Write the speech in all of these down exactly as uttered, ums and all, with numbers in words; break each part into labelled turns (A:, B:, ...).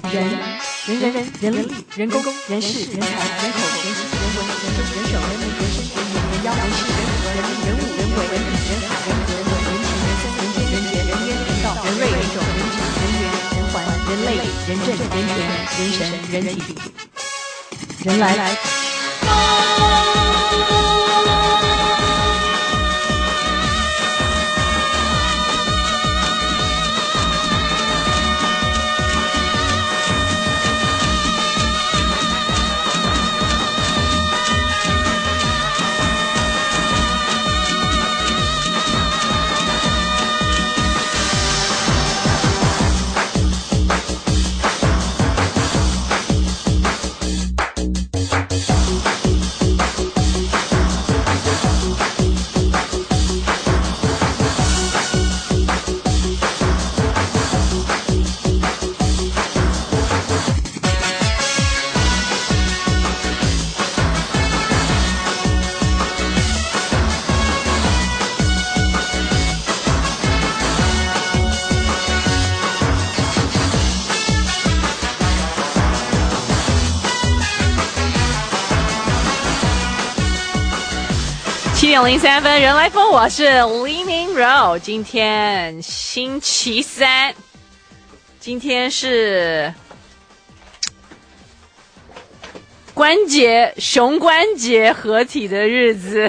A: 人人人人人力人工人事人才人口人情人文人政人手人民人生人眼人妖人事人和人力人物人为人品人海人和人文人情人生人间人杰人烟人道人瑞人种人质人缘人环人类人政人权人神人体人来来。七点零三分，人来疯，我是黎明柔。今天星期三，今天是关节熊关节合体的日子。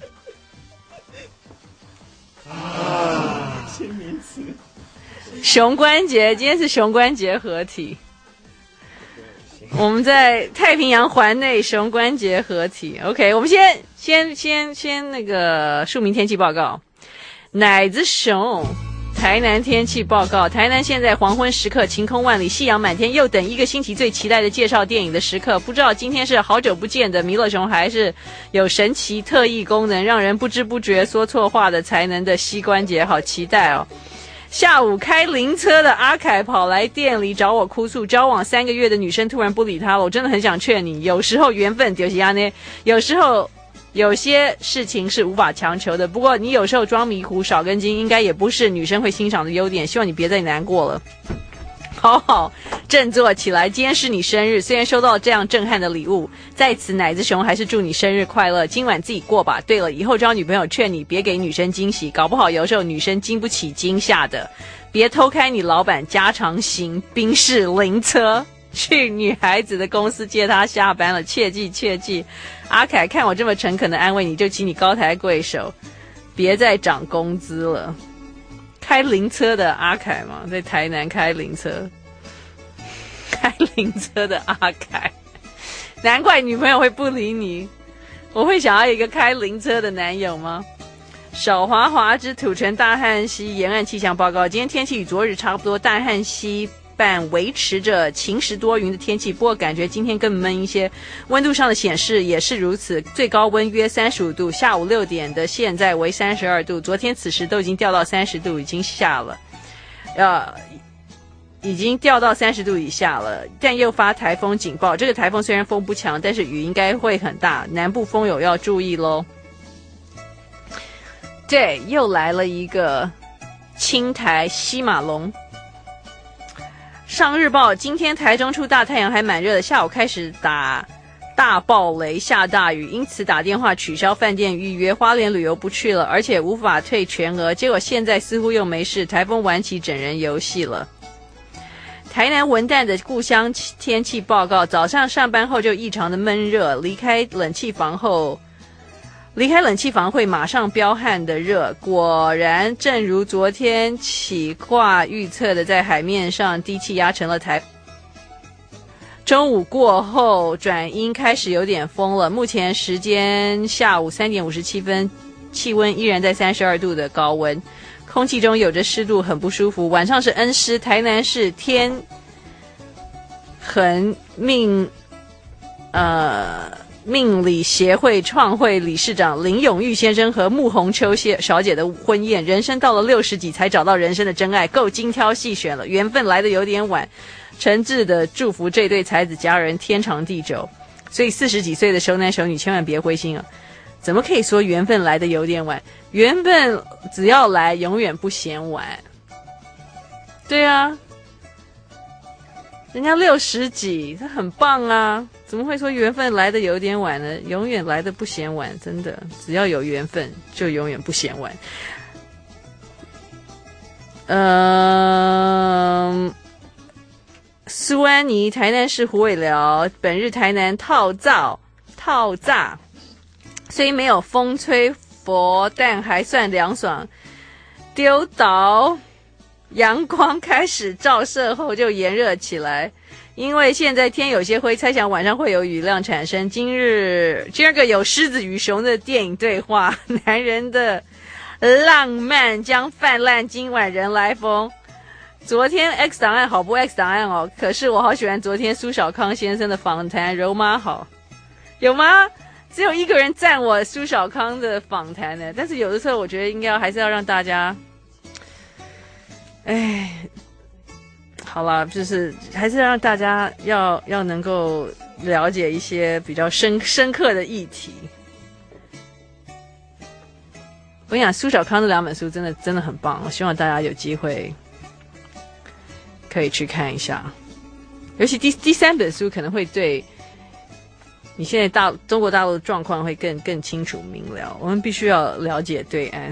B: 啊，新名词。
A: 熊关节，今天是熊关节合体。我们在太平洋环内熊关节合体。OK， 我们先先先先那个庶民天气报告。奶子熊，台南天气报告。台南现在黄昏时刻晴空万里，夕阳满天，又等一个星期最期待的介绍电影的时刻。不知道今天是好久不见的弥勒熊，还是有神奇特异功能，让人不知不觉说错话的才能的膝关节，好期待哦。下午开灵车的阿凯跑来店里找我哭诉，交往三个月的女生突然不理他了。我真的很想劝你，有时候缘分就是这样呢，有时候有些事情是无法强求的。不过你有时候装迷糊少根筋，应该也不是女生会欣赏的优点。希望你别再难过了，好好振作起来。今天是你生日，虽然收到了这样震撼的礼物，在此奶子熊还是祝你生日快乐。今晚自己过吧。对了，以后交女朋友劝你别给女生惊喜，搞不好有时候女生经不起惊吓的。别偷开你老板加长型宾士灵车去女孩子的公司接她下班了，切记切记。阿凯看我这么诚恳的安慰你，就请你高抬贵手，别再涨工资了。开灵车的阿凯嘛，在台南开灵车，开灵车的阿凯，难怪女朋友会不理你。我会想要一个开灵车的男友吗？少滑滑之土城大汉溪沿岸气象报告，今天天气与昨日差不多，大汉溪半维持着晴时多云的天气，不过感觉今天更闷一些。温度上的显示也是如此，最高温约三十五度，下午六点的现在为三十二度，昨天此时都已经掉到三十度，已经下了，呃，已经掉到三十度以下了。但又发台风警报，这个台风虽然风不强，但是雨应该会很大，南部风友要注意咯。对，又来了一个青台西马龙。上日报，今天台中出大太阳还蛮热的，下午开始打大暴雷下大雨，因此打电话取消饭店预约，花莲旅游不去了，而且无法退全额。结果现在似乎又没事，台风玩起整人游戏了。台南文旦的故乡天气报告，早上上班后就异常的闷热，离开冷气房后离开冷气房会马上飙汗的热，果然正如昨天起卦预测的，在海面上低气压成了台。中午过后转阴，开始有点风了。目前时间下午三点五十七分，气温依然在三十二度的高温，空气中有着湿度，很不舒服。晚上是恩湿，台南市天恒命呃。命理协会创会理事长林永玉先生和穆红秋小姐的婚宴，人生到了六十几才找到人生的真爱，够精挑细选了，缘分来得有点晚。诚挚的祝福这对才子佳人天长地久。所以四十几岁的熟男熟女千万别灰心啊！怎么可以说缘分来得有点晚？缘分只要来，永远不嫌晚。对啊， 人家六十几，他很棒啊！怎么会说缘分来的有点晚呢？永远来的不嫌晚，真的，只要有缘分，就永远不嫌晚。嗯、呃，苏安妮，台南市虎尾寮，本日台南套灶套炸，虽没有风吹佛，但还算凉爽。丢岛。阳光开始照射后就炎热起来，因为现在天有些灰，猜想晚上会有雨量产生。今日今儿个有狮子与熊的电影对话，男人的浪漫将泛滥今晚人来疯。昨天 X 档案好不 X 档案哦，可是我好喜欢昨天苏小康先生的访谈，柔妈好，有吗？只有一个人赞我苏小康的访谈呢，但是有的时候我觉得应该还是要让大家。哎，好了，就是还是让大家要要能够了解一些比较深深刻的议题。我跟你讲，苏小康这两本书真的真的很棒，我希望大家有机会可以去看一下。尤其第第三本书可能会对你现在大中国大陆的状况会更更清楚明了。我们必须要了解对岸。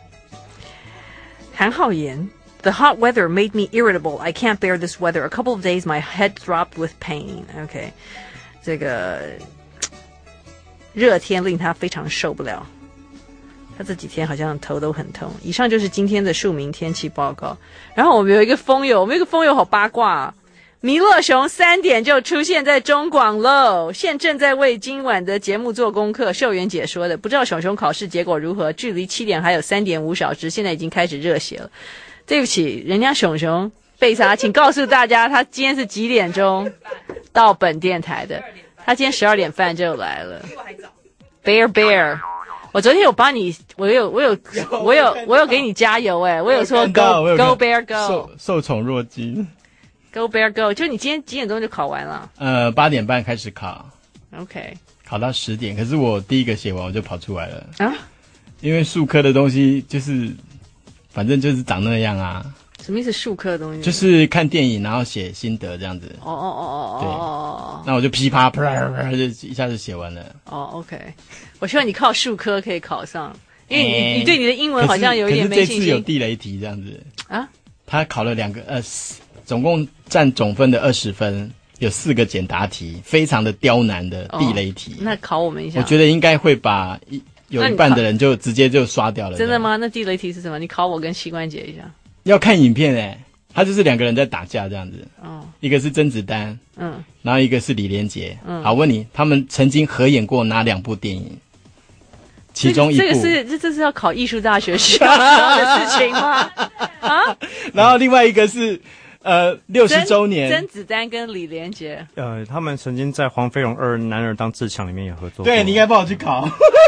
A: 韩浩言。The hot weather made me irritable. I can't bear this weather. A couple of days, my head dropped with pain. OK， 这个热天令他非常受不了。他这几天好像头都很痛。以上就是今天的庶民天气报告。然后我们有一个风友，我们有一个风友好八卦啊。弥勒熊三点就出现在中广喽，现正在为今晚的节目做功课，秀媛解说的。不知道熊熊考试结果如何？距离七点还有 三点五 小时，现在已经开始热血了。对不起，人家熊熊贝莎，请告诉大家他今天是几点钟到本电台的？他今天十二点半就来了。Bear Bear， 我昨天有帮你，我有我有我有我有给你加油哎、欸，我有说 Go Go Bear Go，
B: 受受宠若惊。
A: Go Bear Go， 就你今天几点钟就考完了？
B: 呃，八点半开始考。
A: OK，
B: 考到十点，可是我第一个写完我就跑出来了啊，因为术科的东西就是。反正就是长那样啊。
A: 什么意思？术科的东西？
B: 就是看电影，然后写心得这样子。
A: 哦哦哦哦哦。
B: 那我就噼啪啪啪啪就一下子写完了。
A: 哦 ，OK。我希望你靠术科可以考上，因为你、欸、你对你的英文好像有一点没信心。
B: 可是这次有地雷题这样子
A: 啊？
B: 他考了两个呃，总共占总分的二十分，有四个简答题，非常的刁难的地雷题。
A: 哦、那考我们一下。
B: 我觉得应该会把一。有一半的人就直接就刷掉了。
A: 真的吗？那地雷题是什么？你考我跟膝关节一下。
B: 要看影片诶、欸，他就是两个人在打架这样子。
A: 哦。一
B: 个是甄子丹，
A: 嗯，
B: 然后一个是李连杰。
A: 嗯。
B: 好，问你，他们曾经合演过哪两部电影？其中一部。
A: 这个是这这是要考艺术大学需要知道的事情吗？啊？
B: 然后另外一个是呃六十周年。
A: 甄子丹跟李连杰。
C: 呃，他们曾经在《黄飞鸿二男儿当自强》里面也合作过。
B: 对，你应该帮我去考。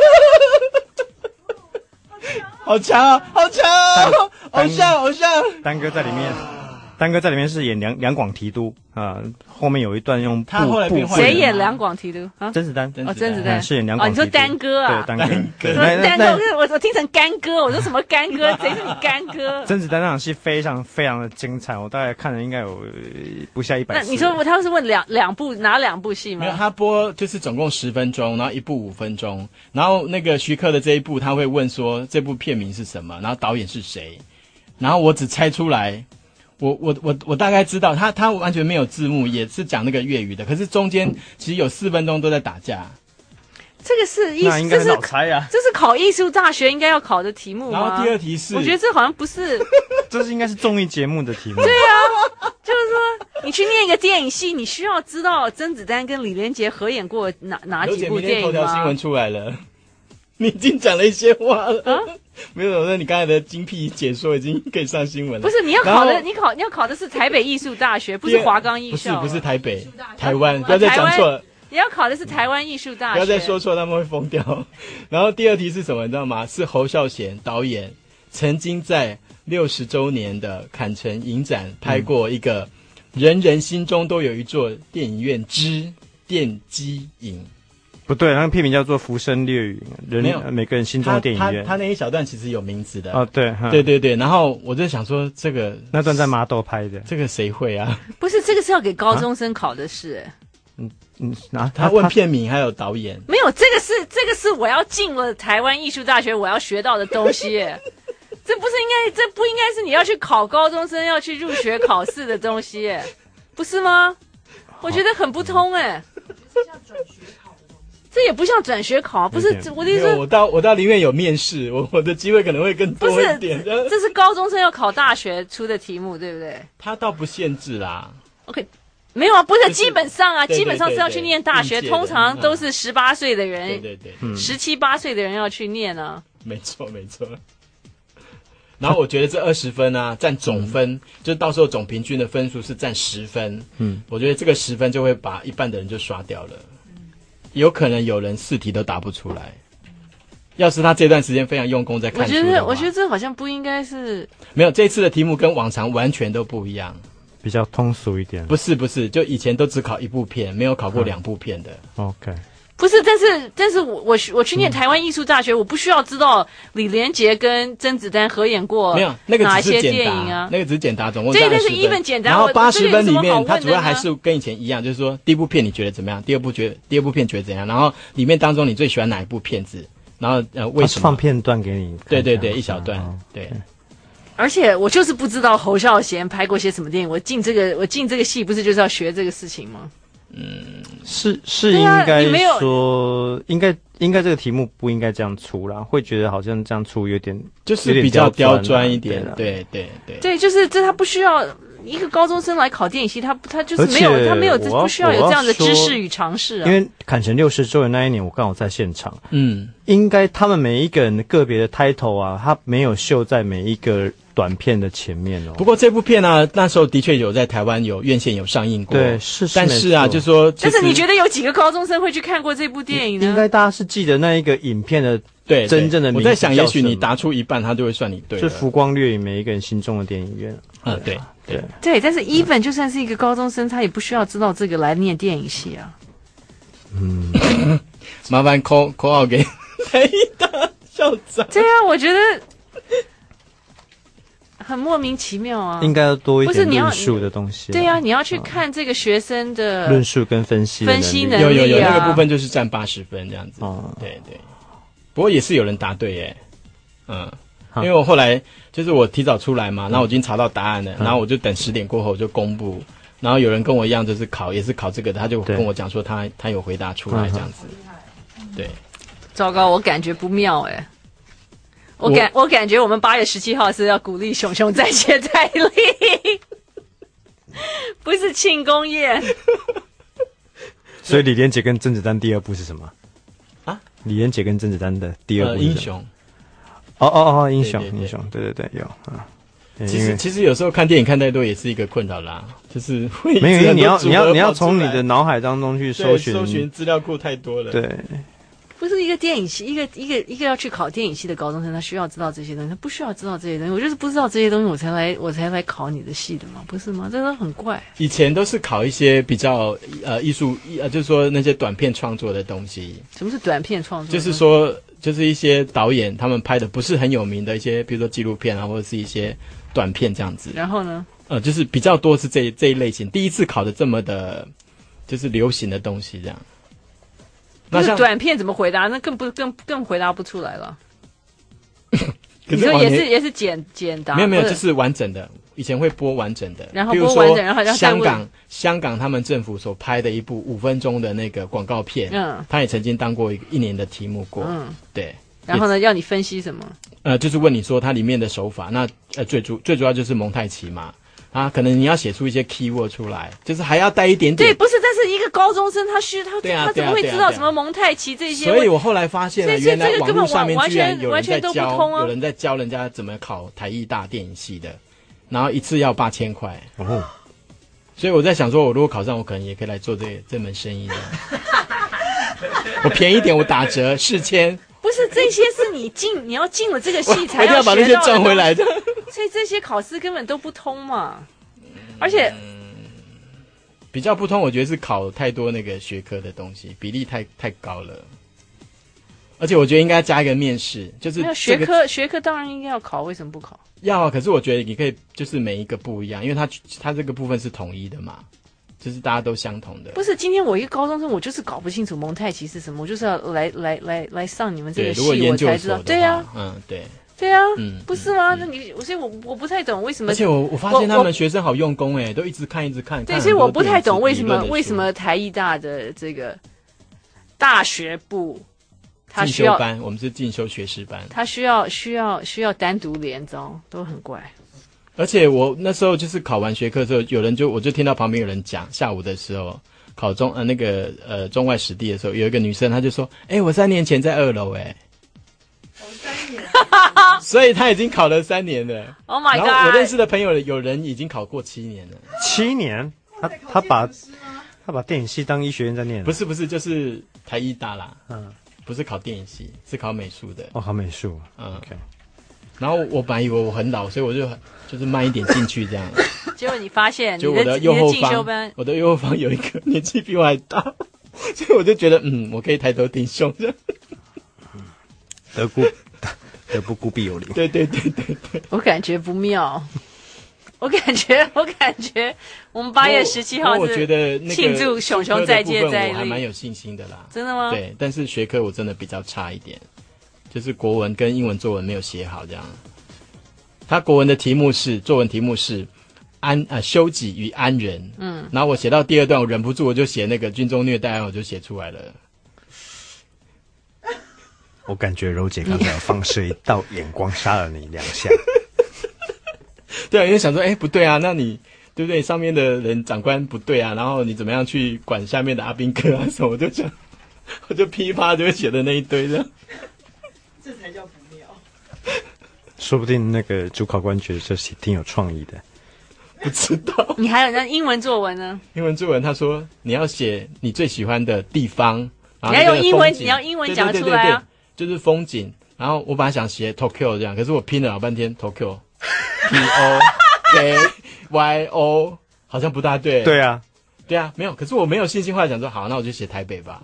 B: 好强啊！好强啊！偶像偶像，
C: 丹哥在里面，丹哥在里面是演两两广提督啊、呃，后面有一段用布布
A: 谁演两广提督啊？
C: 甄子丹
A: 哦，甄子丹
C: 是演两广
A: 哦，你说丹哥啊？
C: 对，丹哥，
A: 丹哥，我我听成干哥，我说什么干哥？谁是你干哥？
C: 甄子丹那场戏非常非常的精彩，我大概看了应该有不下一百次。
A: 那你说他是问两两部哪两部戏吗？
B: 没有，他播就是总共十分钟，然后一部五分钟，然后那个徐克的这一部他会问说这部片名是什么，然后导演是谁，然后我只猜出来。我我我我大概知道，他他完全没有字幕，也是讲那个粤语的，可是中间其实有四分钟都在打架。
A: 这个是艺，
C: 那应该很好猜啊，
A: 这是考艺术大学应该要考的题目吗？
B: 然后第二题是，
A: 我觉得这好像不是，
C: 这是应该是综艺节目的题目。
A: 对啊，就是说你去念一个电影系，你需要知道甄子丹跟李连杰合演过哪哪几部电影吗？
B: 头条新闻出来了，你已经讲了一些话了。啊没有，那你刚才的精辟解说已经可以上新闻了。
A: 不是，你要考的，你考你要考的是台北艺术大学，不是华冈艺校。
B: 不是，不是台北，台湾，不要再讲错了。
A: 你要考的是台湾艺术大学，
B: 不要再说错，他们会疯掉。然后第二题是什么，你知道吗？是侯孝贤导演曾经在六十周年的坎城影展拍过一个人人心中都有一座电影院之电击影。
C: 不对，那个片名叫做《浮生掠影》，人
B: 没有
C: 每个人心中的电影院。
B: 他他他那一小段其实有名字的
C: 哦，对
B: 对对对。然后我就想说，这个
C: 那段在麻豆拍的，
B: 这个谁会啊？
A: 不是，这个是要给高中生考的试、欸。
C: 嗯嗯，啊，
B: 他问片名还有导演，
A: 没有，这个是这个是我要进了台湾艺术大学我要学到的东西、欸。这不是应该，这不应该是你要去考高中生要去入学考试的东西、欸，不是吗？我觉得很不通哎、欸。这也不像转学考啊，不是我的意思说，
B: 我到我到林院有面试，我我的机会可能会更多一点。
A: 这, 这是高中生要考大学出的题目，对不对？
B: 他倒不限制啦。
A: OK， 没有啊，不是、
B: 就是、
A: 基本上啊，
B: 对对对对
A: 基本上是要去念大学，通常都是十八岁的人，
B: 对对对，
A: 十七八岁的人要去念啊。
B: 没错没错。然后我觉得这二十分啊，占总分，嗯、就到时候总平均的分数是占十分。嗯，我觉得这个十分就会把一半的人就刷掉了。有可能有人四题都答不出来。要是他这段时间非常用功在看书的话，
A: 我觉得，我觉得这好像不应该是。
B: 没有，这次的题目跟往常完全都不一样，
C: 比较通俗一点。
B: 不是不是，就以前都只考一部片，没有考过两部片的。
C: 嗯、OK。
A: 不是，但是但是我我我去念台湾艺术大学、嗯，我不需要知道李连杰跟甄子丹合演过
B: 没有那个
A: 哪些电影啊？
B: 那个只是简答，总共
A: 这个是一本简答。
B: 然后八十分里面，它主要还是跟以前一样，就是说第一部片你觉得怎么样？第二部觉得第二部片觉得怎样？然后里面当中你最喜欢哪一部片子？然后呃为什么？
C: 放片段给你？
B: 对对对，一小段，
C: 哦、
B: 对。
A: 而且我就是不知道侯孝贤拍过些什么电影。我进这个我进这个戏，不是就是要学这个事情吗？
B: 嗯，
C: 是是应该说，啊、应该应该这个题目不应该这样出啦，会觉得好像这样出有点
B: 就是比较刁钻一点，对对对
A: 对，就是这他不需要一个高中生来考电影系，他他就是没有他没有不需要有这样的知识与常识啊。
C: 因为坎城六十周年那一年，我刚好在现场，
B: 嗯，
C: 应该他们每一个人的个别的 title 啊，他没有秀在每一个短片的前面哦。
B: 不过这部片呢、啊，那时候的确有在台湾有院线有上映过，
C: 对，是，
B: 但是啊，就说，
A: 但是你觉得有几个高中生会去看过这部电影呢？
C: 应该大家是记得那一个影片的
B: 对
C: 真正的名字。
B: 我在想，也许你答出一半，他就会算你对了。
C: 是浮光掠影每一个人心中的电影院。
B: 嗯，对对
A: 对，但是 even 就算是一个高中生，他也不需要知道这个来念电影系啊。
C: 嗯，
B: 麻烦 call call out 给台大校长。
A: 对啊，我觉得很莫名其妙啊。
C: 应该要多一点论述的东西。
A: 对啊，你要去看这个学生的
C: 论述跟分析
A: 分析能力、啊、
B: 有有有那个部分就是占八十分这样子。
C: 哦，
B: 对对。不过也是有人答对耶，嗯。因为我后来就是我提早出来嘛，然后我已经查到答案了，然后我就等十点过后我就公布，然后有人跟我一样就是考也是考这个的，他就跟我讲说他他有回答出来这样子。对，
A: 糟糕，我感觉不妙哎，我感我, 我感觉我们八月十七号是要鼓励熊熊再接再厉，不是庆功宴。
C: 所以李连杰跟甄子丹第二部是什么
B: 啊？
C: 李连杰跟甄子丹的第二部是、
B: 呃、英雄。
C: 哦哦哦，英雄
B: 对对对
C: 英雄，对对对，有啊。
B: 其实其实有时候看电影看太多也是一个困扰啦，就是会
C: 没有，因为你要你要你要从你的脑海当中去搜寻，
B: 搜寻资料库太多了。
C: 对，
A: 不是一个电影系，一个一个一个要去考电影系的高中生，他需要知道这些东西，他不需要知道这些东西。我就是不知道这些东西，我才来我才来考你的系的嘛，不是吗？这都很怪。
B: 以前都是考一些比较呃艺术呃，就是说那些短片创作的东西。
A: 什么是短片创作？
B: 就是说。就是一些导演他们拍的不是很有名的一些，比如说纪录片啊，或者是一些短片这样子。
A: 然后呢？
B: 呃，就是比较多是这这一类型。第一次考的这么的，就是流行的东西这样。
A: 那像短片怎么回答？那更不更更回答不出来了。你说也是也是简简答？
B: 没有没有，就是完整的。以前会播完整的，
A: 然后播完整，然后
B: 香港香港他们政府所拍的一部五分钟的那个广告片，嗯，他也曾经当过一一年的题目过，嗯，对。
A: 然后呢，要你分析什么？
B: 呃，就是问你说它里面的手法，那呃最主最主要就是蒙太奇嘛，啊，可能你要写出一些 keyword 出来，就是还要带一点点。
A: 对，不是，但是一个高中生他需他、啊、他怎么会知道什么蒙太奇这些？
B: 所以我后来发现了，原来网络上面居然有人在教，
A: 啊、
B: 有人在教人家怎么考台艺大电影系的。然后一次要八千块，哦，所以我在想说，我如果考上，我可能也可以来做这这门生意的。我便宜一点，我打折四千。
A: 不是，这些是你进你要进了这个系才
B: 要，我一定要把那些赚回来的。
A: 所以这些考试根本都不通嘛，而且。
B: 比较不通，我觉得是考太多那个学科的东西，比例太太高了。而且我觉得应该加一个面试，就是、这个、
A: 学科学科当然应该要考，为什么不考？
B: 要啊，可是我觉得你可以就是每一个不一样，因为它它这个部分是统一的嘛，就是大家都相同的。
A: 不是，今天我一个高中生，我就是搞不清楚蒙太奇是什么，我就是要来来来来上你们这个系，我才知道。对啊，
B: 嗯，对。
A: 对啊，嗯，不是吗？那、嗯、你，所以我我不太懂为什么。
B: 而且我我发现他们学生好用功哎，都一直看一直看。
A: 对，所以我不太懂为什么为什么台艺大的这个大学部，他需要
B: 进修班，我们是进修学士班，
A: 他需要需要需要单独连招，都很怪。
B: 而且我那时候就是考完学科的时候，有人就我就听到旁边有人讲，下午的时候考中呃那个呃中外实地的时候，有一个女生她就说：“哎、欸，我三年前在二楼哎。”所以他已经考了三年了。
A: Oh my god！
B: 然后我认识的朋友有人已经考过七年了。
C: 七年？他他把他把电影系当医学院在念？
B: 不是不是，就是台艺大啦。嗯，不是考电影系，是考美术的。
C: 哦，考美术。
B: 嗯 ，OK。然后我本来以为我很老，所以我就就是慢一点进去这样。
A: 结果你发现，
B: 就我的右后方，我的右后方有一个年纪比我还大，所以我就觉得嗯，我可以抬头挺胸这样。
C: 德孤。德不孤必有邻。
B: 对对对对对，
A: 我感觉不妙。我感觉，我感觉，我们八月十七号是
B: 我觉得
A: 庆祝熊熊再接再厉，
B: 我还蛮有信心的啦。
A: 真的吗？
B: 对，但是学科我真的比较差一点，就是国文跟英文作文没有写好这样。他国文的题目是作文题目是安啊修己与安人，嗯，然后我写到第二段，我忍不住我就写那个军中虐待，我就写出来了。
C: 我感觉柔姐刚才有放射一道眼光杀了你两下。
B: 对啊，因为想说，哎、欸，不对啊，那你对不对？上面的人长官不对啊，然后你怎么样去管下面的阿兵哥啊什么？我就讲，我就噼啪就会写的那一堆这样。
D: 这才叫不妙。
C: 说不定那个主考官觉得这是挺有创意的。
B: 不知道。
A: 你还有那英文作文呢？
B: 英文作文他说你要写你最喜欢的地方，
A: 你要用英文，你要英文讲出来啊。对对对对对，
B: 就是风景，然后我本来想写 Tokyo 这样，可是我拼了老半天 Tokyo T O K Y O 好像不大对。
C: 对啊，
B: 对啊，没有。可是我没有信心，后来想说好，那我就写台北吧。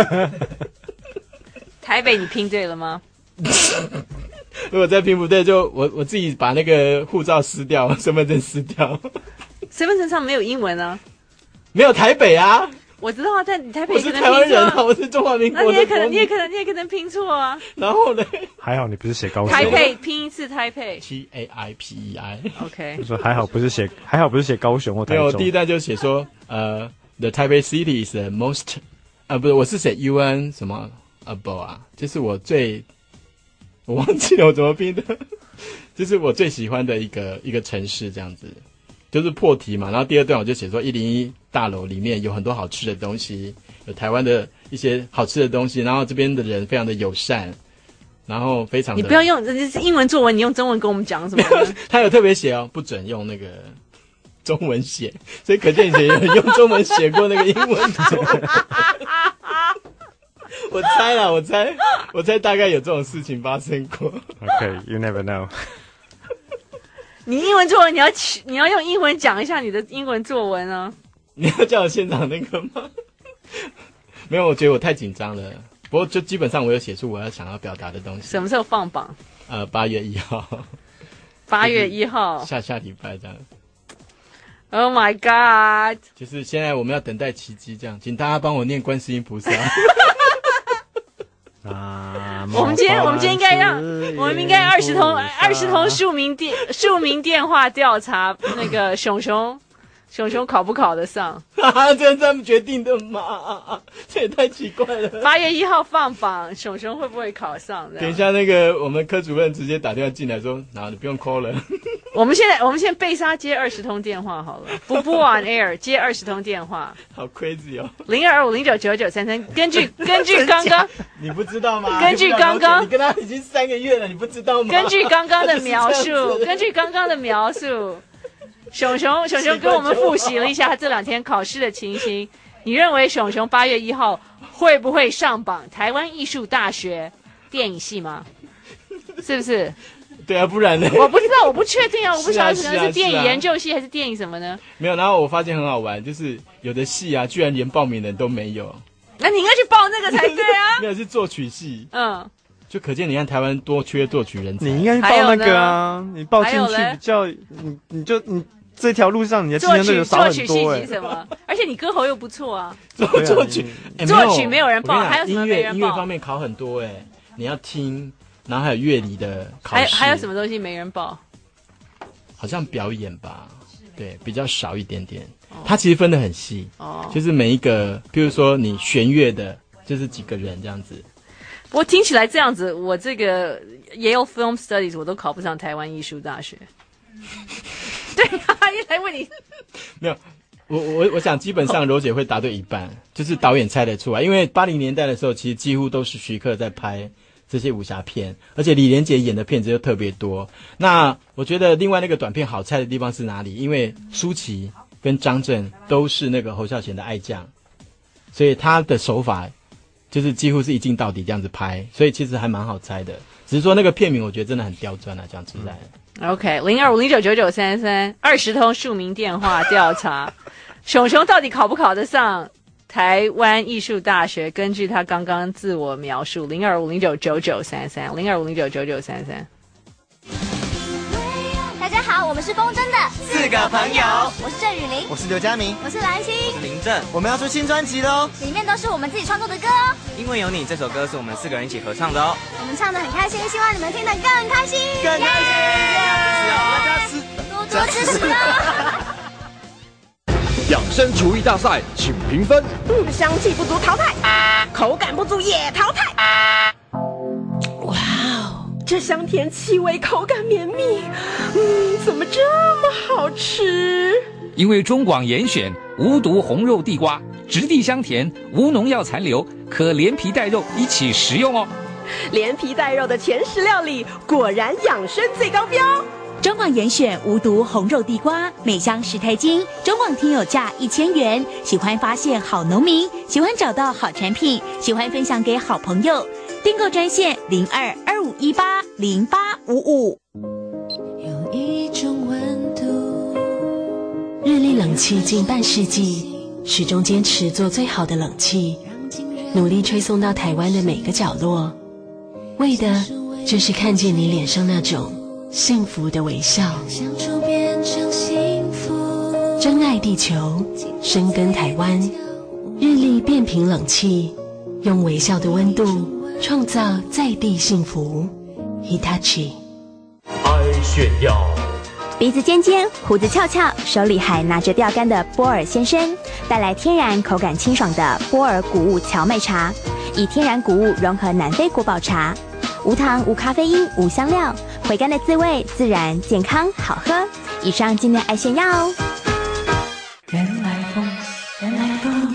A: 台北你拼对了吗？
B: 如果再拼不对，就我我自己把那个护照撕掉，身份证撕掉。
A: 身份证上没有英文啊？
B: 没有台北啊。
A: 我知道啊，但你台北
B: 我是台湾人啊，我是中华民国的。
A: 那你也可能，你也可能，你也可能拼错啊。
B: 然后呢？
C: 还好你不是写高雄。
A: 台北拼一次台北
B: ，T A I P E
A: I。OK。
C: 我说还好不是写，还好不是写高雄或台中。
B: 没有，第一段就写说，呃 ，The Taipei City is the most， 啊，不是，我是写 U N 什么 above 啊，就是我最，我忘记了我怎么拼的，就是我最喜欢的一个一个城市这样子。就是破题嘛，然后第二段我就写说一零一大楼里面有很多好吃的东西，有台湾的一些好吃的东西，然后这边的人非常的友善，然后非常的。
A: 你不要用这是英文作文，你用中文跟我们讲什么？
B: 他有特别写哦，不准用那个中文写，所以可见以前有人用中文写过那个英文作文。我猜啦，我猜，我猜大概有这种事情发生过。
C: Okay, you never know.
A: 你英文作文，你要你要用英文讲一下你的英文作文啊！
B: 你要叫我现场那个吗？没有，我觉得我太紧张了。不过就基本上我有写出我要想要表达的东西。
A: 什么时候放榜？
B: 呃，八月一号。
A: 八月一号，
B: 下下礼拜这样。
A: Oh my god！
B: 就是现在我们要等待奇迹，这样，请大家帮我念观世音菩萨。
C: 啊！
A: 我们今天，我们今天应该让，我们应该二十通二十通庶民电庶民电话调查那个熊熊，熊熊考不考得上？
B: 哈哈，这是他们决定的吗？这也太奇怪了。
A: 八月一号放榜，熊熊会不会考上？
B: 等一下，那个我们科主任直接打电话进来说：“那你不用 call 了。”
A: 我们现在，我们现在贝莎接二十通电话好了，不不 on air 接二十通电话，
B: 好 crazy 哦！
A: 零二五零九九九三三，根据根据刚刚，
B: 你不知道吗？
A: 根据刚刚，
B: 你跟他已经三个月了，你不知道吗？
A: 根据刚刚的描述，根据刚刚的描述，熊熊熊熊跟我们复习了一下他这两天考试的情形。你认为熊熊八月一号会不会上榜台湾艺术大学电影系吗？是不是？
B: 对啊，不然呢？
A: 我不知道，我不确定啊，我不晓得可能
B: 是、啊、
A: 是电影研究系还是电影什么呢？
B: 没有，然后我发现很好玩，就是有的系啊，居然连报名的人都没有。
A: 那你应该去报那个才对啊！
B: 没有，是作曲系。
A: 嗯，
B: 就可见你看台湾多缺作曲人才。
C: 你应该报那个啊，你报进去比较，你你就你这条路上你的竞争对手少很多、欸。作曲
A: 系级什么？而且你歌喉又不错啊。
B: 作作曲、
A: 欸，作曲没有人报，还有什么没人报？
B: 音乐音乐方面考很多哎、欸，你要听，然后还有乐理的考试。
A: 还还有什么东西没人报？
B: 好像表演吧，对，比较少一点点。它其实分得很细，哦，就是每一个，比如说你弦乐的，就是几个人这样子。
A: 我听起来这样子，我这个 Yale Film Studies 我都考不上台湾艺术大学。对啊，一来问你，
B: 没有，我我我想基本上柔姐会答对一半，就是导演猜得出来，因为八零年代的时候，其实几乎都是徐克在拍这些武侠片，而且李连杰演的片子又特别多。那我觉得另外那个短片好猜的地方是哪里？因为舒淇跟张震都是那个侯孝贤的爱将，所以他的手法就是几乎是一镜到底这样子拍，所以其实还蛮好猜的。只是说那个片名我觉得真的很刁钻啊，讲实在的。
A: OK， 零二五零九九九三三，二十通庶民电话调查，熊熊到底考不考得上台湾艺术大学？根据他刚刚自我描述，零二五零九九九三三，零二五零九九九三三。
E: 大家好，我们是风筝的
F: 四个朋友，
E: 我是郑雨玲，
G: 我是刘嘉明，
E: 我是蓝心，
F: 我是林正，
G: 我们要出新专辑了哦，
E: 里面都是我们自己创作的歌哦。
F: 因为有你这首歌是我们四个人一起合唱的哦，
E: 我们唱得很开心，希望你们听得更开心，
G: 更开心，
E: 大家吃，多多支持哦。
H: 养生厨艺大赛，请评分。
I: 嗯，香气不足淘汰，口感不足也淘汰。哇哦，这香甜气味，口感绵密，嗯，怎么这么好吃？
J: 因为中广严选无毒红肉地瓜，质地香甜，无农药残留，可连皮带肉一起食用哦。
I: 连皮带肉的前十料理，果然养生最高标。
K: 中广严选无毒红肉地瓜，每箱十台斤，中广听友价一千元。喜欢发现好农民，喜欢找到好产品，喜欢分享给好朋友。订购专线零二二五一八零八五五。
L: 有一种温度，日立冷气近半世纪，始终坚持做最好的冷气，努力吹送到台湾的每个角落，为的就是看见你脸上那种幸福的微笑。珍爱地球，深耕台湾，日立变频冷气，用微笑的温度创造在地幸福。Hitachi
M: 爱炫耀，
N: 鼻子尖尖，胡子翘翘，手里还拿着钓竿的波尔先生，带来天然口感清爽的波尔谷物荞麦茶，以天然谷物融合南非国宝茶，无糖、无咖啡因、无香料，回甘的滋味，自然、健康、好喝。以上今天爱炫耀哦。
L: 人来疯，人来疯。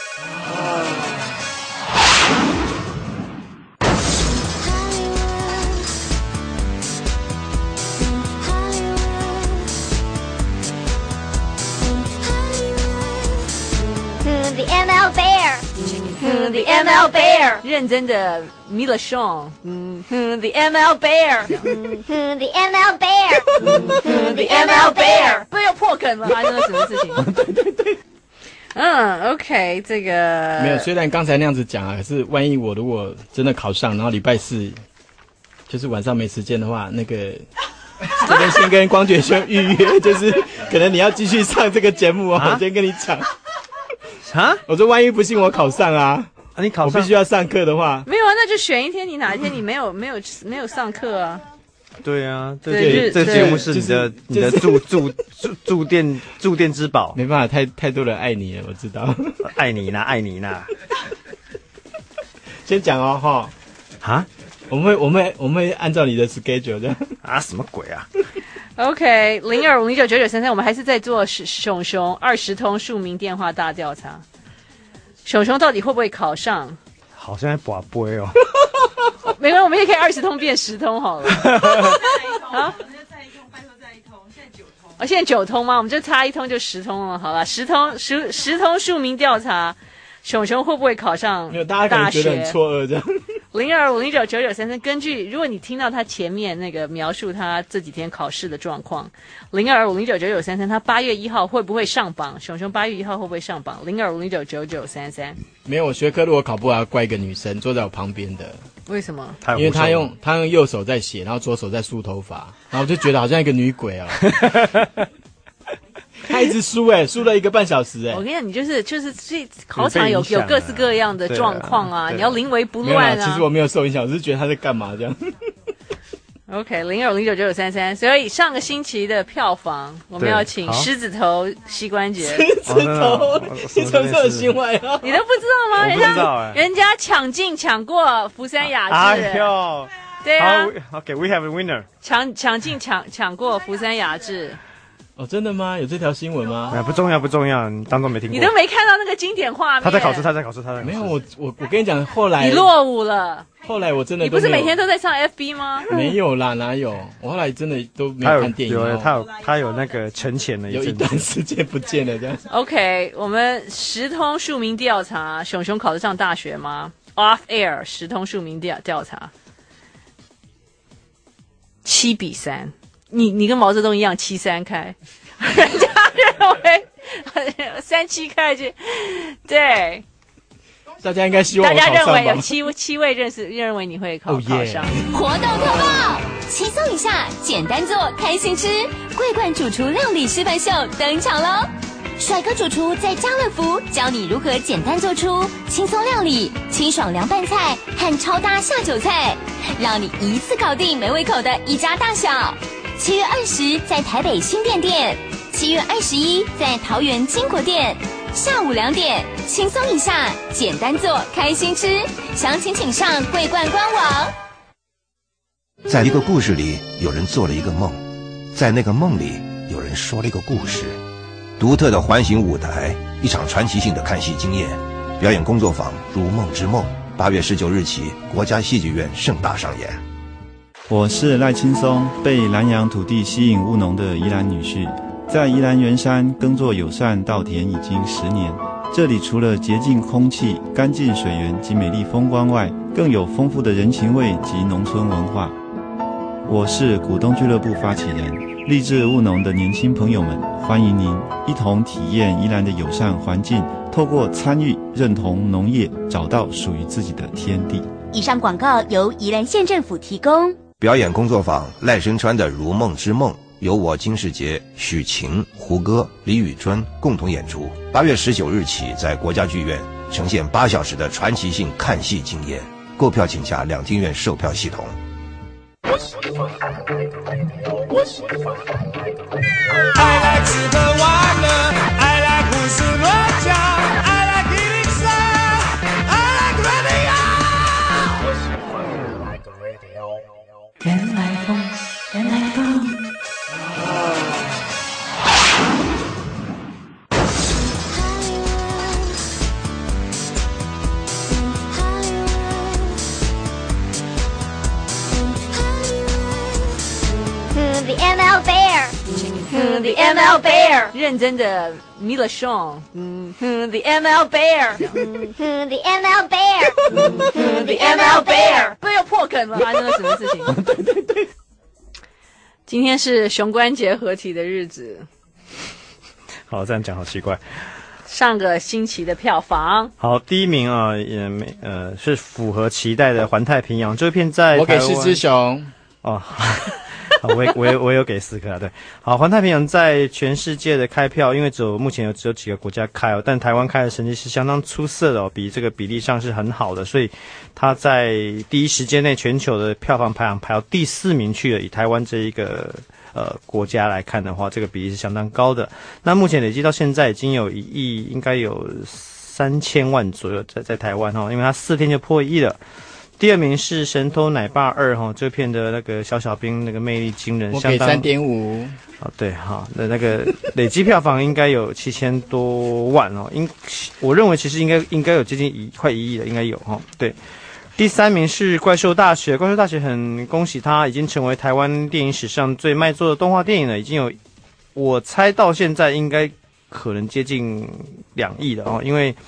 E: The M L Bear， 嗯 ，The M L Bear，
A: 认真的 Mila Shaw， 嗯 ，The M L Bear，
E: 嗯 ，The M L Bear，
A: 嗯 ，The M L Bear， 不又破梗了，发生了什么事情？
B: 对对对，
A: 嗯 ，OK， 这个
B: 没有，虽然刚才那样子讲啊，可是万一我如果真的考上，然后礼拜四就是晚上没时间的话，那个这边先跟光觉兄预约，就是可能你要继续上这个节目哦，啊、我先跟你讲。
C: 啊！
B: 我说万一不幸我考上啊，
C: 啊你考上
B: 我必须要上课的话，
A: 没有啊，那就选一天，你哪一天你没有没有没有上课啊？
C: 对啊，这个这个节目是你的、就是、你的驻驻驻驻店驻店之宝，
B: 没办法，太太多人爱你了，我知道，
C: 爱你呢，爱你呢。
B: 先讲哦，哈，
C: 啊，
B: 我们会我们会我们会按照你的 schedule 这样
C: 啊，什么鬼啊？
A: OK， 零二五零九九九三三，我们还是在做熊熊二十通庶民电话大调查。熊熊到底会不会考上？
C: 好像在拔杯哦。
A: 没关系，我们也可以二十通变十通好了。
D: 啊，再一通，拜托再一通，现在九通。
A: 哦，现在九通吗？我们就差一通就十通了，好了，十通十十通庶民调查，熊熊会不会考上大学？
B: 没有，大家可能觉得很错愕这样。
A: 零二五零九九九三三。根据如果你听到他前面那个描述他这几天考试的状况，零二五零九九九三三，他八月一号会不会上榜？熊熊八月一号会不会上榜？零二五零九九九三三。
B: 没有，我学科如果考不好，要怪一个女生坐在我旁边的。
A: 为什么？
B: 因为她用她用右手在写，然后左手在梳头发，然后我就觉得好像一个女鬼哦。他一直输哎、欸，输了一个半小时哎、欸。
A: 我跟你讲，你就是就是这考场有有各式各样的状况啊，你要临危不乱啊。
B: 其实我没有受影响，我是觉得他在干嘛这样。
A: OK， 零二零九九九三三。所以上个星期的票房，我们要请狮子头膝关节。
B: 狮子头，你什么时候新闻啊？
A: 你都不知道吗？
C: 我不知道哎、
A: 欸，人家抢进抢过福山雅治。
C: 哎呦，
A: 对啊。
C: OK， we have a winner。
A: 抢抢进抢抢过福山雅治。
B: 哦，真的吗？有这条新闻吗？
C: 不重要，不重要，你当作没听过。
A: 你都没看到那个经典画面。
C: 他在考试，他在考试，他在考试。
B: 没有，我我我跟你讲，后来
A: 你落伍了。
B: 后来我真的
A: 你不是每天都在上 F B 吗？
B: 没有啦，哪有？我后来真的都没有看电影。
C: 有，他有他有那个沉潜了，
B: 有一段时间不见了这样。
A: OK， 我们十通庶民调查，熊熊考得上大学吗 ？Off Air 十通庶民调调查，七比三。你你跟毛泽东一样，七三开。人家认为三七开去，对，
B: 大家应该希望我
A: 大家认为
B: 考上吧
A: 有七七位认识认为你会考、oh, yeah. 考上。
K: 活动特报，轻松一下，简单做，开心吃。桂冠主厨料理示范秀登场喽！帅哥主厨在家乐福教你如何简单做出轻松料理、清爽凉拌菜和超搭下酒菜，让你一次搞定没胃口的一家大小。七月二十在台北新店店，七月二十一在桃园金国店，下午两点，轻松一下，简单做，开心吃。详情请上桂冠官网。
O: 在一个故事里，有人做了一个梦，在那个梦里，有人说了一个故事。独特的环形舞台，一场传奇性的看戏经验，表演工作坊《如梦之梦》，八月十九日起，国家戏剧院盛大上演。
P: 我是赖青松，被南洋土地吸引务农的宜兰女婿，在宜兰圆山耕作友善稻田已经十年。这里除了洁净空气、干净水源及美丽风光外，更有丰富的人情味及农村文化。我是股东俱乐部发起人，立志务农的年轻朋友们，欢迎您一同体验宜兰的友善环境，透过参与认同农业，找到属于自己的天地。
N: 以上广告由宜兰县政府提供。
O: 表演工作坊赖声川的《如梦之梦》，由我金士杰、许晴、胡歌、李宇春共同演出。八月十九日起，在国家剧院呈现八小时的传奇性看戏经验。购票请洽两厅院售票系统。
Q: 我喜欢，我喜欢。I like 吃喝玩乐 ，I like 胡思乱想 ，I like eating sound，I like radio。我喜欢 like radio。原来风，原来风。
E: The M L Bear， 嗯 ，The M L Bear，
A: 认真的 Mila Shaw， 嗯，The M L Bear，
E: 嗯 ，The M L Bear，
A: 嗯 ，The M L Bear， 不又破梗了，发生了什么事情？
B: 对对对，
A: 今天是熊关节合体的日子。
C: 好，这样讲好奇怪。
A: 上个星期的票房，
C: 好，第一名啊，也没呃是符合期待的《环太平洋》这片在
B: 我给四只熊
C: 哦。好，我也我也我也有给四颗啊，对。好，环太平洋在全世界的开票，因为只有目前有只有几个国家开哦，但台湾开的成绩是相当出色的哦，比这个比例上是很好的，所以它在第一时间内全球的票房排行排到第四名去了。以台湾这一个呃国家来看的话，这个比例是相当高的。那目前累计到现在已经有一亿，应该有三千万左右在在台湾哈，因为它四天就破亿了。第二名是《神偷奶爸二》哈，这片的那个小小兵那个魅力惊人，
B: 我给三点五。
C: 哦，对哈，那那个累计票房应该有七千多万哦，应我认为其实应该应该有接近一快一亿的，应该有哈。对，第三名是《怪兽大学》，《怪兽大学》很恭喜它已经成为台湾电影史上最卖座的动画电影了，已经有我猜到现在应该可能接近两亿了哦，因为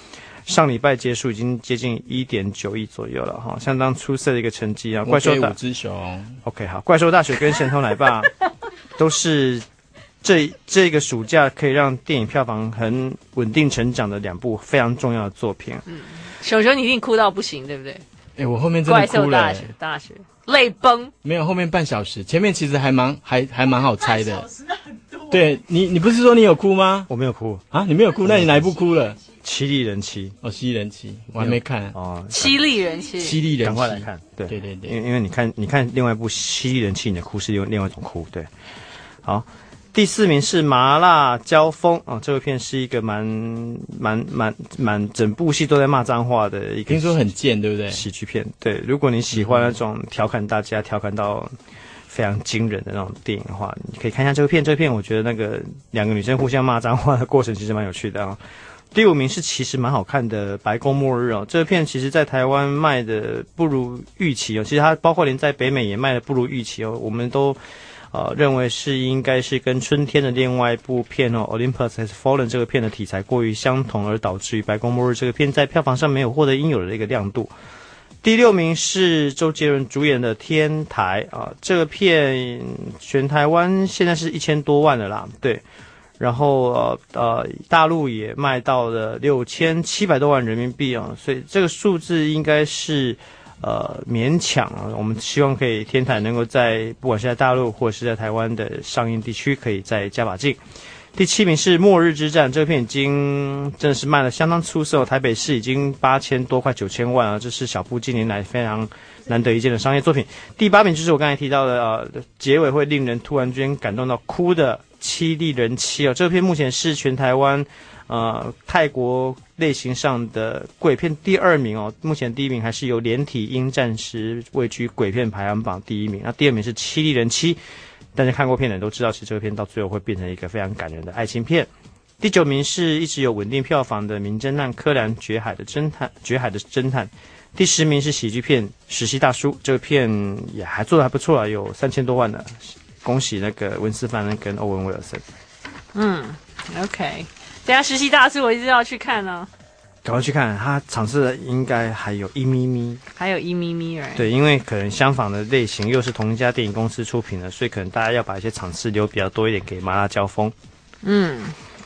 C: 上礼拜结束已经接近一点九亿左右了哈，相当出色的一个成绩啊！怪兽大
B: 五只熊
C: ，OK 好，怪兽大学跟神偷奶爸都是这这个暑假可以让电影票房很稳定成长的两部非常重要的作品。
A: 嗯，熊熊你一定哭到不行，对不对？
B: 哎、欸，我后面真的哭了、欸。
A: 怪兽大学，大学泪崩。
B: 没有，后面半小时，前面其实还蛮还还蛮好猜的。对你，你不是说你有哭吗？
C: 我没有哭
B: 啊，你没有哭，那你哪一部哭了？
C: 七力人妻
B: 哦，七力人妻，我还没看
C: 哦。
A: 七力人妻，
B: 七力人妻，
C: 赶快来看。对
B: 对对对，
C: 因为因为你看你看另外一部七力人妻，你的哭是用另外一种哭。对，好。第四名是麻辣交锋啊、哦，这部片是一个蛮蛮蛮蛮整部戏都在骂脏话的一个，
B: 听说很贱，对不对？
C: 喜剧片，对。如果你喜欢那种调侃大家、调侃到非常惊人的那种电影的话，你可以看一下这部片。这部片我觉得那个两个女生互相骂脏话的过程其实蛮有趣的啊、哦。第五名是其实蛮好看的《白宫末日》哦，这个片其实在台湾卖的不如预期哦，其实它包括连在北美也卖的不如预期哦，我们都。呃，认为是应该是跟春天的另外一部片哦，《Olympus Has Fallen》这个片的题材过于相同，而导致于《白宫末日》这个片在票房上没有获得应有的一个亮度。第六名是周杰伦主演的《天台》啊、呃，这个片全台湾现在是一千多万了啦，对，然后呃呃大陆也卖到了六千七百多万人民币啊，所以这个数字应该是。呃，勉强啊，我们希望可以天台能够在不管是在大陆或者是在台湾的上映地区，可以再加把劲。第七名是《末日之战》，这个片已经真的是卖得相当出色，台北市已经八千多快九千万啊，这是小布近年来非常难得一见的商业作品。第八名就是我刚才提到的呃，结尾会令人突然之间感动到哭的《七力人妻》啊，这个片目前是全台湾。呃，泰国类型上的鬼片第二名哦，目前第一名还是由《连体婴暂时位居鬼片排行榜第一名，那第二名是《七力人妻》，大家看过片的人都知道，其实这个片到最后会变成一个非常感人的爱情片。第九名是一直有稳定票房的名侦探柯南绝海的侦探，绝海的侦探。第十名是喜剧片《实习大叔》，这个片也还做得还不错啊，有三千多万的，恭喜那个温斯范恩跟欧文威尔森。
A: 嗯 ，OK。等下实习大叔我一直要去看呢、啊，
C: 赶快去看，它场次应该还有一咪咪，
A: 还有一咪咪，
C: 对，因为可能相仿的类型又是同一家电影公司出品的，所以可能大家要把一些场次留比较多一点给麻辣交锋。
A: 嗯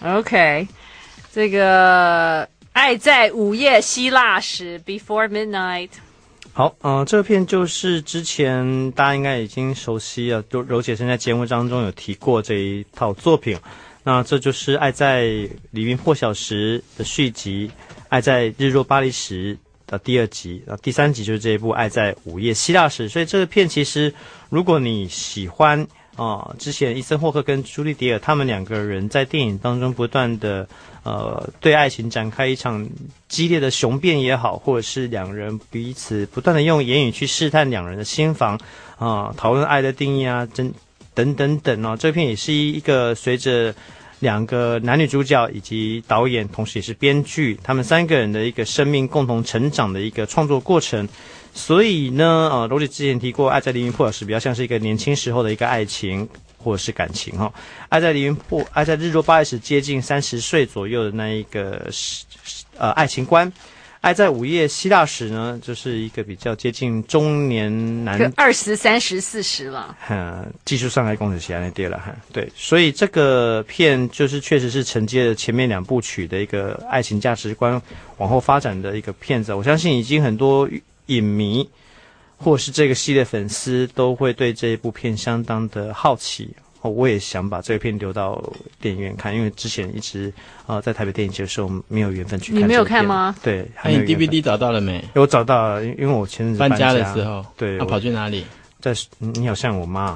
A: ，OK， 这个《爱在午夜希腊时》Before Midnight。
C: 好，呃，这个片就是之前大家应该已经熟悉了，柔柔姐曾在节目当中有提过这一套作品。那这就是《爱在黎明破晓时》的续集，《爱在日落巴黎时》的第二集，然后第三集就是这一部《爱在午夜希腊时》。所以这个片其实，如果你喜欢啊、呃，之前伊森霍克跟朱莉迪尔他们两个人在电影当中不断的呃对爱情展开一场激烈的雄辩也好，或者是两人彼此不断的用言语去试探两人的心房啊，讨论爱的定义啊，真等等等哦。这片也是一个随着两个男女主角以及导演，同时也是编剧，他们三个人的一个生命共同成长的一个创作过程。所以呢，呃，柔姐之前提过，《爱在黎明破晓时》比较像是一个年轻时候的一个爱情或者是感情哈、哦。爱在黎明破，爱在日落巴黎时，接近三十岁左右的那一个呃爱情观。爱在午夜希腊时呢，就是一个比较接近中年男，
A: 二十三十四十了。
C: 嗯，技术上来讲就是那对了哈。对，所以这个片就是确实是承接了前面两部曲的一个爱情价值观往后发展的一个片子。我相信已经很多影迷或是这个系列粉丝都会对这一部片相当的好奇。哦，我也想把这个片留到电影院看，因为之前一直呃在台北电影节的时候没有缘分去看。
A: 你没有看吗？
C: 对，
B: 还有 D V D 找到了没？
C: 有找到了，因为我前阵子
B: 搬
C: 家
B: 的时候，
C: 对，
B: 他、啊、跑去哪里？
C: 在你好像我妈，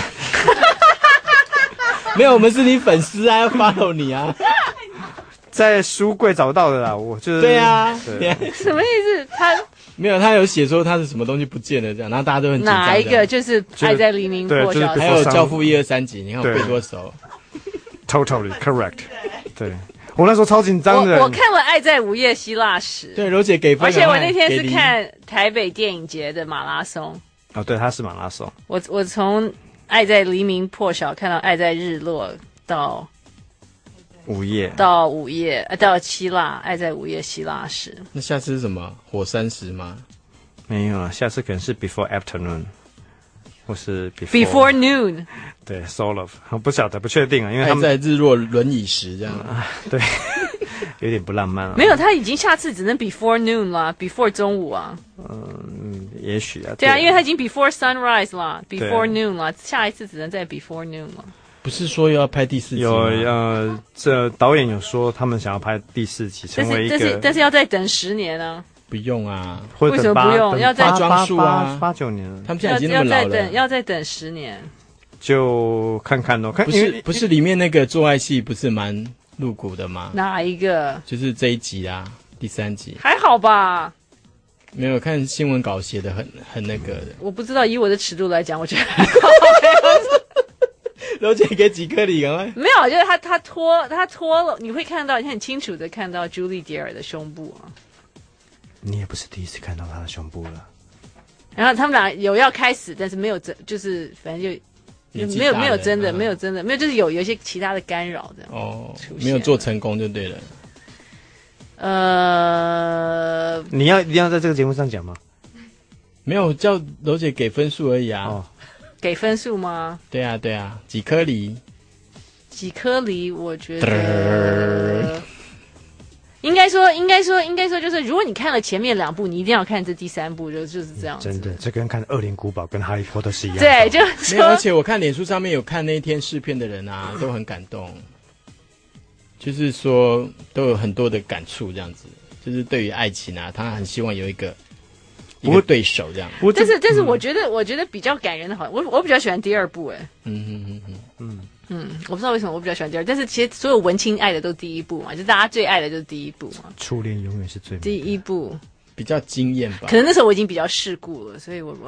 B: 没有，我们是你粉丝啊，要 follow 你啊。
C: 在书柜找到的啦，我就是
B: 对啊，
C: 对
A: 什么意思？他
B: 没有，他有写说他是什么东西不见了这样，然后大家都很紧张。
A: 哪一个就是爱在黎明破晓？
C: 就是、
B: 还有教父一二三集，你看我背多熟。
C: Totally correct 。对，我那时候超紧张的。
A: 我我看了《爱在午夜希腊时》，
B: 对，柔姐给分，
A: 而且我那天是看台北电影节的马拉松。
C: 哦，对，他是马拉松。
A: 我我从《爱在黎明破晓》看到《爱在日落》到
C: 午夜
A: 到午夜，呃，到希腊，爱在午夜希腊时。
B: 那下次是什么？火山石吗？
C: 没有啊，下次可能是 before afternoon， 或是 before,
A: before noon。
C: 对 ，sort of， 不晓得，不确定啊，因为他们
B: 爱在日落轮椅时这样。
C: 嗯、对，有点不浪漫啊。
A: 没有，他已经下次只能 before noon 了 ，before 中午啊。
C: 嗯，也许啊。
A: 对啊，因为他已经 before sunrise 了 ，before noon 了，下一次只能在 before noon 了。
B: 不是说要拍第四集吗？
C: 有呃，这导演有说他们想要拍第四集，成为一个，
A: 但是但是要再等十年啊。
B: 不用啊，
A: 为什么不用？要再
B: 装束啊，
C: 八九年了，
B: 他们现在已经那么老了，
A: 要再等，要再等十年。
C: 就看看咯，看
B: 不是不是里面那个做爱戏不是蛮露骨的吗？
A: 哪一个？
B: 就是这一集啊，第三集。
A: 还好吧。
B: 没有看新闻稿写的很很那个的。
A: 我不知道，以我的尺度来讲，我觉得还好。
B: 柔姐给几颗礼赶快。
A: 没有，就是他他脱他脱了，你会看到，你很清楚的看到朱莉迪尔的胸部啊。
C: 你也不是第一次看到她的胸部了。
A: 然后他们俩有要开始，但是没有真，就是反正就没有没有真的、嗯、没有真的没有，就是有有一些其他的干扰的
B: 哦，没有做成功就对了。
A: 呃，
C: 你要一定要在这个节目上讲吗？
B: 没有，叫柔姐给分数而已啊。
C: 哦，
A: 给分数吗？
B: 对啊对啊，几颗梨？
A: 几颗梨？我觉得应该说，应该说，应该说，就是如果你看了前面两部，你一定要看这第三部，就就是这样子。
C: 真的，这跟看《恶灵古堡》跟《哈利波特》是一样的。
A: 对，就
B: 没有。而且我看脸书上面有看那一天试片的人啊，都很感动，就是说都有很多的感触，这样子，就是对于爱情啊，他很希望有一个一个对手这样。
A: 但是，但是我觉得，嗯、我觉得比较感人的好，我我比较喜欢第二部，哎，
B: 嗯嗯嗯嗯嗯。
A: 嗯，我不知道为什么我比较喜欢第二，但是其实所有文青爱的都第一部嘛，就大家最爱的就是第一部嘛。
C: 初恋永远是最美的
A: 第一部
B: 比较惊艳吧？
A: 可能那时候我已经比较世故了，所以我我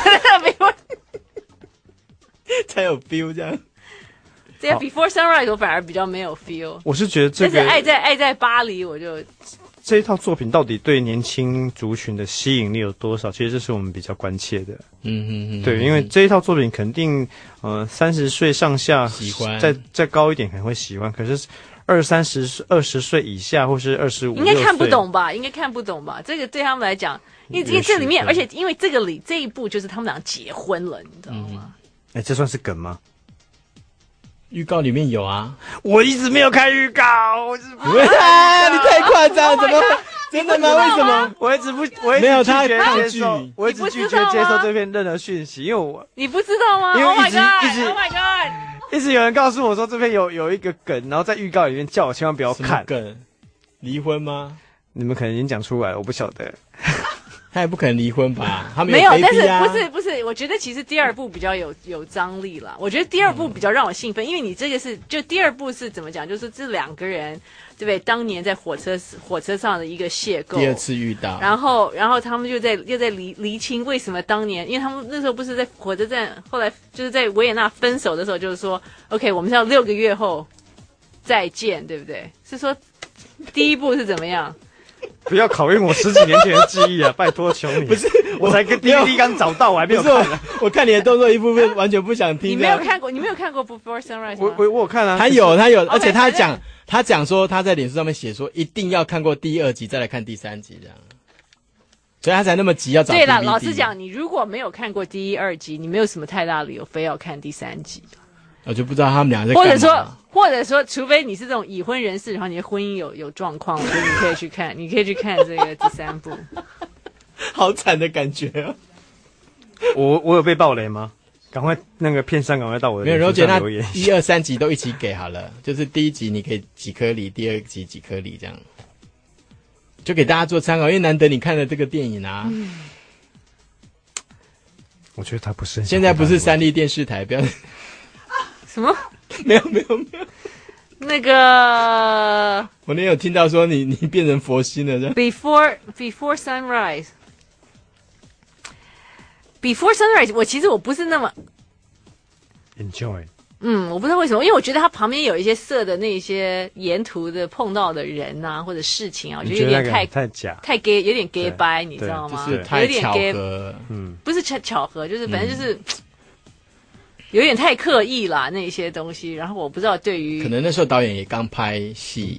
B: 才有 feel 这样。
A: 这 Before Sunrise 我反而比较没有 feel。
C: 我是觉得这个，
A: 但是爱在爱在巴黎，我就
C: 这一套作品到底对年轻族群的吸引力有多少？其实这是我们比较关切的。
B: 嗯嗯嗯，
C: 对，因为这一套作品肯定，呃，三十岁上下
B: 喜欢，
C: 再再高一点可能会喜欢，可是二三十、二十岁以下或是二十五，
A: 应该看不懂吧？应该看不懂吧？这个对他们来讲，因为因为这里面，而且因为这个里这一部就是他们俩结婚了，你知道吗？
C: 哎、嗯，这算是梗吗？
B: 预告里面有啊，
C: 我一直没有看预告，我一直不
B: 啊，你太夸张，怎么真的吗？为什么？
C: 我一直不，我一直
B: 没有他
C: 拒绝接受，我一直拒绝接受这篇任何讯息，因为我
A: 你不知道吗？
C: 因为一直、
A: oh、
C: 一直
A: ，Oh my God，
C: 一直有人告诉我说这篇有有一个梗，然后在预告里面叫我千万不要看。
B: 梗？离婚吗？
C: 你们可能已经讲出来了，我不晓得。
B: 他也不可能离婚吧？他
A: 没有，
B: 有 baby 啊、
A: 但是不是不是？我觉得其实第二部比较有有张力啦。我觉得第二部比较让我兴奋，嗯、因为你这个是就第二部是怎么讲？就是这两个人对不对？当年在火车火车上的一个邂逅，
B: 第二次遇到，
A: 然后然后他们就在又在厘厘清为什么当年，因为他们那时候不是在火车站，后来就是在维也纳分手的时候，就是说 OK， 我们是要六个月后再见，对不对？是说第一部是怎么样？
C: 不要考验我十几年前的记忆啊！拜托求你，
B: 不是，
C: 我才跟 D V D 刚找到，我还没有看呢。
B: 我看你的动作一部分完全不想听。
A: 你没有看过，你没有看过 Before Sunrise 吗？
C: 我我我有看啊，
B: 他有他有，
A: okay,
B: 而且他讲他讲说他在脸书上面写说一定要看过第二集再来看第三集这样，所以他才那么急要找 D V D。
A: 对了，老实讲，你如果没有看过第一、二集，你没有什么太大理由非要看第三集。
B: 我就不知道他们俩在干嘛。
A: 或者说，或者说，除非你是这种已婚人士，然后你的婚姻有有状况，我觉得你可以去看，你可以去看这个第三部。
B: 好惨的感觉哦！
C: 我我有被爆雷吗？赶快那个片商赶快到我的
B: 没有，然后觉得
C: 留言，
B: 一二三集都一起给好了，就是第一集你可以几颗梨，第二集几颗梨这样，就给大家做参考，因为难得你看了这个电影啊。嗯、
C: 我觉得他不是
B: 现在不是三立电视台，不要。
A: 什么？
B: 没有没有没有，
A: 那个
B: 我那有听到说你你变成佛心了，这样。
A: Before Before Sunrise， Before Sunrise， 我其实我不是那么
C: enjoy。
A: 嗯，我不知道为什么，因为我觉得它旁边有一些色的那些沿途的碰到的人啊或者事情啊，我觉得有点太
C: 太假，
A: 太 gay， 有点 gay 掰，你知道吗？
B: 就是太巧合，
A: 嗯，不是巧巧合，就是反正就是。嗯有点太刻意啦那些东西。然后我不知道对于
B: 可能那时候导演也刚拍戏，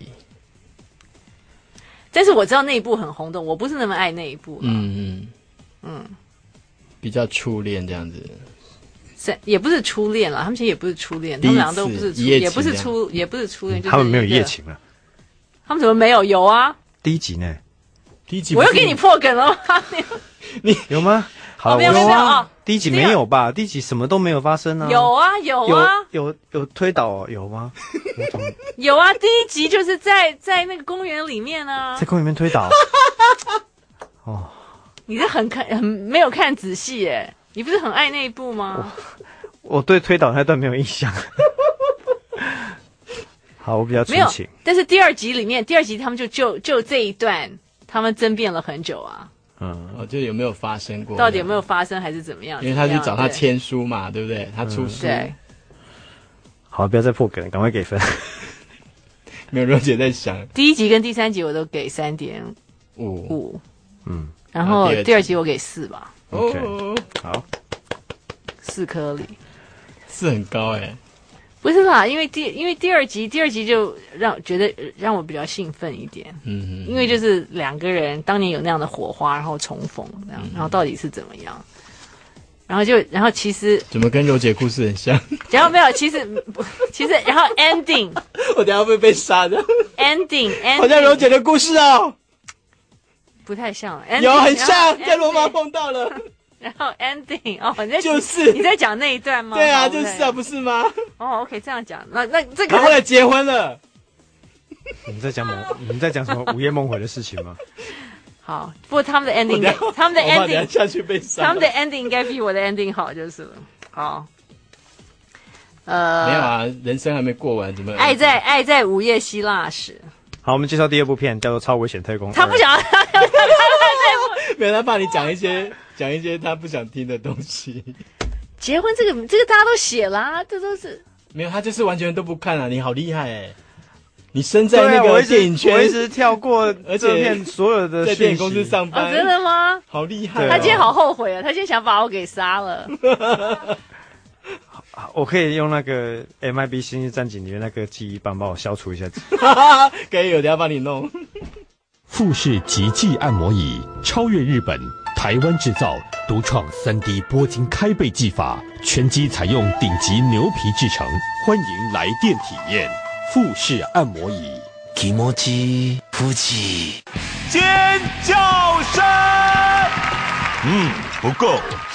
A: 但是我知道那一部很轰动，我不是那么爱那一部。
B: 嗯嗯
A: 嗯，
B: 比较初恋这样子。
A: 是也不是初恋啦，他们其实也不是初恋，他们两个都不是初，也不是初，也不是初恋，就是
C: 他们没有一夜情了。
A: 他们怎么没有？有啊，
C: 第一集呢？
B: 第一集
A: 我又给你破梗了吗？
C: 你有吗？好，
A: 哦、没有没有没有啊！
C: 第一集没有吧？第一集什么都没有发生啊！
A: 有啊有啊，
C: 有有有推倒、哦、有吗？
A: 有啊，第一集就是在在那个公园里面啊，
C: 在公园里面推倒。哦，
A: 你是很看很没有看仔细耶？你不是很爱那一部吗？
C: 我, 我对推倒那段没有印象。好，我比较纯情。
A: 没有，但是第二集里面，第二集他们就就就这一段，他们争辩了很久啊。
B: 嗯，哦，就有没有发生过？
A: 到底有没有发生，还是怎么样？
B: 因为他去找他签书嘛， 对, 对不对？他出书。嗯、
A: 对。
C: 好，不要再破梗了，赶快给分。
B: 没有，若姐在想。
A: 第一集跟第三集我都给三点五五，
C: 嗯，
A: 然后第二集我给四吧。
C: OK， 好，
A: 四颗粒，
B: 四很高哎、欸。
A: 不是啦，因为第因为第二集第二集就让觉得让我比较兴奋一点，嗯，因为就是两个人当年有那样的火花，然后重逢这样，然后到底是怎么样，然后就然后其实
B: 怎么跟柔姐故事很像？
A: 然后没有，其实其实然后 ending，
B: 我等一下会被杀的
A: ending ending
B: 好像柔姐的故事哦，
A: 不太像，
B: 有很像，在罗马碰到了。
A: 然后 ending 哦，你在
B: 就是
A: 你在讲那一段吗？
B: 对啊，就是啊，不是吗？
A: 哦 ，OK， 这样讲，那那这个
B: 他后来结婚了。
C: 你们在讲某你们在讲什么午夜梦回的事情吗？
A: 好，不过他们的 ending， 他们的 ending
B: 下去被杀，
A: 他们的 ending 应该比我的 ending 好就是了。好，呃，
B: 没有啊，人生还没过完，怎么？
A: 爱在爱在午夜希腊时。
C: 好，我们介绍第二部片，叫做《超危险特工》。
A: 他不想要，他他他
B: 没有，他怕你讲一些讲一些他不想听的东西。
A: 结婚这个这个大家都写了、啊，这都是
B: 没有，他就是完全都不看啊！你好厉害哎！你身在那个电影圈，
C: 我一直跳过，而且片所有的
B: 在电影公司上班、
A: 哦，真的吗？
B: 好厉害！
A: 他今天好后悔啊！他今天想把我给杀了。
C: 我可以用那个 M I B 星际战警里面那个记忆棒帮我消除一下。
B: 可以，我等一下帮你弄。
R: 富士极际按摩椅超越日本，台湾制造，独创 三 D 拨筋开背技法，全机采用顶级牛皮制成，欢迎来电体验。富士按摩椅，
S: 気持ち富士。
Q: 尖叫声，
S: 嗯，不够。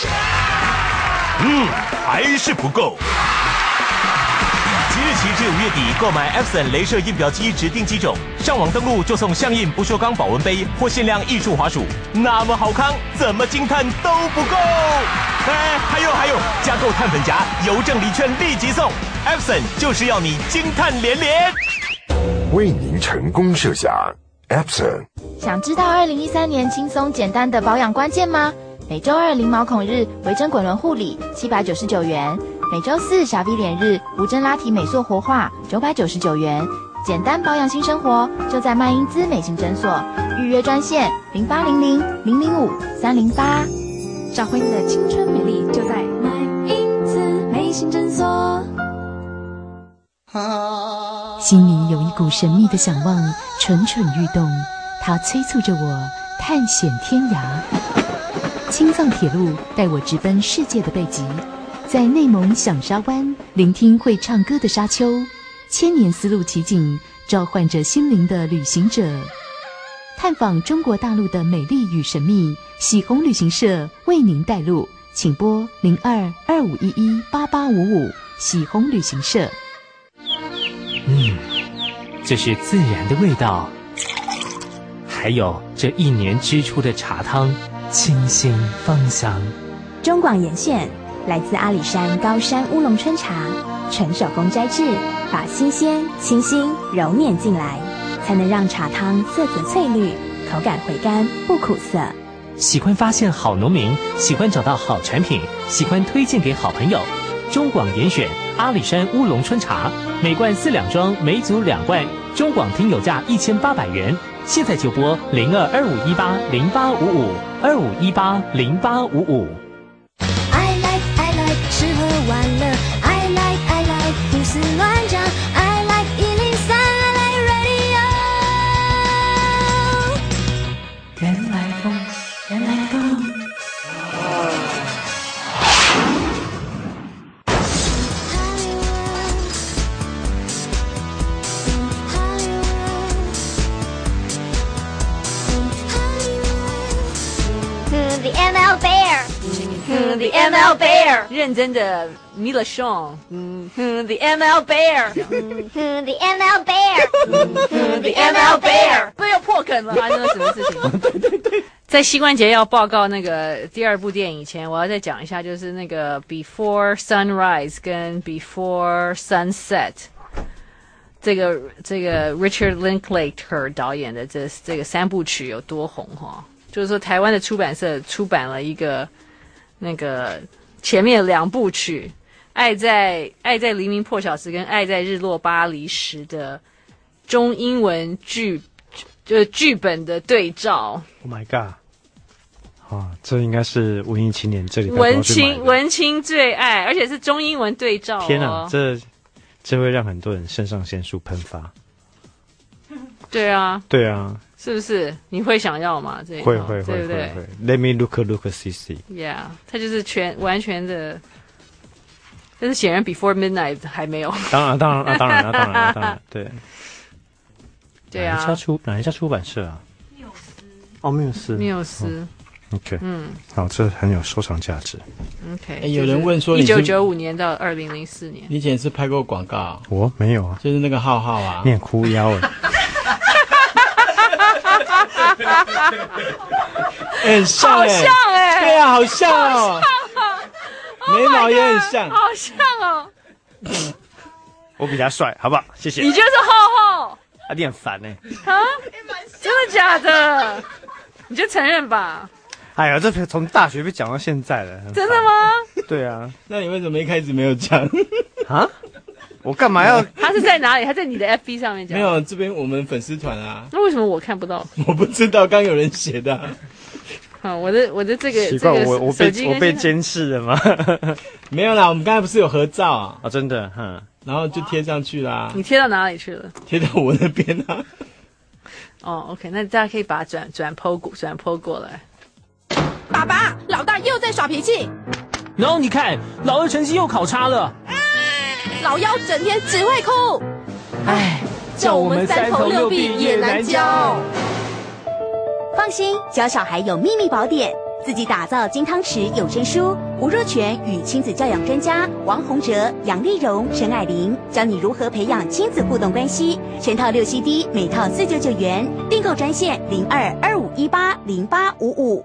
S: 嗯，还是不够。即日起至五月底，购买 Epson 雷射印表机指定机种，上网登录就送象印不锈钢保温杯或限量艺术滑鼠。那么好康，怎么惊叹都不够。哎，还有还有，加购碳粉夹，邮政礼券立即送。Epson 就是要你惊叹连连。
T: 为您成功设想 Epson。
U: 想知道二零一三年轻松简单的保养关键吗？每周二零毛孔日微针滚轮护理七百九十九元，每周四小 V 脸日无针拉提美塑活化九百九十九元。简单保养新生活，就在麦因兹美型诊所，预约专线零八零零零零五三零八。找回你的青春美丽，就在麦因兹美型诊所。
L: 心里有一股神秘的想望蠢蠢欲动，它催促着我探险天涯。青藏铁路带我直奔世界的背脊，在内蒙响沙湾聆听会唱歌的沙丘，千年丝路奇景召唤着心灵的旅行者。探访中国大陆的美丽与神秘，喜红旅行社为您带路，请拨零二二五一一八八五五，喜红旅行社。
V: 嗯，这是自然的味道，还有这一年之初的茶汤。清新芳香，
N: 中广沿线来自阿里山高山乌龙春茶，纯手工摘制，把新鲜、清新揉捻进来，才能让茶汤色泽翠绿，口感回甘不苦涩。
V: 喜欢发现好农民，喜欢找到好产品，喜欢推荐给好朋友。中广严选阿里山乌龙春茶，每罐四两装，每组两罐，中广听友价一千八百元。现在就拨零二二五一八零八五五二五一八零八五五。
W: I like I like 吃喝玩乐
U: 嗯 The M L Bear，
A: 认真的 Mila Shaw， 嗯 The M L Bear，
E: 嗯 The M L Bear，
U: 嗯 The M L Bear，
A: 不要破梗了，发生了什么事情？对对对，在膝关节要报告那个第二部电影以前，我要再讲一下，就是那个 Before Sunrise 跟 Before Sunset。这个这个 Richard Linklater 导演的这这个三部曲有多红哈？就是说台湾的出版社出版了一个那个前面两部曲，《爱在爱在黎明破晓时》跟《爱在日落巴黎时》的中英文剧就是剧本的对照。
C: Oh my god！ 啊，这应该是文艺青年这里
A: 文青文青最爱，而且是中英文对照、哦。
C: 天啊，这这会让很多人肾上腺素喷发。
A: 对啊，
C: 对啊，
A: 是不是？你会想要吗？这一
C: 会会会
A: 对不对
C: 会会 ？Let me look look see see。Yeah，
A: 它就是全完全的，但是显然 Before Midnight 还没有。
C: 当然当然啊当然啊当然啊当然对。
A: 对啊。
C: 哪一家出哪一家出版社啊？
A: 缪斯。
C: 哦，缪斯。
A: 缪斯。
C: 哦OK，
A: 嗯，
C: 好，这很有收藏价值。
A: OK，、
B: 欸、有人问说你
A: 一九九五年到二零零四年，
B: 你以前是拍过广告？
C: 我没有啊，
B: 就是那个浩浩啊，
C: 你很哭腰哎、
B: 欸，很像哎、欸，
A: 好像哎、欸，
B: 对啊，好像哦，
A: 像
B: 眉毛也很像，
A: oh、好像哦。
C: 我比他帅，好不好？谢谢。
A: 你就是浩浩，
C: 啊，你很烦哎、
A: 欸。啊，真的假的？你就承认吧。
C: 哎呀，这从大学被讲到现在了。
A: 真的吗？
C: 对啊。
B: 那你为什么一开始没有讲？
C: 啊？我干嘛要？
A: 他是在哪里？他在你的 F B 上面讲。
B: 没有，这边我们粉丝团啊。
A: 那为什么我看不到？
B: 我不知道，刚有人写的、啊。
A: 好，我的我的这个
C: 奇怪，
A: 这个
C: 我我被我被监视了吗？
B: 没有啦，我们刚才不是有合照啊？
C: 啊，真的，哼，
B: 然后就贴上去啦。
A: 你贴到哪里去了？
B: 贴到我那边啊。
A: 哦 ，OK， 那大家可以把它转转 po 过转 po 过来。
I: 爸爸，老大又在耍脾气。
V: 然后你看，老二成绩又考差了。
I: 老幺整天只会哭。唉，叫我们三头六臂也难教。
K: 放心，教小孩有秘密宝典，自己打造金汤匙有声书。吴若权与亲子教养专家王洪哲、杨丽蓉、陈蔼玲教你如何培养亲子互动关系。全套六 C D， 每套四九九元，订购专线零二二五一八零八五五。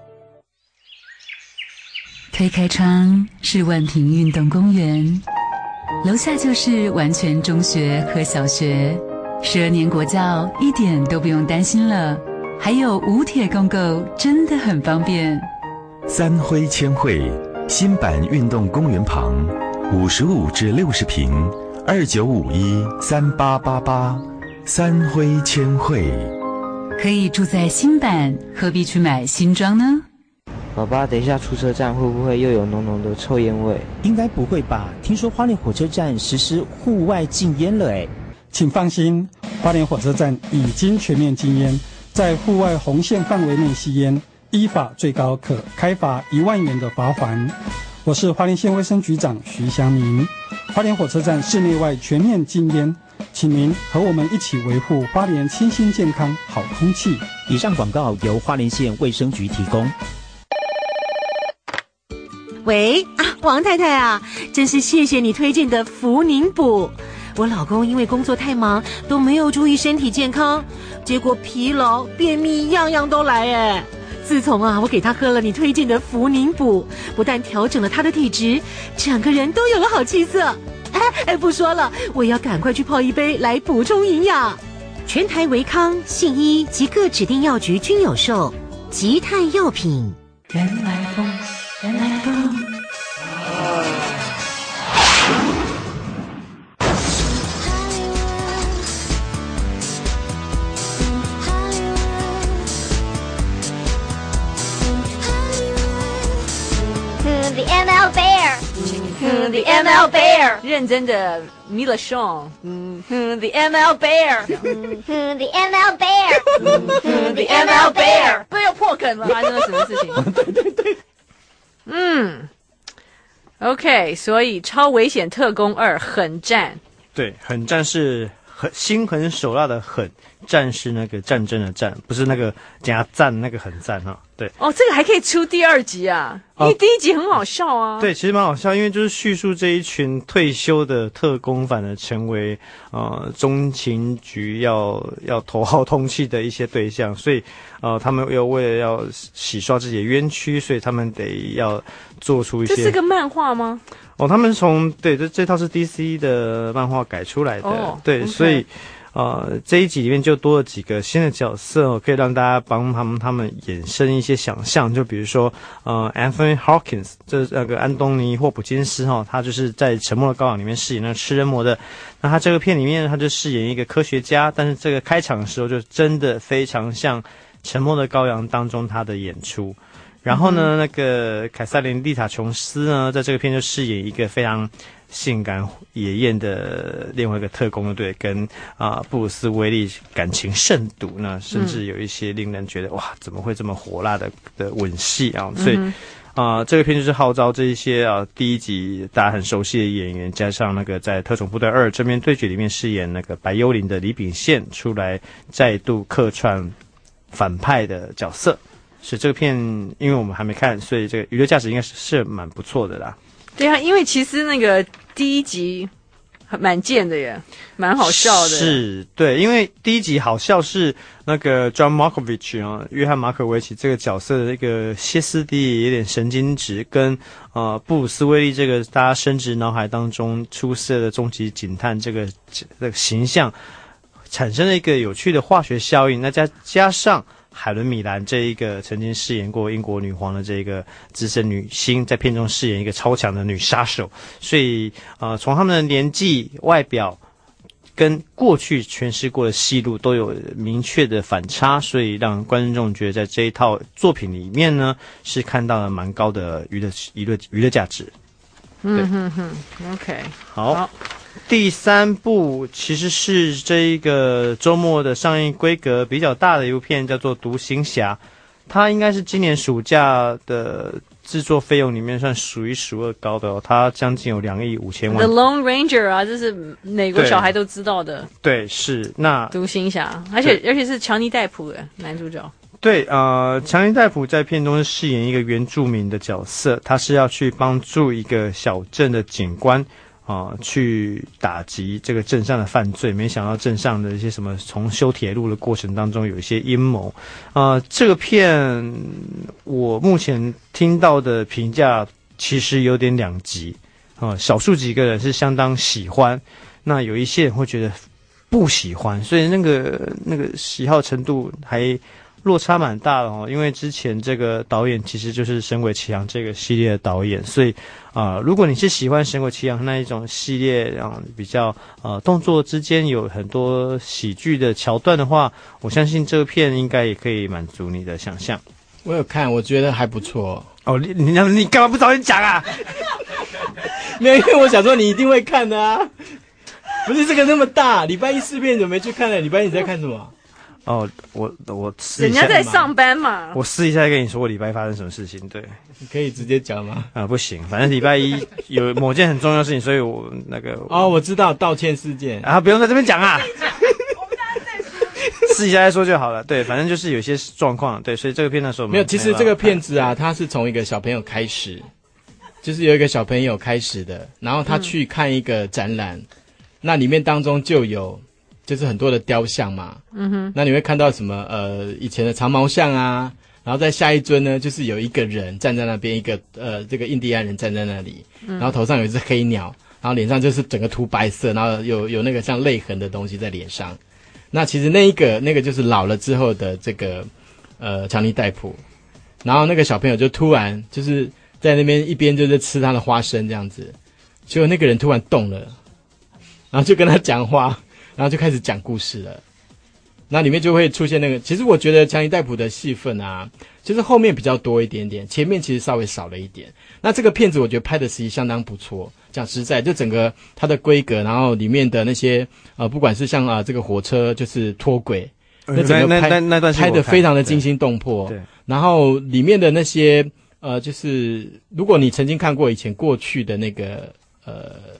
F: 推开窗是万平运动公园，楼下就是完全中学和小学，十二年国教一点都不用担心了。还有五铁共购，真的很方便。
G: 三辉千惠新版运动公园旁，五十五至六十平，二九五一三八八八，三辉千惠。
F: 可以住在新版，何必去买新装呢？
W: 爸爸，等一下出车站会不会又有浓浓的臭烟味？
X: 应该不会吧？听说花莲火车站实施户外禁烟了哎。
Y: 请放心，花莲火车站已经全面禁烟，在户外红线范围内吸烟，依法最高可开罚一万元的罚锾。我是花莲县卫生局长徐祥明。花莲火车站室内外全面禁烟，请您和我们一起维护花莲清新健康好空气。
X: 以上广告由花莲县卫生局提供。
Z: 喂啊，王太太啊，真是谢谢你推荐的福宁补。我老公因为工作太忙，都没有注意身体健康，结果疲劳、便秘样样都来哎。自从啊，我给他喝了你推荐的福宁补，不但调整了他的体质，整个人都有了好气色。哎哎，不说了，我也要赶快去泡一杯来补充营养。全台维康、信医及各指定药局均有售，吉泰药品。
F: 原来风，原来风。
E: The M L Bear，
U: 嗯 The M L Bear，
A: 认真的 Mila Shaw， 嗯 The M L Bear，
E: 嗯 The M L Bear，
U: 嗯 The M L Bear，
A: 不要破梗了，发生了什么事情？
B: 对对对，
A: 嗯 ，OK， 所以超危险特工二狠战，
C: 对，狠战是狠心狠手辣的狠， 战是那个战争的战，不是那个加赞那个很赞哈。对，
A: 哦，这个还可以出第二集啊，因为第一集很好笑啊。
C: 对，其实蛮好笑，因为就是叙述这一群退休的特工，反而成为呃中情局要要头号通缉的一些对象，所以呃他们又为了要洗刷自己的冤屈，所以他们得要做出一些。
A: 这是个漫画吗？
C: 哦，他们从对这这套是 D C 的漫画改出来的，
A: 哦、
C: 对，
A: okay.
C: 所以。呃，这一集里面就多了几个新的角色、哦，可以让大家帮他们他们衍生一些想象。就比如说，呃 ，Anthony Hopkins， 这那个安东尼霍普金斯哈、哦，他就是在《沉默的羔羊》里面饰演那个吃人魔的。那他这个片里面，他就饰演一个科学家，但是这个开场的时候就真的非常像《沉默的羔羊》当中他的演出。然后呢，嗯、那个凯瑟琳·丽塔·琼斯呢，在这个片就饰演一个非常性感野艳的另外一个特工，对，跟啊、呃、布鲁斯威利感情甚笃，那甚至有一些令人觉得、嗯、哇，怎么会这么火辣的的吻戏啊？所以啊、呃，这个片就是号召这一些啊第一集大家很熟悉的演员，加上那个在《特种部队二：正面对决》里面饰演那个白幽灵的李秉宪出来，再度客串反派的角色。是这个片，因为我们还没看，所以这个娱乐价值应该是是蛮不错的啦。
A: 对啊，因为其实那个第一集蛮贱的耶，蛮好笑的。
C: 是，对，因为第一集好笑是那个 John Malkovich 啊，约翰马可维奇这个角色的一个歇斯底里、有点神经质，跟呃布鲁斯威利这个大家深植脑海当中出色的终极警探这个这个形象，产生了一个有趣的化学效应。那加加上海伦米兰这一个曾经饰演过英国女皇的这个资深女星，在片中饰演一个超强的女杀手，所以呃，从他们的年纪、外表跟过去诠释过的戏路都有明确的反差，所以让观众觉得在这一套作品里面呢，是看到了蛮高的娱乐娱乐娱乐价值。
A: 嗯哼哼 ，OK，
C: 好。好，第三部其实是这一个周末的上映规格比较大的一部片，叫做《独行侠》，它应该是今年暑假的制作费用里面算数一数二高的哦，它将近有两亿五千万。
A: The Lone Ranger 啊，这是美国小孩都知道的。
C: 对，是那
A: 独行侠，而且而且是强尼戴普的男主角。
C: 对，呃，强尼戴普在片中是饰演一个原住民的角色，他是要去帮助一个小镇的警官啊、呃，去打击这个镇上的犯罪。没想到镇上的一些什么从修铁路的过程当中有一些阴谋。呃，这个片我目前听到的评价其实有点两极啊、呃，少数几个人是相当喜欢，那有一些人会觉得不喜欢，所以那个那个喜好程度还落差蛮大的哦，因为之前这个导演其实就是《神鬼奇航》这个系列的导演，所以啊、呃，如果你是喜欢《神鬼奇航》那一种系列，然后比较呃动作之间有很多喜剧的桥段的话，我相信这个片应该也可以满足你的想象。
B: 我有看，我觉得还不错。
C: 哦，你你你干嘛不早点讲啊？
B: 没有，因为我想说你一定会看的啊。不是这个那么大，礼拜一试片怎么没去看呢？礼拜一你在看什么？
C: 哦，我我私
A: 人家在上班嘛，
C: 我私底下跟你说我礼拜一发生什么事情，对，
B: 你可以直接讲吗？
C: 啊、呃，不行，反正礼拜一有某件很重要的事情，所以我那个
B: 哦，我知道道歉事件
C: 啊，不用在这边讲啊，我们大家再说，私底下再说就好了。对，反正就是有些状况，对，所以这个片的时候
B: 没有。其实这个片子啊，它是从一个小朋友开始，就是有一个小朋友开始的，然后他去看一个展览，嗯、那里面当中就有。就是很多的雕像嘛，嗯哼，那你会看到什么？呃，以前的长毛象啊，然后在下一尊呢，就是有一个人站在那边，一个呃，这个印第安人站在那里，嗯、然后头上有一只黑鸟，然后脸上就是整个涂白色，然后有有那个像泪痕的东西在脸上。那其实那一个那个就是老了之后的这个呃强尼戴普，然后那个小朋友就突然就是在那边一边就是吃他的花生这样子，结果那个人突然动了，然后就跟他讲话。然后就开始讲故事了，那里面就会出现那个，其实我觉得强尼戴普的戏份啊，就是后面比较多一点点，前面其实稍微少了一点。那这个片子我觉得拍的实际相当不错，讲实在，就整个它的规格，然后里面的那些呃，不管是像啊、呃、这个火车就是脱轨，那整个拍
C: 那那段
B: 拍的非常的惊心动魄，
C: 对，
B: 然后里面的那些呃，就是如果你曾经看过以前过去的那个呃。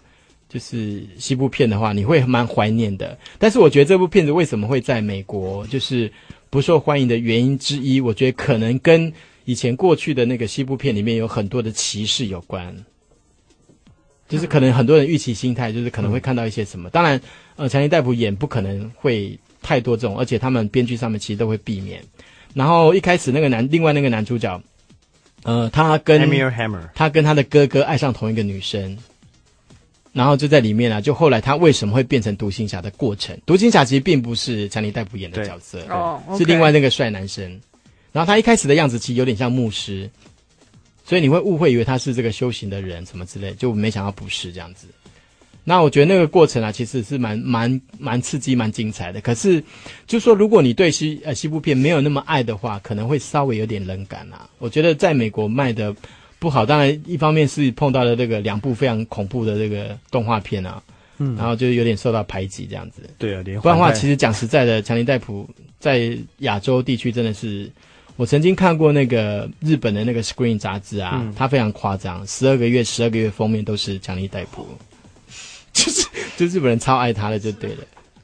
B: 就是西部片的话，你会蛮怀念的。但是我觉得这部片子为什么会在美国就是不受欢迎的原因之一，我觉得可能跟以前过去的那个西部片里面有很多的歧视有关。就是可能很多人预期心态就是可能会看到一些什么，当然呃强尼戴普演不可能会太多这种，而且他们编剧上面其实都会避免。然后一开始那个男另外那个男主角呃他跟
C: Hammer Hammer
B: 他跟他的哥哥爱上同一个女生，然后就在里面啊，就后来他为什么会变成独行侠的过程。独行侠其实并不是强尼戴普演的角色，
A: 哦
B: 是另外那个帅男生。然后他一开始的样子其实有点像牧师，所以你会误会以为他是这个修行的人什么之类，就没想到不是这样子。那我觉得那个过程啊，其实是蛮蛮蛮刺激、蛮精彩的。可是，就是说，如果你对西呃西部片没有那么爱的话，可能会稍微有点冷感啊。我觉得在美国卖的不好，当然一方面是碰到了这个两部非常恐怖的这个动画片啊，嗯，然后就有点受到排挤这样子。
C: 对啊，连
B: 不然的话，其实讲实在的，强尼戴普在亚洲地区真的是。我曾经看过那个日本的那个 Screen 杂志啊，嗯、它非常夸张，十二个月十二个月封面都是强尼戴普，就是就日本人超爱他的就对了。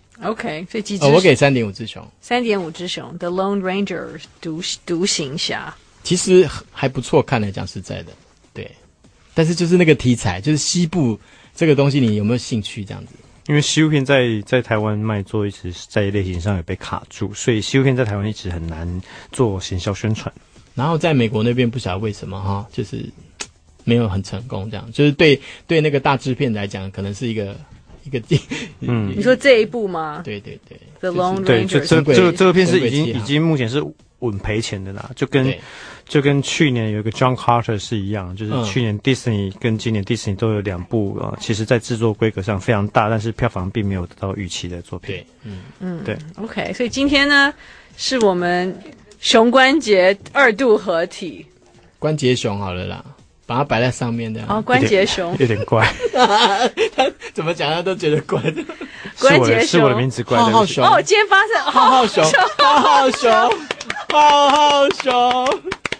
A: OK， 所以几只、
B: 哦、我给三点五只熊，
A: 三点五只熊 ，The Lone Ranger 独独行侠，
B: 其实还不错看的，讲实在的，对。但是就是那个题材，就是西部这个东西，你有没有兴趣这样子？
C: 因为西部片在在台湾卖座一直在类型上有被卡住，所以西部片在台湾一直很难做行销宣传。
B: 然后在美国那边不晓得为什么哈，就是没有很成功，这样就是对对那个大制片来讲，可能是一个一个
A: 嗯，你说这一部吗？
B: 对对对
A: ，The Lone Ranger，
C: 对，这这这个这个片是已经已经目前是稳赔钱的啦，就跟。就跟去年有一个 John Carter 是一样，就是去年 Disney 跟今年 Disney 都有两部啊、呃，其实在制作规格上非常大，但是票房并没有得到预期的作品。
B: 对，
A: 嗯嗯，
C: 对。
A: OK， 所以今天呢，是我们熊关节二度合体，
B: 关节熊好了啦，把它摆在上面的。
A: 哦，关节熊
C: 有点怪，
B: 他怎么讲他都觉得怪的。
A: 关节熊
C: 是我的名字怪的。
B: 浩浩熊
A: 哦，今天发生
B: 浩浩熊，浩浩熊，浩浩熊。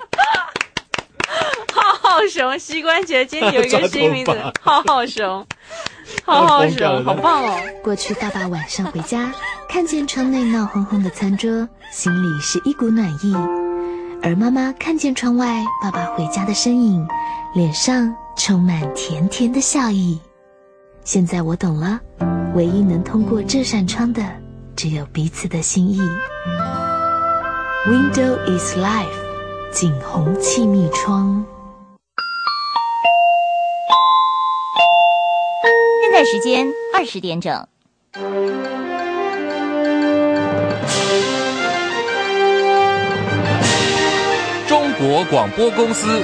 A: 浩浩熊膝关节今天有一个新名字，浩浩熊，浩浩熊，好棒哦！
N: 过去爸爸晚上回家，看见窗内闹哄哄的餐桌，心里是一股暖意；而妈妈看见窗外爸爸回家的身影，脸上充满甜甜的笑意。现在我懂了，唯一能通过这扇窗的，只有彼此的心意。Window is life， 景洪气密窗。
U: 现在时间二十点整。
D: 中国广播公司。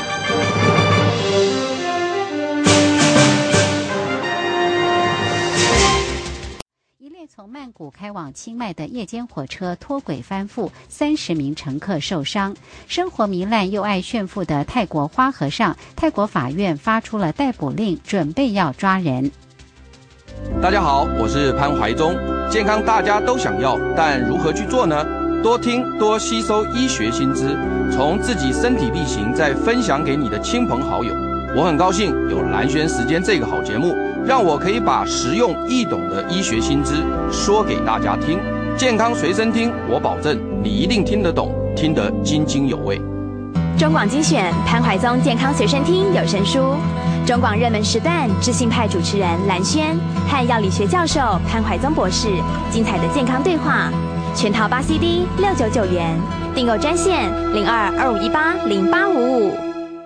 H: 从曼谷开往清迈的夜间火车脱轨翻覆，三十名乘客受伤。生活糜烂又爱炫富的泰国花和尚，泰国法院发出了逮捕令，准备要抓人。
D: 大家好，我是潘怀忠。健康大家都想要，但如何去做呢？多听多吸收医学新知，从自己身体力行，再分享给你的亲朋好友。我很高兴有蓝轩时间这个好节目，让我可以把实用易懂的医学新知说给大家听。健康随身听，我保证你一定听得懂，听得津津有味。
N: 中广精选潘怀宗健康随身听有声书，中广热门时段知性派主持人蓝轩和药理学教授潘怀宗博士精彩的健康对话，全套八 C D 六九九元，订购专线零二二五一八零八五五。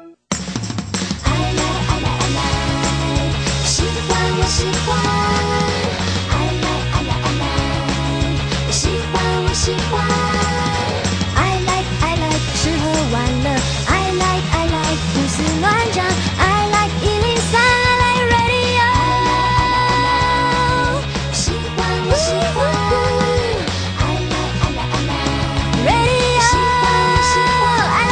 Q: 喜欢，爱来爱来爱来，喜欢我喜欢，爱来爱来吃喝玩乐，爱来爱来胡思乱想，爱来一零三，爱来 radio， 喜欢我喜欢，爱来爱来爱来 radio， 喜欢我喜欢，爱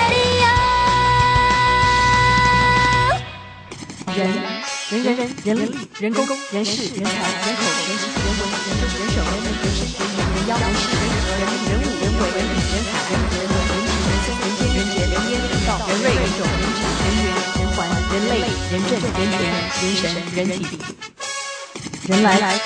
Q: 来 radio。
A: 人。人人人人力人工人事人才人口人情人文人政人手人民人事人民人妖人事人和人人物人为人理人才人人文人情人生人间人杰人烟人道人瑞人种人质人缘人环人人类、人证、人权、人神、人体、人来来。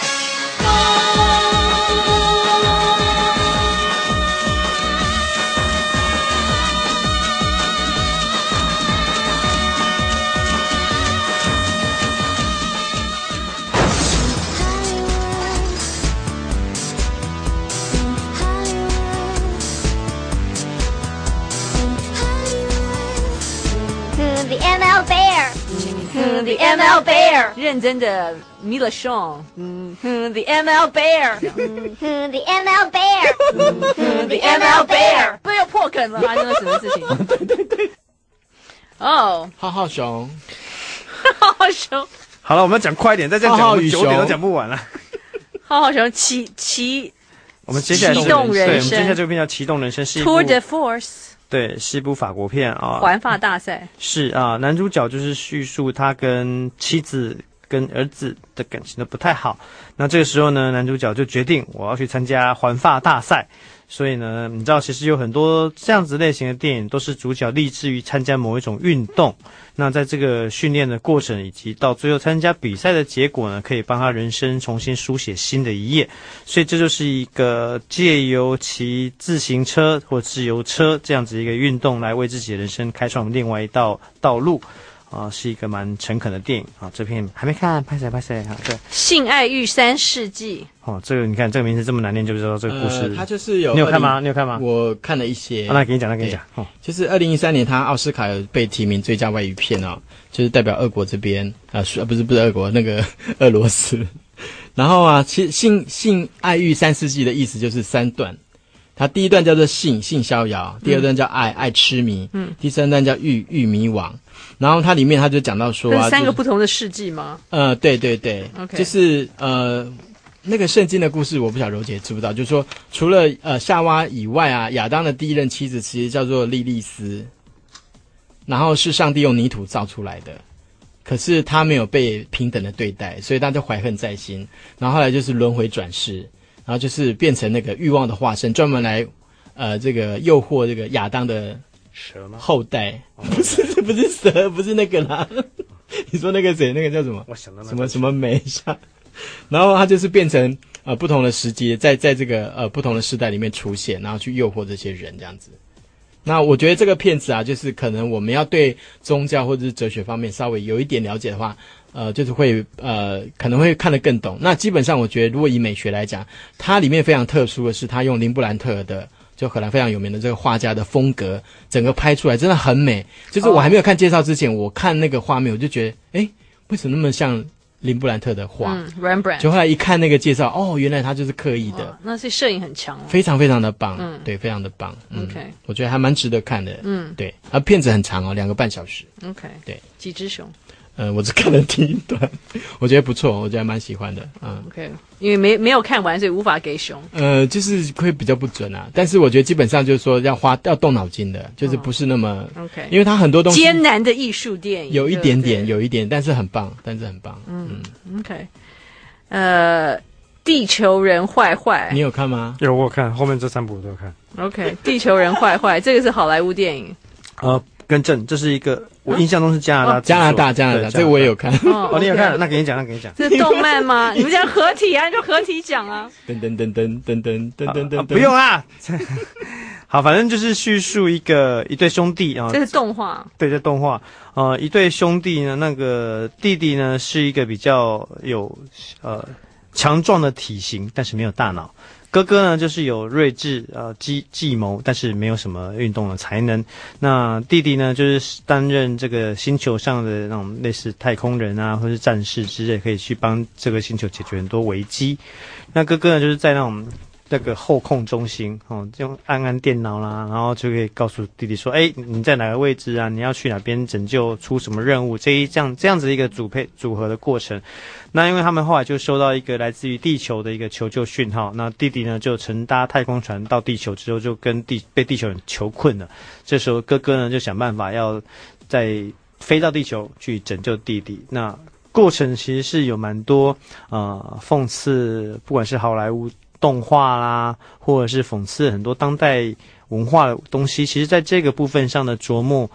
E: The M L Bear. The M L Bear.
A: 认真的米勒熊。嗯 The M L Bear.
E: The M L Bear.
A: The M L Bear. 不要破梗了，发生了什么事情？对对对。哦，
B: 浩浩熊，
A: 浩浩熊。
C: 好了，我们要讲快一点，再这样讲，我们九点都讲不完了。
A: 浩浩熊骑骑，
C: 我们接下来
A: 启动人生，
C: 对，我们接下来这个片叫《启动人生》，是一部
A: Tour de Force。
C: 对，是一部法国片啊，
A: 环法大赛
C: 是啊，男主角就是叙述他跟妻子跟儿子的感情都不太好，那这个时候呢，男主角就决定我要去参加环法大赛，所以呢，你知道其实有很多这样子类型的电影都是主角立志于参加某一种运动，那在这个训练的过程以及到最后参加比赛的结果呢，可以帮他人生重新书写新的一页，所以这就是一个借由骑自行车或自由车这样子一个运动来为自己的人生开创另外一道道路啊、呃，是一个蛮诚恳的电影啊。这片还没看，拍谁拍谁哈？对，
A: 性爱欲三世纪。
C: 哦，这个你看这个名字这么难念，就知道这个故事。
B: 呃、他就是有，
C: 你有看吗？你有看吗？
B: 我看了一些。
C: 啊、那给你讲，那给你讲。哦，
B: 就是二零一三年他奥斯卡有被提名最佳外语片哦，就是代表俄国这边啊，不是不是俄国那个俄罗斯。然后啊，其实性性爱欲三世纪的意思就是三段。它第一段叫做性性逍遥，第二段叫爱、嗯、爱痴迷，嗯，第三段叫欲欲迷惘。然后它里面他就讲到说啊，
A: 是三个不同的世纪吗？
B: 呃，对对对
A: ，OK，
B: 就是呃那个圣经的故事，我不晓得柔姐知不知道，就是说除了呃夏娃以外啊，亚当的第一任妻子其实叫做莉莉丝，然后是上帝用泥土造出来的，可是他没有被平等的对待，所以他就怀恨在心，然后后来就是轮回转世，然后就是变成那个欲望的化身，专门来呃这个诱惑这个亚当的
C: 蛇吗？
B: 后代、哦、不是不是蛇，不是那个啦。你说那个谁？那个叫什么？
C: 我想到那
B: 什么什么梅下，然后他就是变成呃不同的时机，在在这个呃不同的时代里面出现，然后去诱惑这些人这样子。那我觉得这个片子啊，就是可能我们要对宗教或者是哲学方面稍微有一点了解的话，呃，就是会呃可能会看得更懂。那基本上我觉得，如果以美学来讲，它里面非常特殊的是，它用林布兰特的。就荷兰非常有名的这个画家的风格，整个拍出来真的很美。就是我还没有看介绍之前， oh. 我看那个画面，我就觉得，哎，为什么那么像林布兰特的画？
A: 嗯 ，Rembrandt。
B: 就后来一看那个介绍，哦，原来他就是刻意的。
A: 那是摄影很强、哦，
B: 非常非常的棒，
A: 嗯，
B: 对，非常的棒。嗯、
A: OK，
B: 我觉得还蛮值得看的。
A: 嗯，
B: 对，啊，片子很长哦，两个半小时。
A: OK，
B: 对，
A: 几只熊？
B: 呃，我只看了第一段，我觉得不错，我觉得还蛮喜欢的。嗯
A: ，OK， 因为没没有看完，所以无法给熊。
B: 呃，就是会比较不准啊，但是我觉得基本上就是说要花要动脑筋的，就是不是那么、
A: 哦、OK，
B: 因为它很多东西
A: 艰难的艺术电影，
B: 有一点点，有一点，但是很棒，但是很棒。
A: 嗯, 嗯 ，OK， 呃，地球人坏坏，
B: 你有看吗？
C: 有，我有看，后面这三部我都有看。
A: OK， 地球人坏坏，这个是好莱坞电影。
C: 呃。更正，这是一个我印象中是加拿大、
B: 哦，加拿大，加拿大，这个我也有看。
C: 哦，哦你有看？那给你讲，那给你讲。
A: 这是动漫吗？你们讲合体啊，你就合体讲啊。
B: 噔噔噔噔噔噔噔噔噔，
C: 不用啊。好，反正就是叙述一个一对兄弟啊。
A: 这是动画。
C: 对，这动画。呃，一对兄弟呢，那个弟弟呢是一个比较有呃强壮的体型，但是没有大脑。哥哥呢，就是有睿智呃计计谋，但是没有什么运动的才能。那弟弟呢，就是担任这个星球上的那种类似太空人啊，或是战士之类，可以去帮这个星球解决很多危机。那哥哥呢，就是在那种那个后控中心哦，用按按电脑啦，然后就可以告诉弟弟说，哎，你在哪个位置啊？你要去哪边拯救出什么任务？这一这样这样子一个组配组合的过程。那因为他们后来就收到一个来自于地球的一个求救讯号，那弟弟呢就乘搭太空船到地球之后，就跟地被地球人囚困了。这时候哥哥呢就想办法要再飞到地球去拯救弟弟。那过程其实是有蛮多呃讽刺，不管是好莱坞动画啦，或者是讽刺很多当代文化的东西，其实在这个部分上的琢磨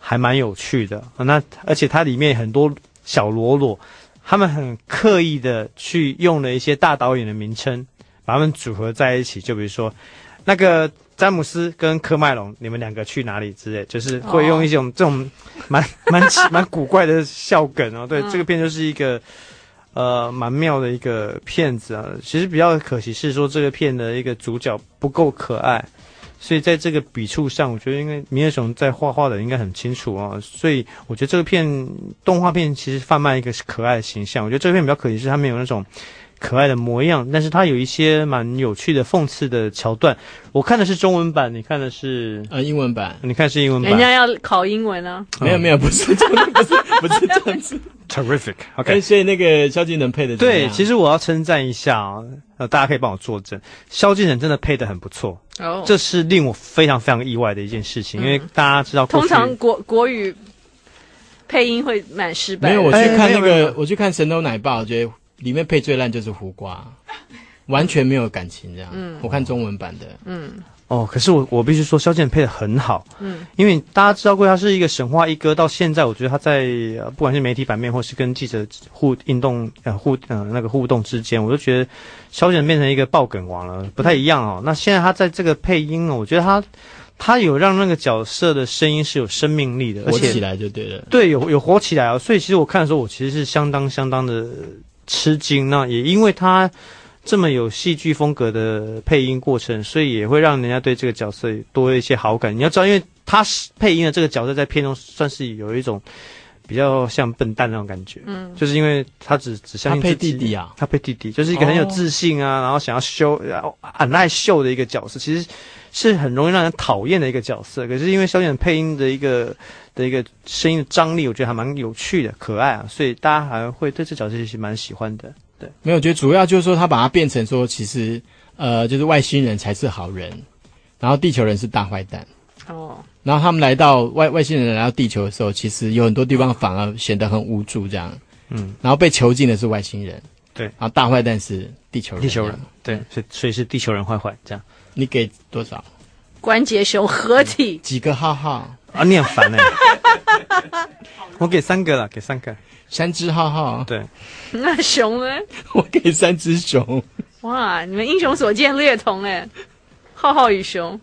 C: 还蛮有趣的。那而且它里面很多小喽啰，他们很刻意的去用了一些大导演的名称，把他们组合在一起。就比如说那个詹姆斯跟科麦隆，你们两个去哪里之类，就是会用一种、哦、这种蛮蛮蛮古怪的笑梗哦。对，嗯、这个片就是一个呃蛮妙的一个片子啊。其实比较可惜是说这个片的一个主角不够可爱。所以在这个笔触上，我觉得因为米尔熊在画画的应该很清楚啊，所以我觉得这个片动画片其实贩卖一个可爱的形象。我觉得这个片比较可惜是它没有那种可爱的模样，但是它有一些蛮有趣的讽刺的桥段。我看的是中文版，你看的是
B: 呃英文版，
C: 你看是英文版，
A: 人家要考英文啊。
B: 没有没有，不是这样，不是不是这样子。
C: Terrific，OK，、okay.
B: 所以那个萧敬腾配的
C: 对，其实我要称赞一下啊，呃，大家可以帮我作证，萧敬腾真的配得很不错，哦、oh. ，这是令我非常非常意外的一件事情，嗯、因为大家知道
A: 通常国国语配音会蛮失败的。
B: 没有，我去看那个，哎、我去看《神偷奶爸》，我觉得里面配最烂就是胡瓜，完全没有感情这样。嗯，我看中文版的，
A: 嗯。
C: 哦，可是我我必须说，萧敬腾配得很好，
A: 嗯，
C: 因为大家知道过他是一个神话一哥，到现在我觉得他在、呃、不管是媒体版面或是跟记者互运动呃互呃那个互动之间，我就觉得萧敬腾变成一个爆梗王了，不太一样哦。嗯、那现在他在这个配音哦，我觉得他他有让那个角色的声音是有生命力的，而且
B: 活起来就对了，
C: 对，有有活起来哦。所以其实我看的时候，我其实是相当相当的吃惊。那也因为他这么有戏剧风格的配音过程，所以也会让人家对这个角色多一些好感。你要知道，因为他配音的这个角色在片中算是有一种比较像笨蛋那种感觉，嗯，就是因为他只只相信自己，
B: 他配弟弟啊，
C: 他配弟弟，就是一个很有自信啊，哦、然后想要秀，然后很爱秀的一个角色，其实是很容易让人讨厌的一个角色。可是因为萧敬腾配音的一个的一个声音的张力，我觉得还蛮有趣的、可爱啊，所以大家还会对这角色其实蛮喜欢的。对，
B: 没有，我觉得主要就是说他把它变成说，其实呃，就是外星人才是好人，然后地球人是大坏蛋。
A: 哦。
B: 然后他们来到外外星人来到地球的时候，其实有很多地方反而显得很无助，这样。
C: 嗯。
B: 然后被囚禁的是外星人。
C: 对。
B: 然后大坏蛋是地球人。
C: 地球人。对，所以所以是地球人坏坏这样。
B: 你给多少？
A: 关节熊合体。
B: 几个号号？
C: 啊，你很烦哎、欸。我给三个了，给三个。
B: 三只浩浩，
C: 对，
A: 那熊呢？
B: 我给三只熊。
A: 哇，你们英雄所见略同哎，浩浩与熊。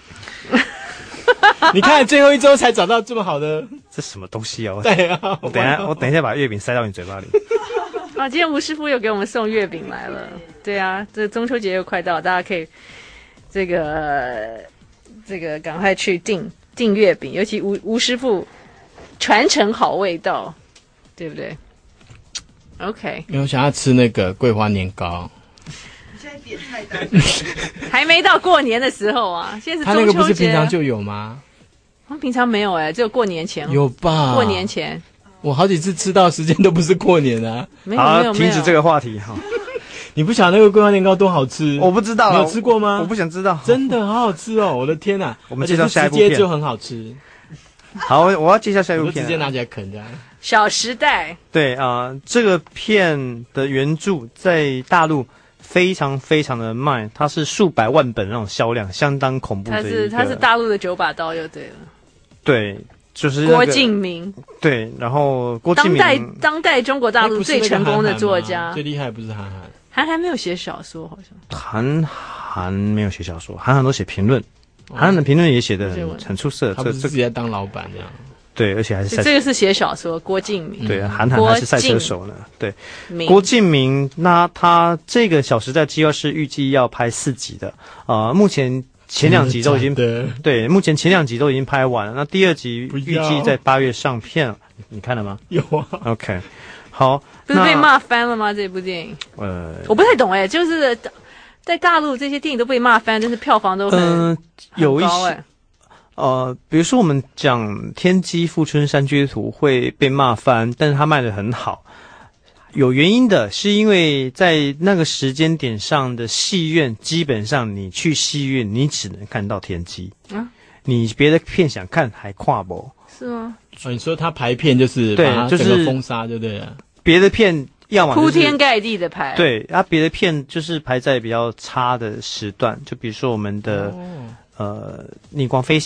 B: 你看最后一周才找到这么好的，
C: 这什么东西啊？
B: 对啊，
C: 我等一下我等一下把月饼塞到你嘴巴里。
A: 啊，今天吴师傅又给我们送月饼来了。对啊，这中秋节又快到，大家可以这个这个赶快去订订月饼，尤其吴吴师傅传承好味道。对不对 ？OK，
B: 因为我想要吃那个桂花年糕。
J: 你现在点菜单，
A: 还没到过年的时候啊！现在是中秋节。
B: 他那个不是平常就有吗？
A: 他平常没有哎、欸，只有过年前
B: 有吧？
A: 过年前，
B: 我好几次吃到时间都不是过年啊。
A: 没有没有，
C: 停止这个话题哈。
B: 你不晓得那个桂花年糕多好吃？
C: 我不知道，
B: 你有吃过吗？
C: 我不想知道，
B: 真的好好吃哦！我的天哪，
C: 我们介绍下一部片
B: 直接就很好吃。
C: 好，我要介绍下一部片，
B: 我直接拿起来啃的。
A: 小时代，
C: 对啊、呃，这个片的原著在大陆非常非常的卖，它是数百万本那种销量，相当恐怖的一个。
A: 它是它是大陆的九把刀就对了。
C: 对，就是、那
A: 个、郭敬明。对，
C: 然后郭敬明
A: 当代当代中国大陆最成功的作家，
B: 最厉害不是韩寒？
A: 韩寒没有写小说，好像。
C: 韩寒没有写小说，韩寒都写评论，韩寒的评论也写得很很出色。
B: 他不是自己在当老板这样。
C: 对，而且还是
A: 这个是写小说，郭敬明。
C: 对，韩寒还是赛车手呢。对，郭敬明，那他这个《小时代》计划是预计要拍四集的，呃，目前前两集都已经对，目前前两集都已经拍完了，那第二集预计在八月上片了。你看了吗？
B: 有啊。
C: OK， 好，
A: 不是被骂翻了吗？这部电影？
C: 呃，
A: 我不太懂哎、欸，就是在大陆这些电影都被骂翻，但是票房都很嗯、呃、
C: 有一些。
A: 欸
C: 呃，比如说我们讲《天机富春山居图》会被骂翻，但是它卖得很好，有原因的，是因为在那个时间点上的戏院，基本上你去戏院，你只能看到天机，啊，你别的片想看还跨不？
A: 是吗？
B: 哦，你说他排片就是把它整个封杀，对不对？
C: 别的片要么、就是、
A: 铺天盖地的排，
C: 对，啊，别的片就是排在比较差的时段，就比如说我们的。哦呃，逆光飞翔，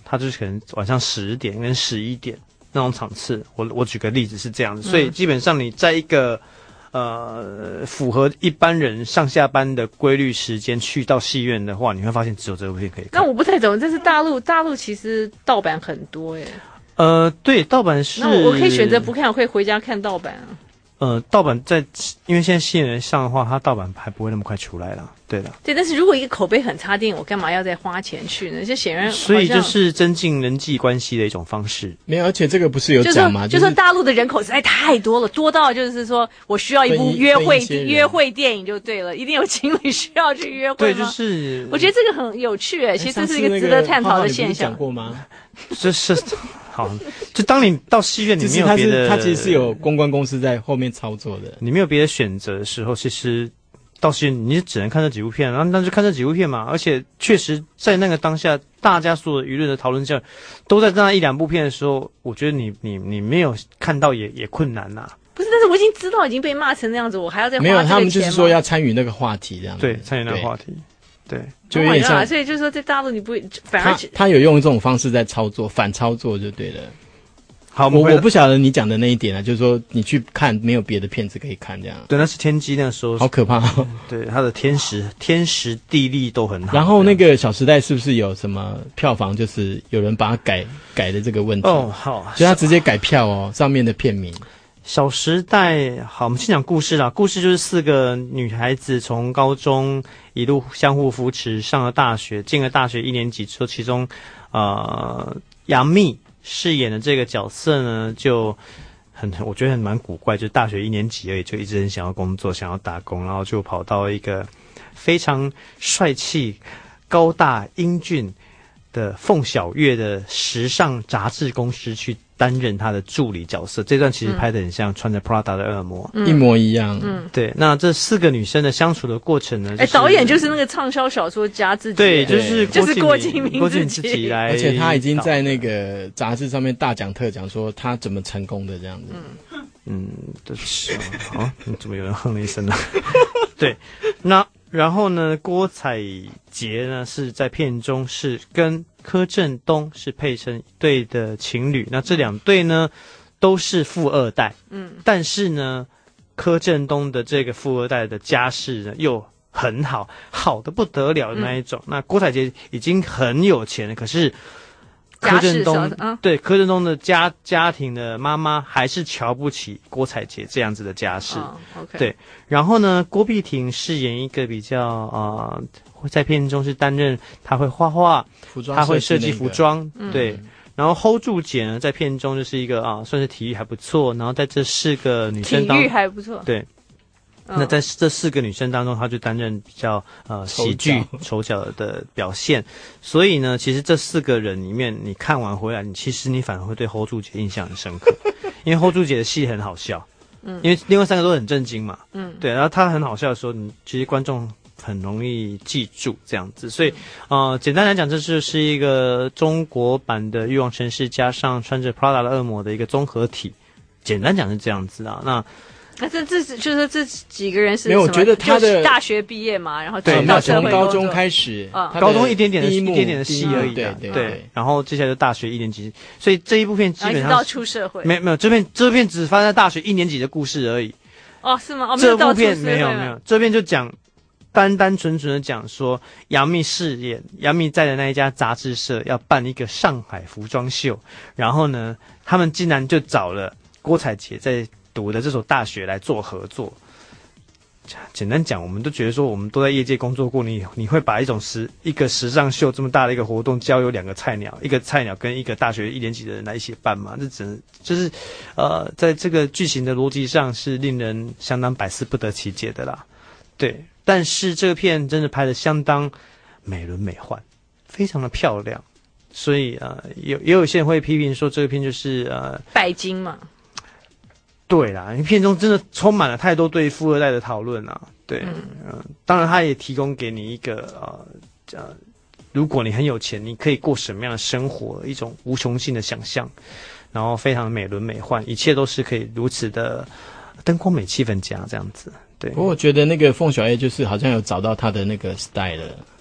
C: 它就是可能晚上十点跟十一点那种场次。我我举个例子是这样子，所以基本上你在一个呃符合一般人上下班的规律时间去到戏院的话，你会发现只有这部片可以看。
A: 那我不太懂，这是大陆，大陆其实盗版很多耶。
C: 呃，对，盗版是。
A: 那我可以选择不看，我可以回家看盗版啊。
C: 呃，盗版在，因为现在戏院上的话，它盗版还不会那么快出来了。对的。
A: 对，但是如果一个口碑很差电影，我干嘛要再花钱去呢？就显然，
C: 所以就是增进人际关系的一种方式。
B: 没有，而且这个不是有讲吗？
A: 就说、就是、大陆的人口实在太多了，多到就是说我需要一部约会约会电影就对了，一定有情侣需要去约会吗？
C: 对，就是
A: 我觉得这个很有趣诶，其实这是一个值得探讨的现象。
B: 讲过吗？
C: 这是好，就当你到戏院，你没有别的，
B: 它其实是有公关公司在后面操作的。
C: 你没有别的选择的时候，其实到戏院你就只能看这几部片，然后那就看这几部片嘛。而且确实在那个当下，大家所有舆论的讨论下，都在那一两部片的时候，我觉得你你你没有看到也也困难呐、啊。
A: 不是，但是我已经知道已经被骂成那样子，我还要再花这个钱吗？
B: 没有，他们就是说要参与那个话题这样子。
C: 对，参与那个话题。对，
B: 就有点像，
A: oh、所以就是说，在大陆你不反而
B: 他, 他有用这种方式在操作，反操作就对了。
C: 好，
B: 我我不晓得你讲的那一点啊，就是说你去看没有别的片子可以看这样。
C: 对，那是天机，那时候
B: 好可怕、哦。
C: 对，他的天时天时地利都很好。
B: 然后那个《小时代》是不是有什么票房？就是有人把它改改的这个问题？
C: 哦，好，
B: 所以他直接改票哦，上面的片名。
C: 小时代，好，我们先讲故事啦。故事就是四个女孩子从高中一路相互扶持，上了大学，进了大学一年级之后，其中呃杨幂饰演的这个角色呢，就很我觉得很蛮古怪，就大学一年级而已，就一直很想要工作，想要打工，然后就跑到一个非常帅气、高大、英俊的凤小岳的时尚杂志公司去担任他的助理角色。这段其实拍得很像穿着 Prada 的恶魔、
B: 嗯、一模一样。
C: 嗯，对。那这四个女生的相处的过程呢？哎、
A: 就是，导演就是那个畅销小说家自己。
C: 对，就是
A: 就是郭敬明
C: 郭敬明自己来，
B: 而且他已经在那个杂志上面大讲特讲，说他怎么成功的这样子。
C: 嗯嗯，这是啊，你怎么有人哼了一声呢？对，那然后呢，郭采洁呢是在片中是跟柯震东是配成一对的情侣，那这两对呢都是富二代，嗯，但是呢，柯震东的这个富二代的家世呢又很好，好的不得了的那一种。嗯、那郭采洁已经很有钱了，可是柯震东、啊、对柯震东的家家庭的妈妈还是瞧不起郭采洁这样子的家世。
A: 哦 okay、
C: 对，然后呢，郭碧婷饰演一个比较呃。在片中是担任他会画画，他会设计服装，
B: 嗯、
C: 对。然后 hold 住姐呢，在片中就是一个啊，算是体育还不错。然后在这四个女生当
A: 体育还不错，
C: 对。嗯、那在这四个女生当中，她就担任比较呃喜剧丑角的表现。所以呢，其实这四个人里面，你看完回来，你其实你反而会对 hold 住姐印象很深刻，因为 hold 住姐的戏很好笑，嗯，因为另外三个都很震惊嘛，嗯，对。然后她很好笑的时候，你其实观众很容易记住这样子，所以呃，简单来讲，这就是一个中国版的《欲望城市》加上穿着 Prada 的恶魔的一个综合体。简单讲是这样子啊。那
A: 那这这就是这几个人是
B: 没有，我觉得他的
A: 大学毕业嘛，然后
B: 对，
A: 那
B: 从高中开始，
A: 啊、
C: 高中一点点的一点点的戏而已、啊，
B: 对 对, 对,
C: 对。然后接下来就大学一年级，所以这一部片基本上
A: 到出社会，
C: 没没有这片这片只发生在大学一年级的故事而已。
A: 哦，是吗？哦，
C: 这部片没有没有，这片就讲。单单纯纯的讲说，杨幂饰演杨幂在的那一家杂志社要办一个上海服装秀，然后呢，他们竟然就找了郭采洁在读的这所大学来做合作。简单讲，我们都觉得说，我们都在业界工作过，你你会把一种时一个时尚秀这么大的一个活动交由两个菜鸟，一个菜鸟跟一个大学一年级的人来一起办嘛？这只能就是呃，在这个剧情的逻辑上是令人相当百思不得其解的啦。对。但是这个片真的拍得相当美轮美奂，非常的漂亮，所以呃，有也有些人会批评说这个片就是呃
A: 拜金嘛。
C: 对啦，因为片中真的充满了太多对富二代的讨论啊。对，嗯、呃，当然他也提供给你一个呃呃，如果你很有钱，你可以过什么样的生活，一种无穷尽的想象，然后非常美轮美奂，一切都是可以如此的灯光美气氛佳这样子。对，
B: 不过我觉得那个凤小岳就是好像有找到他的那个 style 了，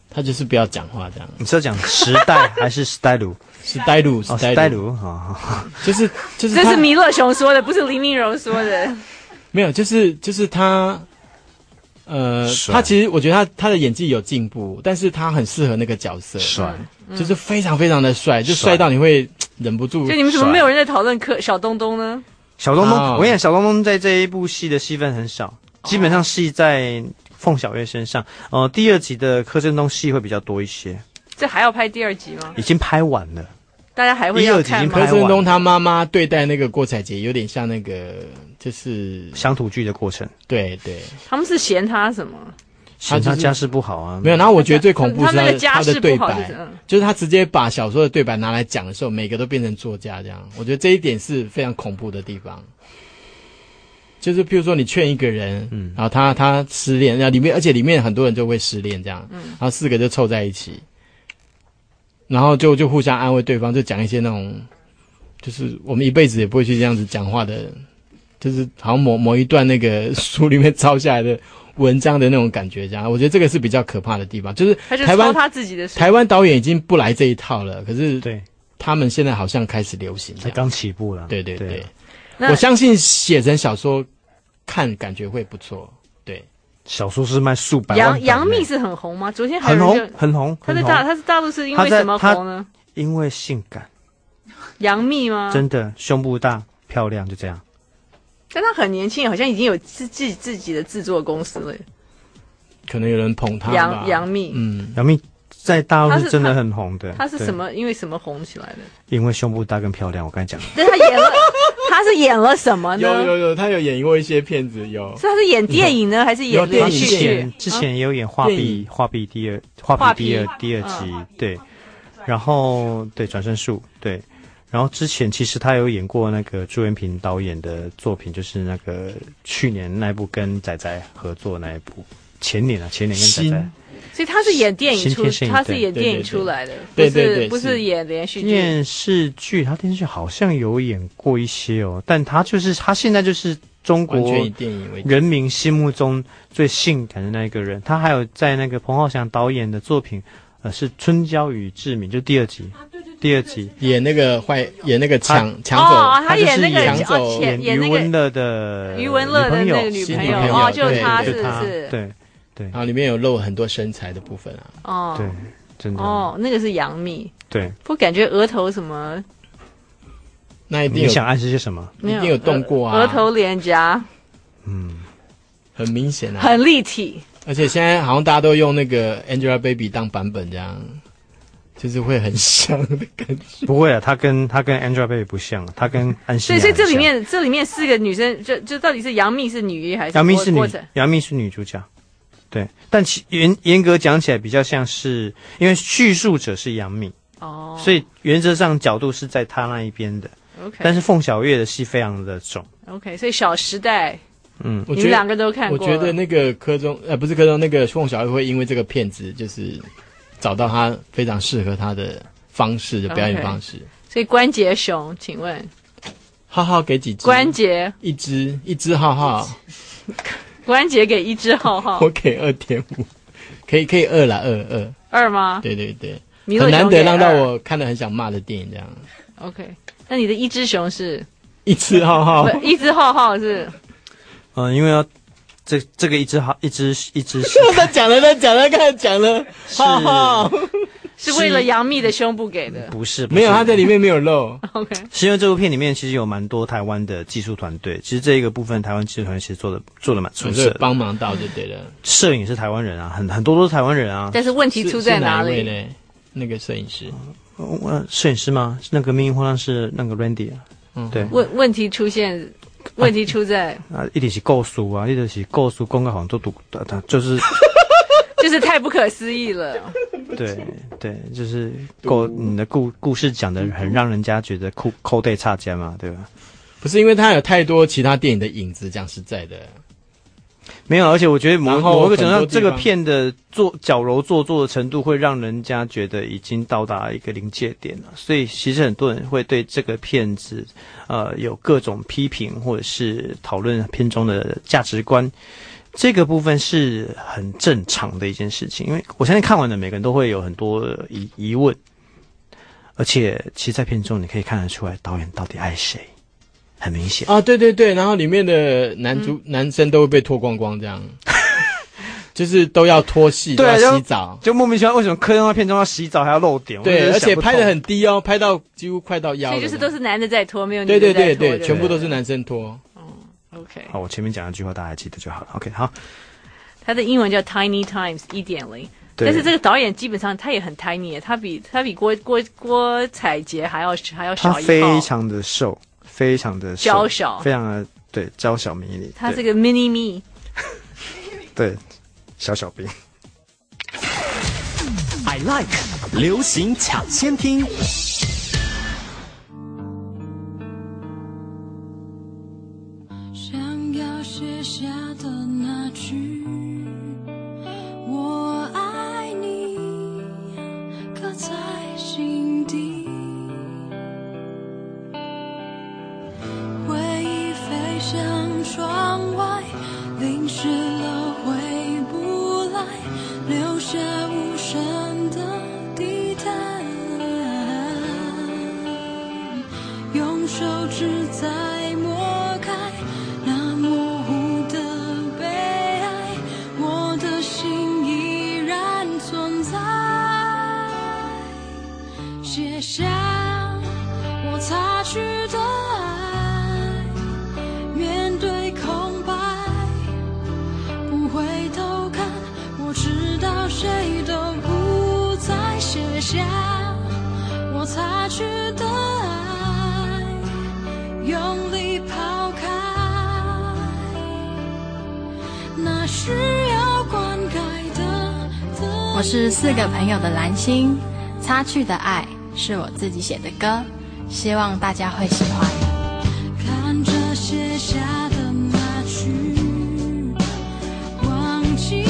B: 他就是不要讲话这样。
C: 你是要讲时代还是时代鲁？
B: 时代鲁，
C: 时代鲁，哦，
B: 就是就是
A: 这是弥勒熊说的，不是黎明柔说的。
B: 没有，就是就是他，呃，他其实我觉得他他的演技有进步，但是他很适合那个角色，
C: 帅，
B: 就是非常非常的帅，就帅到你会忍不住。
A: 就你们怎么没有人在讨论柯小东东呢？
C: 小东东，我跟你讲，小东东在这一部戏的戏份很少，基本上戏在凤小岳身上。呃，第二集的柯震东戏会比较多一些。
A: 这还要拍第二集吗？
C: 已经拍完了。
A: 大家还会要看吗？
B: 柯震东他妈妈对待那个郭采洁有点像那个就是
C: 乡土剧的过程。
B: 对对，
A: 他们是嫌他什么？
C: 嫌他家世不好啊？
B: 没有。然后我觉得最恐怖是他的
A: 他
B: 的对白，就是他直接把小说的对白拿来讲的时候，每个都变成作家这样。我觉得这一点是非常恐怖的地方。就是譬如说你劝一个人，嗯，然后他他失恋，然后里面而且里面很多人就会失恋这样，嗯，然后四个就凑在一起。然后就就互相安慰对方，就讲一些那种，就是我们一辈子也不会去这样子讲话的，就是好像某某一段那个书里面抄下来的文章的那种感觉，这样。我觉得这个是比较可怕的地方，就是台湾
A: 他自己的
B: 台湾导演已经不来这一套了，可是
C: 对
B: 他们现在好像开始流行，
C: 才刚起步了。
B: 对对对，
C: 对
B: 我相信写成小说看感觉会不错，对。
C: 小说是卖数百万
A: 杨杨幂是很红吗？昨天还有
C: 很
A: 人
C: 红很红，
A: 他在大他是大陆是因为什么红呢？
C: 因为性感。
A: 杨幂吗？
C: 真的胸部大漂亮就这样。
A: 但她很年轻，好像已经有自自自己的制作公司了。
B: 可能有人捧她吧。
A: 杨杨幂，
B: 嗯，
C: 杨幂在大陆是真的很红的。
A: 她是什么？因为什么红起来的？
C: 因为胸部大跟漂亮，我刚才讲。
A: 但她演了。他是演了什么呢？
B: 有有有，他有演过一些片子，有。
A: 是他是演电影呢，还是演连续剧？
C: 之前也有演画壁，画壁第二，画壁第二第二集，对。然后对转身术，对。然后之前其实他有演过那个朱元平导演的作品，就是那个去年那一部跟仔仔合作那一部，前年啊，前年跟仔仔。
A: 所以他是演电影出，他是演电影出来的，
B: 对对对，
A: 不是演连续剧。
C: 电视剧，他电视剧好像有演过一些哦，但他就是他现在就是中国人民心目中最性感的那一个人。他还有在那个彭浩翔导演的作品，呃，是《春娇与志明》，就第二集，第二集
B: 演那个坏，演那个抢抢走，
A: 哦，他演那个
B: 抢走
A: 演
C: 余文乐的
A: 余文乐的那个女朋友，哦，就他是是，
C: 对。对，
B: 然后里面有露很多身材的部分啊。
A: 哦，
C: 对，真的。
A: 哦，那个是杨幂。
C: 对，
A: 不感觉额头什么？
B: 那一定有。
C: 你想暗示些什么？
B: 一定有动过啊。
A: 额头、脸颊，
C: 嗯，
B: 很明显啊，
A: 很立体。
B: 而且现在好像大家都用那个 Angelababy 当版本，这样就是会很像的感觉。
C: 不会啊，她跟她跟 Angelababy 不像，她跟安心。
A: 对，所以这里面这里面四个女生，就就到底是杨幂是女一还是？
C: 杨幂是女，杨幂是女主角。对，但其严严格讲起来，比较像是因为叙述者是杨幂哦，所以原则上角度是在她那一边的。
A: OK，
C: 但是凤小岳的戏非常的重。
A: OK， 所以《小时代》
C: 嗯，
A: 你们两个都看过。
B: 我觉得那个柯中呃不是柯中，那个凤小岳会因为这个片子就是找到他非常适合他的方式的表演方式。
A: Okay， 所以关节熊，请问
B: 浩浩给几只？
A: 关节一
B: 只，一只浩浩。
A: 关节给一只浩浩，
B: 我给二点五，可以可以二啦，二二
A: 二吗？
B: 对对对，很难得让到我看得很想骂的电影这样。
A: OK， 那你的一只熊是？
B: 一只浩浩，
A: 一只浩浩是？
C: 嗯，因为要这这个一只浩一只一只，
B: 他讲了，他讲了，刚才讲了，浩浩。
A: 是为了杨幂的胸部给的，
C: 不是，
B: 没有，他在里面没有露。
A: OK，
C: 是因为这部片里面其实有蛮多台湾的技术团队，其实这一个部分台湾技术团队其实做的做的蛮出色的，
B: 帮忙到就对了。
C: 摄影是台湾人啊，很很多都是台湾人啊。
A: 但是问题出在哪里
B: 呢？那个摄影师，
C: 呃，摄影师吗？那个命运慌张是那个 Randy 啊。嗯，对。
A: 问问题出现，问题出在
C: 啊，一定是构思啊，一定是构思公告好像都读，他就是。
A: 就是太不可思议了。
C: 对对，就是故你的故故事讲的很让人家觉得酷抠对差价嘛，对吧？
B: 不是因为它有太多其他电影的影子，讲实在的，
C: 没有。而且我觉得某某个程度上，这个片的做矫揉做作的程度，会让人家觉得已经到达一个临界点了。所以其实很多人会对这个片子，呃，有各种批评或者是讨论片中的价值观。 这个部分是很正常的一件事情，因为我相信看完的每个人都会有很多疑疑问，而且其实，在片中你可以看得出来导演到底爱谁，很明显
B: 啊，对对对，然后里面的男主、嗯、男生都会被脱光光这样。就是都要脱戏，都要洗澡，
C: 就莫名其妙为什么柯震东片中要洗澡还要露点？
B: 对，而且拍得很低哦，拍到几乎快到腰了。
A: 所以就是都是男的在脱，没有女的在脱。
B: 对对对对，全部都是男生脱。
A: 嗯 ，OK。
C: 好，我前面讲的句话大家还记得就好了。OK， 好。
A: 他的英文叫 Tiny Times 一点零，但是这个导演基本上他也很 tiny， 他比他比郭郭郭采洁还要还要小一号。
C: 他非常的瘦，非常的
A: 娇小，
C: 非常的对娇小迷你。
A: 他是个 mini me。
C: 对。小小兵
V: I like 流行抢先听。
M: 想要写下的那句我爱你刻在心底，回忆飞向窗外，淋湿了回留下无声的地毯，用手指再抹开那模糊的悲哀，我的心依然存在，写下我擦去的爱，面对空白不回头看，我知道谁都不再，写下我擦去的爱，用力抛开那需要灌溉的。
U: 我是四个朋友的蓝星，擦去的爱是我自己写的歌，希望大家会喜欢。
M: 看着写下的那句忘记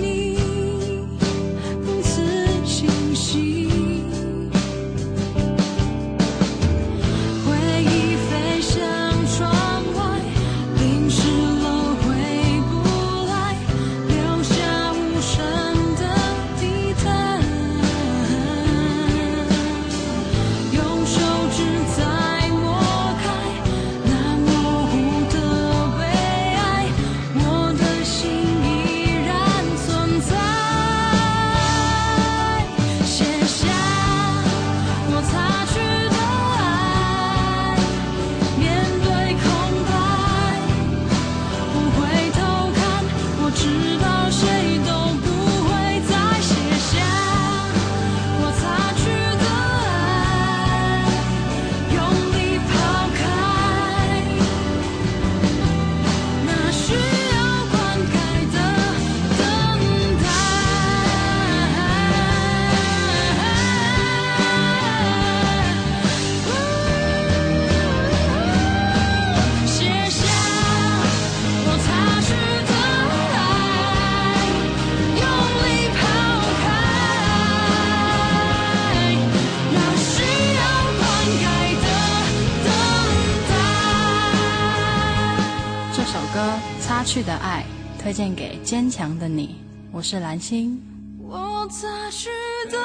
U: 擦去的爱推荐给坚强的你，我是蓝星。
M: 我擦去的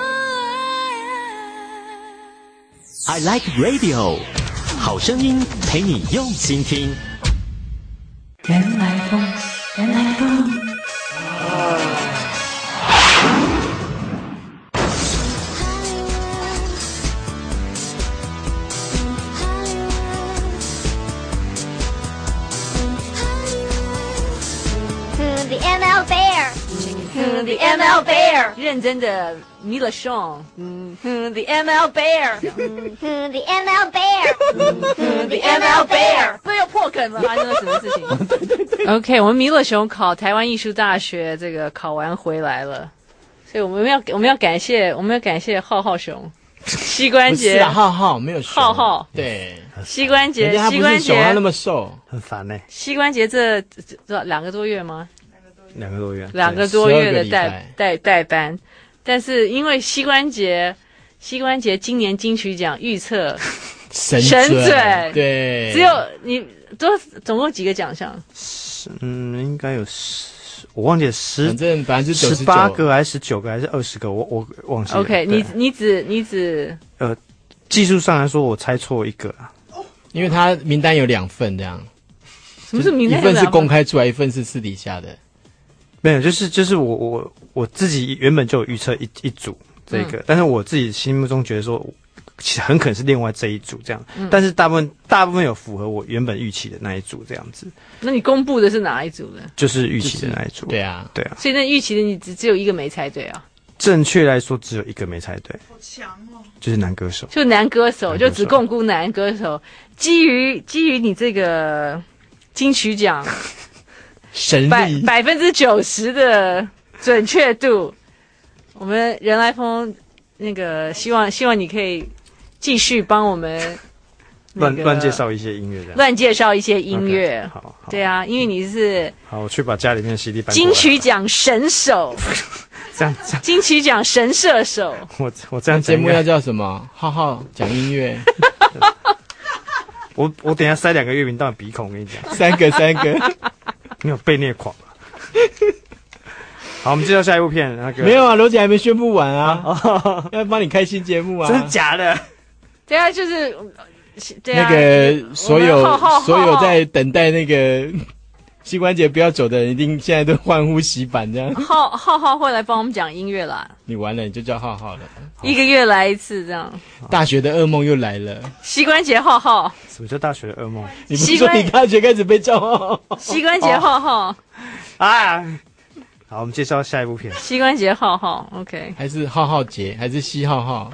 V: 爱 I like radio， 好声音陪你用心听。
U: 原来风，原来风。
E: The M L Bear， 嗯 ，The M L Bear，
A: 认真的迷了胸，嗯，The M L Bear，
E: 嗯 ，The M L Bear， 嗯 ，The M L Bear，
A: 不又破梗了，发生了什么事情？对对对。OK， 我们弥勒熊考台湾艺术大学，这个考完回来了，所以我们要我们要感谢我们要感谢浩浩熊，膝关节，
B: 不是啊，浩浩没有熊，
A: 浩浩
B: 对，
A: 膝关节，
B: 人家
A: 膝关节
B: 他那么瘦，
C: 很烦呢、欸。
A: 膝关节这这这两个多月吗？
C: 两个多月，
A: 两个多月的代代代班，但是因为膝关节，膝关节今年金曲奖预测
B: 神
A: 神准，
B: 对，
A: 只有你多总共几个奖项？
C: 嗯，应该有十我忘记了十，
B: 反正百分之九十
C: 十八个还是十九个还是二十个，我我忘记了。
A: OK， 你你只你只
C: 呃，技术上来说，我猜错一个啊，
B: 因为他名单有两份这样。
A: 什么是名单
B: 有两份？一份是公开出来，一份是私底下的。
C: 没有，就是就是我我我自己原本就有预测一一组这个，嗯、但是我自己心目中觉得说，其实很可能是另外这一组这样，嗯、但是大部分大部分有符合我原本预期的那一组这样子。
A: 那你公布的是哪一组呢？
C: 就是预期的那一组。
B: 对啊，
C: 对啊。
A: 所以那预期的你只只有一个没猜对啊？
C: 正确来说，只有一个没猜对。
J: 好强哦！
C: 就是男歌手，
A: 就男歌手，就只共估男歌手。基于基于你这个金曲奖。
B: 神力
A: 百百分之九十的准确度，我们人来疯那个希望希望你可以继续帮我们
C: 乱乱介绍一些音乐，
A: 乱介绍一些音乐。
C: Okay, 好，好，
A: 对啊，因为你是
C: 好，我去把家里面的 C D 搬过来。
A: 金曲奖神手，
C: 这样这样，
A: 金曲奖神射手。
C: 我我这样
B: 节目要叫什么？浩浩讲音乐。
C: 我我等一下塞两个月饼到鼻孔，我跟你讲，
B: 三个三个。
C: 你有被虐狂啊！好，我们介绍下一部片。那个
B: 没有啊，罗姐还没宣布完啊，啊要帮你开新节目啊！
C: 真的假的？
A: 对啊，就是对啊，
B: 那个所有浩浩所有在等待那个膝关节不要走的人，一定现在都欢呼洗版这样。
A: 浩浩浩会来帮我们讲音乐啦。
B: 你完了，你就叫浩浩了。
A: 一个月来一次这样。
B: 大学的噩梦又来了。
A: 膝关节浩浩。
C: 什么叫大学的噩梦？
B: 你不是说你大学开始被叫浩浩？
A: 膝关节浩浩。
C: 啊！好，我们介绍下一部片。
A: 膝关节浩浩 ，OK。
B: 还是浩浩节，还是西浩浩？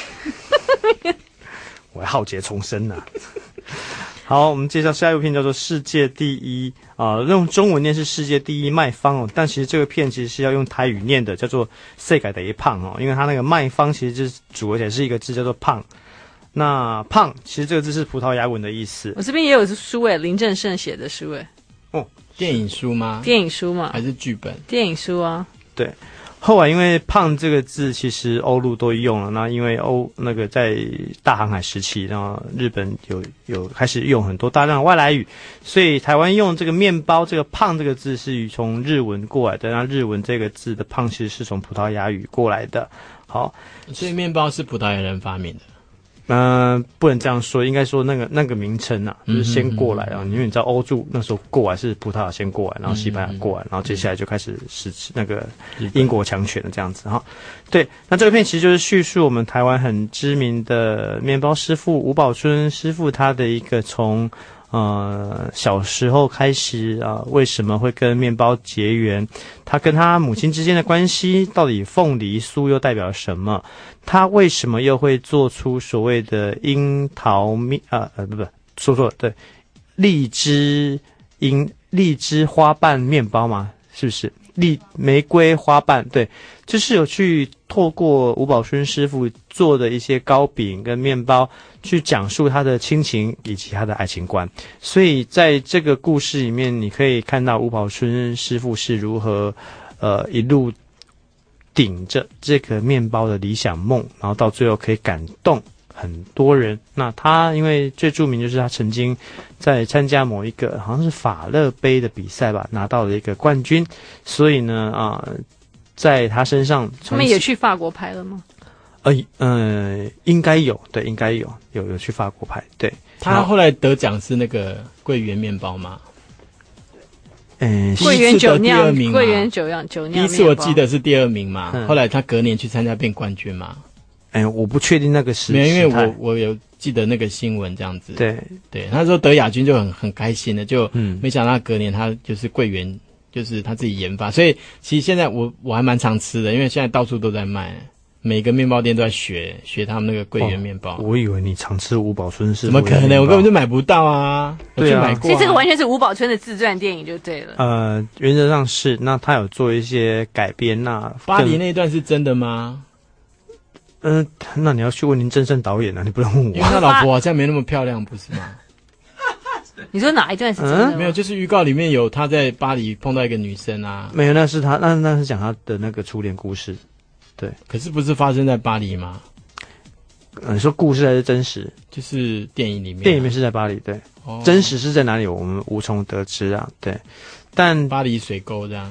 C: 我要浩劫重生呐、啊！好，我们介绍下一部片叫做《世界第一》啊、呃，用中文念是“世界第一卖方”哦，但其实这个片其实是要用台语念的，叫做“世界第一胖”哦，因为它那个“卖方”其实就是组合起来是一个字叫做“胖”。那“胖”其实这个字是葡萄牙文的意思。
A: 我这边也有书诶，林正盛写的书诶。
C: 哦，
B: 电影书吗？
A: 电影书嘛，
B: 还是剧本？
A: 电影书啊。
C: 对。后来因为胖这个字其实欧陆都用了，那因为欧那个在大航海时期，然后日本有有开始用很多大量的外来语，所以台湾用这个面包这个胖这个字是从日文过来的，那日文这个字的胖其实是从葡萄牙语过来的。好，
B: 所以面包是葡萄牙人发明的。
C: 嗯、呃，不能这样说，应该说那个那个名称啊，就是先过来啊，因为你知道欧洲那时候过来是葡萄牙先过来，然后西班牙过来，然后接下来就开始是那个英国强权的这样子哈。对，那这个片其实就是叙述我们台湾很知名的面包师傅吴宝春师傅他的一个从呃小时候开始啊、呃，为什么会跟面包结缘？他跟他母亲之间的关系，到底凤梨酥又代表什么？他为什么又会做出所谓的樱桃面啊呃不不说错了对荔枝樱荔枝花瓣面包吗？是不是荔玫瑰花瓣？对，就是有去透过吴宝春师傅做的一些糕饼跟面包，去讲述他的亲情以及他的爱情观。所以在这个故事里面，你可以看到吴宝春师傅是如何呃一路顶着这个面包的理想梦，然后到最后可以感动很多人。那他因为最著名就是他曾经在参加某一个好像是法乐杯的比赛吧，拿到了一个冠军，所以呢啊、呃，在他身上
A: 他们也去法国拍了吗？
C: 呃呃，应该有，对，应该有有有去法国拍。对，
B: 他后来得奖是那个桂圆面包吗？
C: 嗯，
A: 桂圆酒酿，桂圆酒酿酒酿。
B: 第一次我记得是第二名嘛，嗯、后来他隔年去参加变冠军嘛。
C: 哎，我不确定那个是，
B: 没有，因为我我有记得那个新闻这样子。
C: 对
B: 对，那时候得亚军就很很开心的，就嗯，没想到隔年他就是桂圆，就是他自己研发，所以其实现在我我还蛮常吃的，因为现在到处都在卖。每个面包店都在学学他们那个桂圆面包、
C: 哦。我以为你常吃吴宝春是？
B: 怎么可能？我根本就买不到啊！
C: 对啊，
B: 买过、啊。
A: 所以这个完全是吴宝春的自传电影就对了。
C: 呃，原则上是。那他有做一些改编。那
B: 巴黎那一段是真的吗？
C: 嗯、呃，那你要去问林正盛导演啊，你不能问我。
B: 因为他老婆好像没那么漂亮，不是吗？
A: 你说哪一段是真的、嗯？
B: 没有，就是预告里面有他在巴黎碰到一个女生啊。
C: 没有，那是他，那那是讲他的那个初恋故事。对，
B: 可是不是发生在巴黎吗？
C: 嗯，你说故事还是真实？
B: 就是电影里面、啊，
C: 电影里面是在巴黎，对，哦、真实是在哪里？我们无从得知啊。对，但
B: 巴黎水沟这样。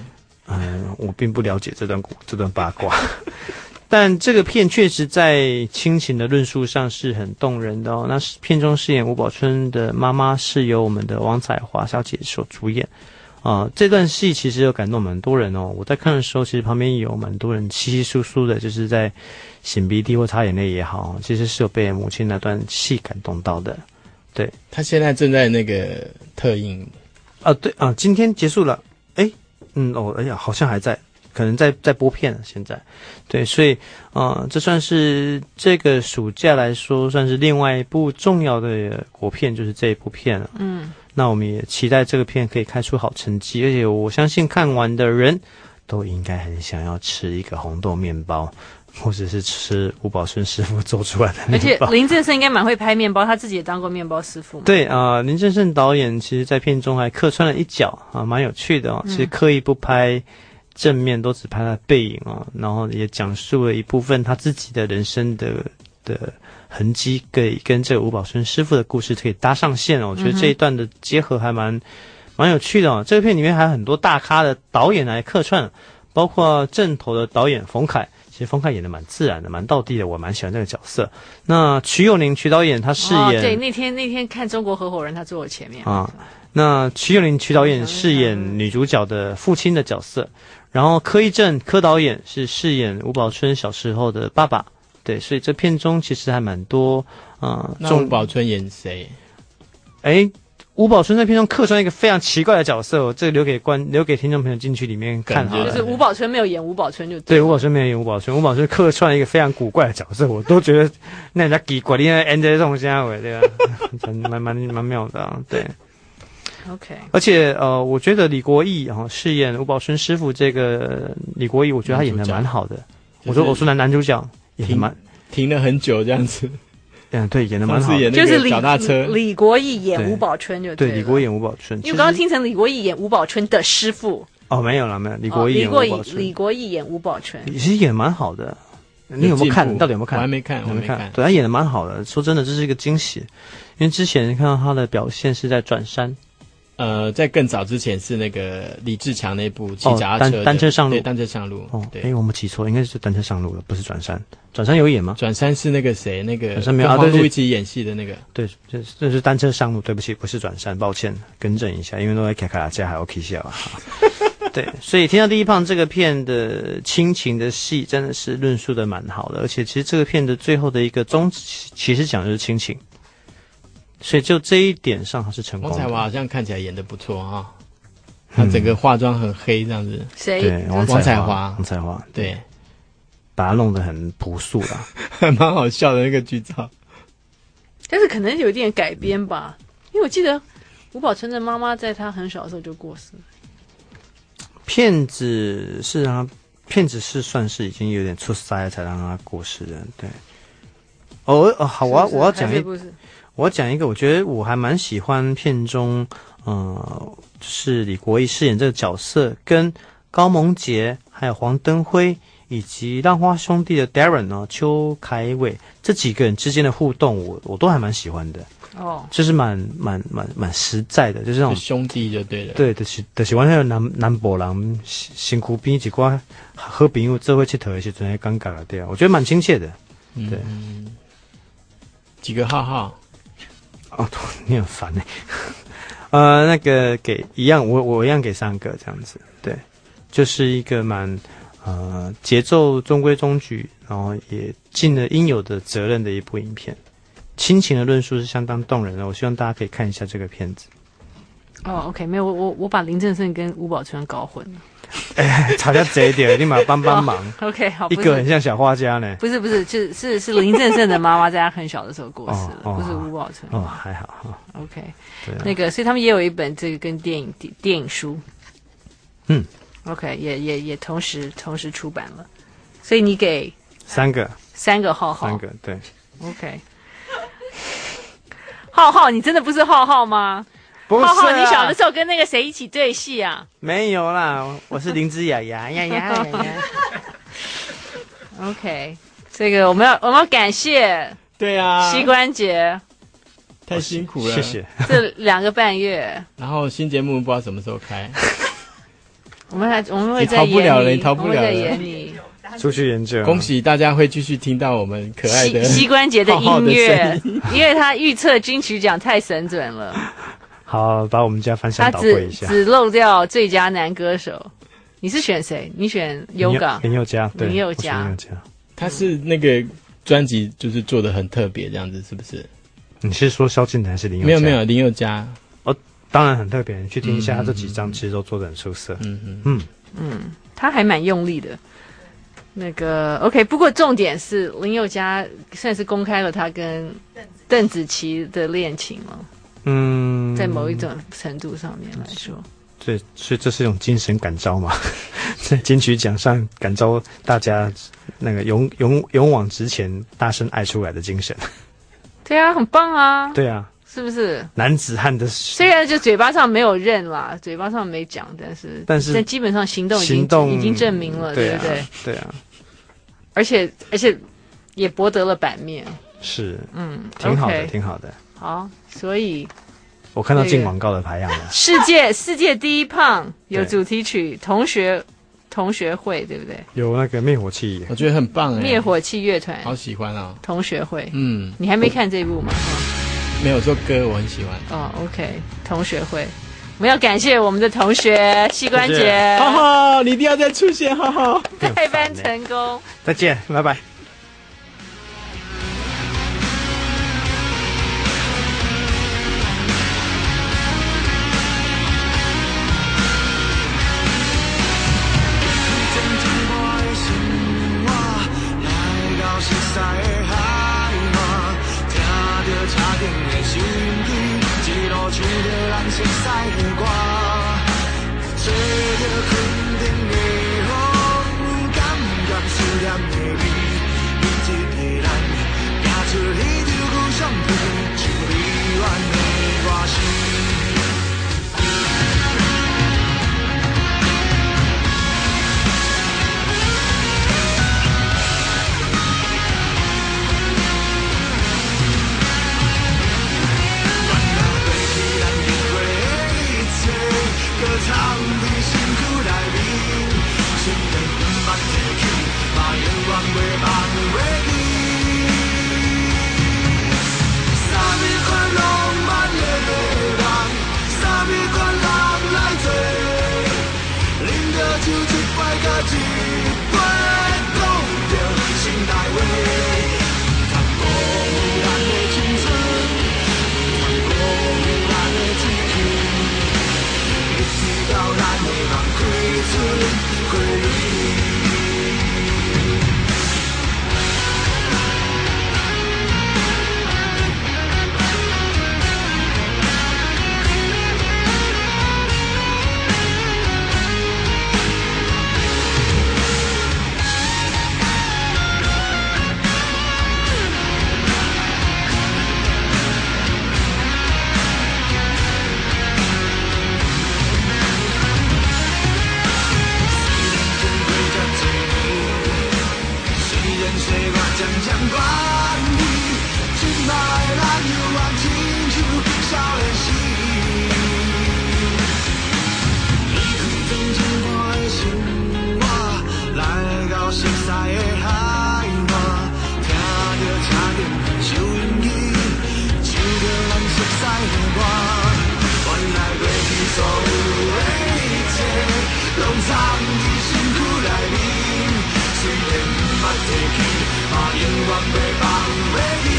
C: 嗯，我并不了解这段这段八卦。但这个片确实在亲情的论述上是很动人的哦。那片中饰演吴宝春的妈妈是由我们的王彩华小姐所主演啊、呃。这段戏其实有感动蛮多人哦。我在看的时候，其实旁边有蛮多人稀稀疏疏的，就是在擤鼻涕或擦眼泪也好，其实是有被母亲那段戏感动到的。对，
B: 他现在正在那个特映
C: 啊，对啊，今天结束了。哎，嗯，哦，哎呀，好像还在。可能在在播片了，现在，对，所以，呃，这算是这个暑假来说，算是另外一部重要的国片，就是这一部片了。
A: 嗯，
C: 那我们也期待这个片可以开出好成绩，而且我相信看完的人都应该很想要吃一个红豆面包，或者是吃吴宝春师傅做出来的面包。
A: 而且林正盛应该蛮会拍面包，他自己也当过面包师傅嘛。
C: 对啊、呃，林正盛导演其实在片中还客串了一角啊，蛮有趣的哦。其实刻意不拍正面，都只拍他背影哦，然后也讲述了一部分他自己的人生的的痕迹，可以跟这个吴宝春师傅的故事可以搭上线哦。我觉得这一段的结合还蛮蛮有趣的哦。这个片里面还有很多大咖的导演来客串，包括正头的导演冯凯，其实冯凯演的蛮自然的，蛮道地的，我蛮喜欢这个角色。那瞿友宁瞿导演他饰演、哦、
A: 对，那天那天看中国合伙人，他坐我前面
C: 啊。那瞿友宁瞿导演饰演女主角的父亲的角色，然后柯一正柯导演是饰演吴宝春小时候的爸爸。对，所以这片中其实还蛮多啊。呃、
B: 那吴宝春演谁？
C: 哎，吴宝春在片中客串一个非常奇怪的角色，我这个留给观留给听众朋友进去里面看好了。
A: 就是吴宝春没有演吴宝春就
C: 对，吴宝春没有演吴宝春，吴宝春客串一个非常古怪的角色，我都觉得那人家奇怪，你那演这种虾尾对吧？蛮蛮蛮妙的啊，对。
A: OK，
C: 而且呃，我觉得李国毅啊、哦、饰演吴宝春师傅这个李国毅，我觉得他演的蛮好的。我说我说男男主角演蛮
B: 停了很久这样子。
C: 嗯，对，演的蛮好的。
A: 就是李
B: 脚踏车
A: 李国毅演吴宝春就
C: 对，李国毅演吴宝春。
A: 因为刚刚听成李国毅演吴宝春的师傅。
C: 哦，没有了，没有。李国毅演吴宝春。
A: 李国毅演吴宝春，
C: 其实演蛮好的。你有没有看？你到底有没有看？
B: 我还没看，我没看。
C: 对，他演的蛮好的。说真的，这是一个惊喜，因为之前看到他的表现是在转山。
B: 呃，在更早之前是那个李志强那部骑脚踏车、
C: 哦、单, 单车上路，
B: 对，单车上路。
C: 哦，哎，我们记错，应该是单车上路了，不是转山。转山有演吗？
B: 转山是那个谁，那个
C: 转山没有
B: 跟黄璐一起演戏的那个。
C: 对，这这是单车上路，对不起，不是转山，抱歉，更正一下，因为都在卡卡拉加还有 K 笑啊。对，所以《天下第一胖》这个片的亲情的戏真的是论述的蛮好的，而且其实这个片的最后的一个宗旨，其实讲的是亲情。所以就这一点上他是成功的。
B: 王彩华好像看起来演得不错哈、哦，他整个化妆很黑这样子。
A: 谁、
C: 嗯？对，王
B: 彩华。
C: 王彩华，
B: 对，
C: 把他弄得很朴素啦，
B: 还蛮好笑的那个剧照。
A: 但是可能有点改编吧，因为我记得吴宝春的妈妈在他很小的时候就过世了。
C: 骗子是让他，骗子是算是已经有点出塞才让他过世的，对。哦哦，好，我要我要讲一。我要讲一个，我觉得我还蛮喜欢片中，呃，就是李国毅饰演这个角色，跟高萌杰、还有黄登辉以及浪花兄弟的 Darren 呢、邱凯伟这几个人之间的互动，我我都还蛮喜欢的。
A: 哦，
C: 就是蛮蛮蛮蛮实在的，就是那种
B: 兄弟就对了。
C: 对，就是就是我那个南南部人辛苦边一寡好朋友做伙佚佗的时阵，还尴尬了对啊，我觉得蛮亲切的。对，
B: 嗯、几个浩浩。
C: 哦，你很烦哎、欸，呃，那个给一样，我我一样给三个这样子，对，就是一个蛮呃节奏中规中矩，然后也尽了应有的责任的一部影片，亲情的论述是相当动人的，我希望大家可以看一下这个片子。
A: 哦 ，OK， 没有，我我我把林正盛跟吴宝春搞混了。
C: 哎，吵架这一点，立马帮帮忙。
A: 哦、OK， 好，
C: 一个很像小画家呢。
A: 不是不是，是是是林正盛的妈妈在他很小的时候过世了，
C: 哦哦、
A: 不是吴宝春。
C: 哦，还好哈。
A: OK，
C: 对、啊，
A: 那个，所以他们也有一本这个跟电影电影书。
C: 嗯
A: ，OK， 也也也同时同时出版了，所以你给
C: 三个
A: 三个浩浩，
C: 三个对。
A: OK， 浩浩，你真的不是浩浩吗？
C: 不是、啊，
A: 浩浩，你小的时候跟那个谁一起对戏啊？
C: 没有啦，我是林芝雅雅呀呀呀呀。
A: OK， 这个我们要我们要感谢，
B: 对啊，
A: 膝关节
B: 太辛苦了，
C: 谢谢。
A: 这两个半月，
B: 然后新节目不知道什么时候开。
A: 我们还我们会
B: 你
A: 再演
B: 逃不了了，
A: 你
B: 你逃不了了。
A: 我们会再演你。
C: 出去研究。
B: 恭喜大家会继续听到我们可爱的
A: 膝关节的
B: 浩浩
A: 音乐
B: 声音，
A: 因为他预测金曲奖太神准了，
C: 好，把我们家翻
A: 他
C: 箱倒柜
A: 只
C: 一下。
A: 只漏掉最佳男歌手。你是选谁？你选优港
C: 林宥嘉，对，
A: 林宥
C: 我选
A: 嘉
C: 林宥嘉。
B: 他是那个专辑就是做的很特别，这样子是不是？
C: 你是说萧敬腾还是林宥嘉？
B: 没有没有，林宥嘉
C: 哦，当然很特别，你去听一下
B: 嗯
C: 他这几张，其实都做的很出色。
B: 嗯嗯
C: 嗯
A: 嗯，他还蛮用力的。那个 OK， 不过重点是林宥嘉算是公开了他跟邓紫棋的恋情了。
C: 嗯，
A: 在某一种程度上面来说，
C: 对，所以这是一种精神感召嘛，在金曲奖上感召大家那个勇勇勇往直前、大声爱出来的精神。
A: 对啊，很棒啊。
C: 对啊，
A: 是不是？
C: 男子汉的
A: 虽然就嘴巴上没有认啦，嘴巴上没讲，但是
C: 但是
A: 基本上行动已经
C: 行动
A: 已经证明了，
C: 对啊
A: 对不对？
C: 对啊，
A: 而且而且也博得了版面。
C: 是，
A: 嗯，
C: 挺好的，
A: OK
C: 挺好的。
A: 好，所以
C: 我看到
A: 那个
C: 进广告的排行了。
A: 世界世界第一胖有
C: 对
A: 主题曲《同学同学会》，对不对？
C: 有那个灭火器，
B: 我觉得很棒哎，
A: 灭火器乐团
B: 好喜欢啊！
A: 同学会，
B: 嗯，
A: 你还没看这部吗？
B: 没有，这首歌我很喜欢。
A: 哦，OK，同学会，我们要感谢我们的同学膝关节，
B: 浩浩，你一定要再出现，浩浩，
A: 代班成功。
C: 再见，拜拜。
Q: 熟悉的歌，吹着肯定的风，感觉思念的味，你一个人行出彼条故乡路，像离远的外星。歌藏在身躯内面，虽然不捌提起，嘛永远袂忘袂记。三米宽浪漫的人，三米宽人来做，啉着酒一摆甲一杯，讲着心内话，不通辜负咱的青春，不通辜负咱的志气。到咱的梦开出花蕊。岁月渐渐远离，今摆咱犹原亲像少年时。离开曾经看的生活，来到熟悉的海岸，听着车顶收音机，唱着咱熟悉的歌。原来过去所有的一切，拢藏在身躯内面。虽然不捌提起，嘛永远袂忘袂记。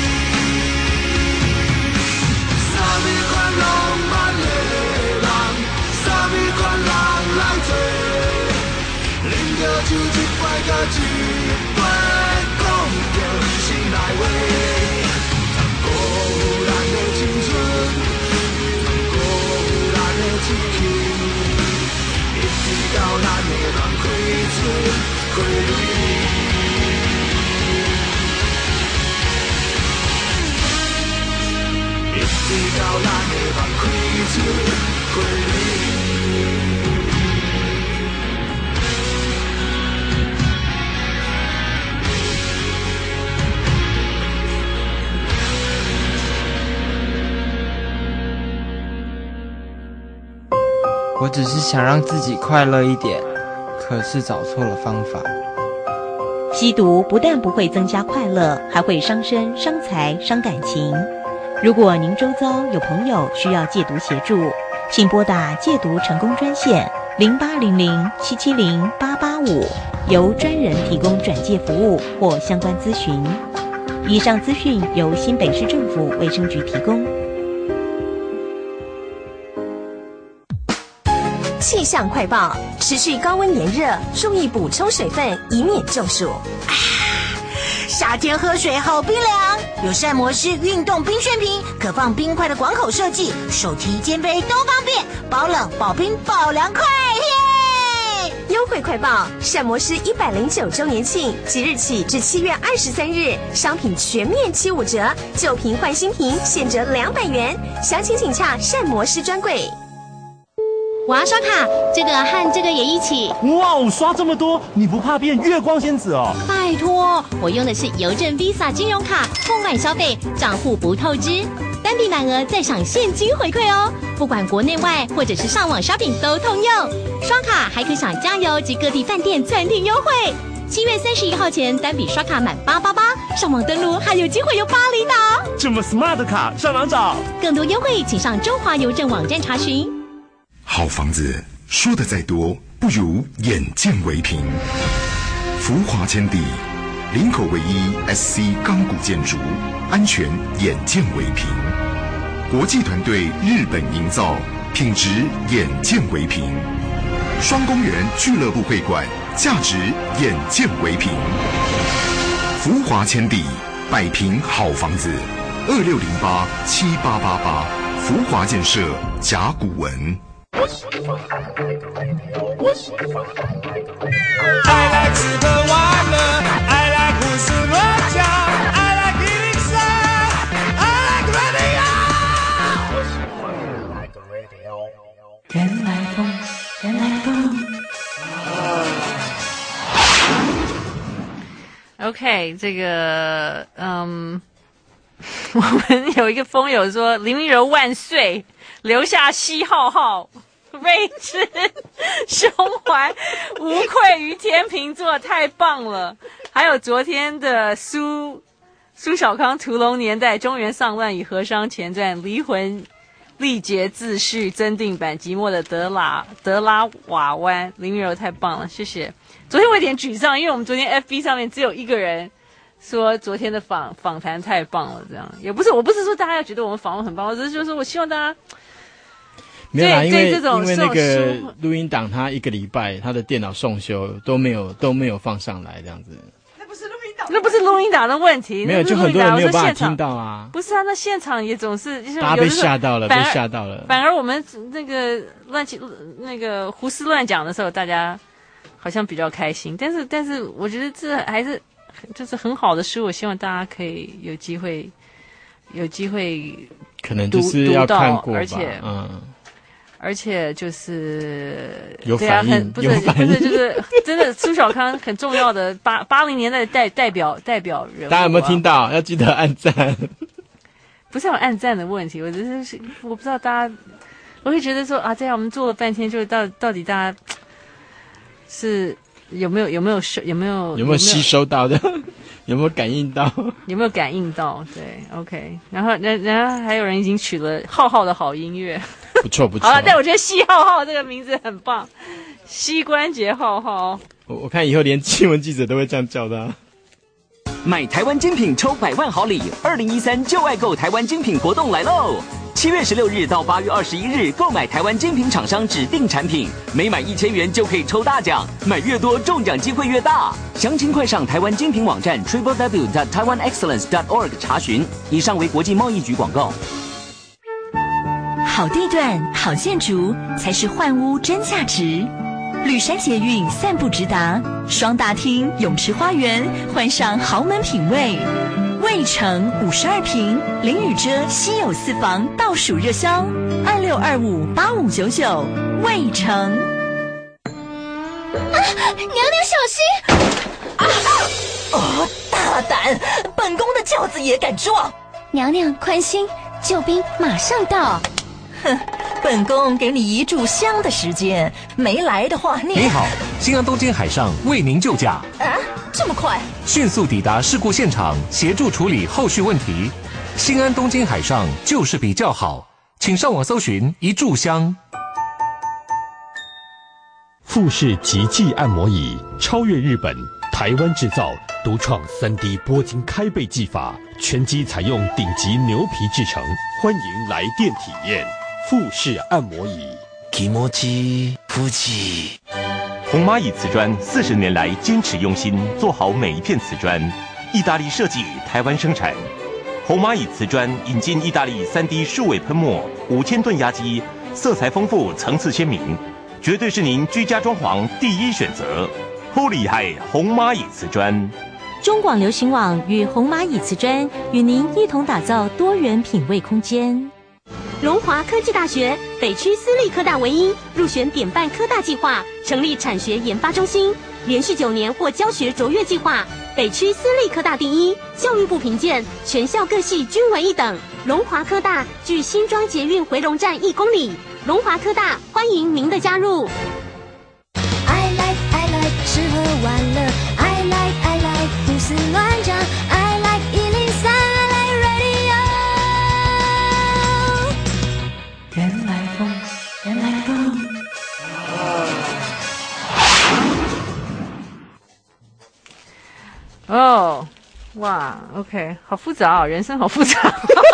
Q: 三米宽浪漫的人，三米宽人来做，啉着酒一摆甲一杯，讲着心内话，不通辜负咱的青春，不通辜负咱的志气，一直到咱的梦开出。花蕊，一直到咱的梦开出花蕊。
W: 我只是想让自己快乐一点，可是找错了方法。
K: 吸毒不但不会增加快乐，还会伤身、伤财、伤感情。如果您周遭有朋友需要戒毒协助，请拨打戒毒成功专线零八零零七七零八八五，由专人提供转介服务或相关咨询。以上资讯由新北市政府卫生局提供。
L: 气象快报：持续高温炎热，注意补充水分，以免中暑。啊，
Z: 夏天喝水好冰凉，有膳魔师运动冰旋瓶，可放冰块的广口设计，手提肩背都方便，保冷保冰保凉快耶！
L: 优惠快报：膳魔师一百零九周年庆，即日起至七月二十三日，商品全面七五折，旧瓶换新瓶，现折两百元。详情请洽膳魔师专柜。
O: 我要刷卡，这个和这个也一起。
P: 哇，刷这么多，你不怕变月光仙子哦？
O: 拜托，我用的是邮政 Visa 金融卡，封管消费，账户不透支，单笔满额再享现金回馈哦。不管国内外或者是上网 shopping 都通用，刷卡还可享加油及各地饭店餐厅优惠。七月三十一号前单笔刷卡满八八八，上网登录还有机会有巴厘岛。
P: 这么 smart 的卡上哪找？
O: 更多优惠请上中华邮政网站查询。
R: 好房子说的再多，不如眼见为凭。福华千地，林口唯一 S C 钢骨建筑，安全眼见为凭。国际团队日本营造，品质眼见为凭。双公园俱乐部会馆，价值眼见为凭。福华千地，百平好房子，二六零八七八八八，福华建设甲骨文。
Q: I like 吃喝玩乐 I like 胡思乱想 I like 一零三 I like radio
M: 原来风原来风
A: OK， 这个嗯，我们有一个风友说林明柔万岁，留下西浩浩。睿智胸怀无愧于天秤座，太棒了。还有昨天的苏苏小康屠龙年代中原丧乱与和商前传离魂历劫自序增订版寂寞的德拉德拉瓦湾，林明柔太棒了，谢谢。昨天我有点沮丧，因为我们昨天 F B 上面只有一个人说昨天的访访谈太棒了，这样也不是我不是说大家要觉得我们访问很棒，我只是就是说我希望大家
B: 没有啦，因为
A: 这种
B: 因为那个录音档，他一个礼拜他的电脑送修都没有都没有放上来，这样子。
A: 那不是录音档，那不是录音档的问题，
B: 没有，就很多人没有办法听到啊。
A: 不是啊，那现场也总是就是
B: 大家被吓到了，被吓到了。
A: 反而我们那个乱七那个胡思乱讲的时候，大家好像比较开心。但是但是，我觉得这还是就是很好的书，我希望大家可以有机会有机会
B: 可能就是要看过吧，
A: 而且
B: 嗯。
A: 而且就是
B: 有反应，
A: 对啊、不是不是就是真的苏小康很重要的八八零年代的代代表代表人物、啊。
B: 大家有没有听到？要记得按赞。
A: 不是有按赞的问题，我只是我不知道大家，我会觉得说啊，这样我们做了半天，就是到到底大家是有没有有没有收有没有
B: 有没有吸收到的？有没有感应到？
A: 有没有感应到？对 ，OK。然后，然然后还有人已经取了浩浩的好音乐，
B: 不错不错。
A: 好了，但我觉得西浩浩这个名字很棒，膝关节浩浩。
B: 我我看以后连新闻记者都会这样叫的、啊。
S: 买台湾精品抽百万好礼，二零一三就爱购台湾精品活动来喽！七月十六日到八月二十一日，购买台湾精品厂商指定产品，每买一千元就可以抽大奖，买越多中奖机会越大。详情快上台湾精品网站 triple w dot taiwan excellence dot org 查询。以上为国际贸易局广告。
K: 好地段、好建筑才是换屋真价值。绿山捷运散步直达，双大厅、泳池花园，换上豪门品味。卫城五十二平，林宇遮稀有四房倒数热销，二六二五八五九九，卫城。
O: 啊，娘娘小心！
T: 啊！哦，大胆！本宫的轿子也敢撞？
O: 娘娘宽心，救兵马上到。
T: 哼， 本宫给你一炷香的时间，没来的话你……
V: 你好，新安东京海上为您救驾。
T: 啊，这么快？
V: 迅速抵达事故现场，协助处理后续问题。新安东京海上就是比较好，请上网搜寻一炷香。
F: 富士极际按摩椅超越日本，台湾制造，独创 三 D 拨筋开背技法，全机采用顶级牛皮制成，欢迎来电体验富士按摩椅。
G: 気持ち富士。
H: 红蚂蚁瓷砖四十年来坚持用心做好每一片瓷砖，意大利设计，台湾生产。红蚂蚁瓷砖引进意大利 三 D 数位喷墨，五千吨压机，色彩丰富，层次鲜明，绝对是您居家装潢第一选择。好厉害，红蚂蚁瓷砖。
K: 中广流行网与红蚂蚁瓷砖与您一同打造多元品味空间。
I: 龙华科技大学北区私立科大唯一，入选典办科大计划，成立产学研发中心，连续九年获教学卓越计划，北区私立科大第一，教育部评鉴，全校各系均为一等。龙华科大距新庄捷运回龙站一公里，龙华科大欢迎您的加入。
M: I like I like 吃喝玩乐 I like I like 胡思乱想 I like 一零三 I like radio 原来风原来风
A: 哦，哇 ，OK， 好复杂哦，人生好复杂。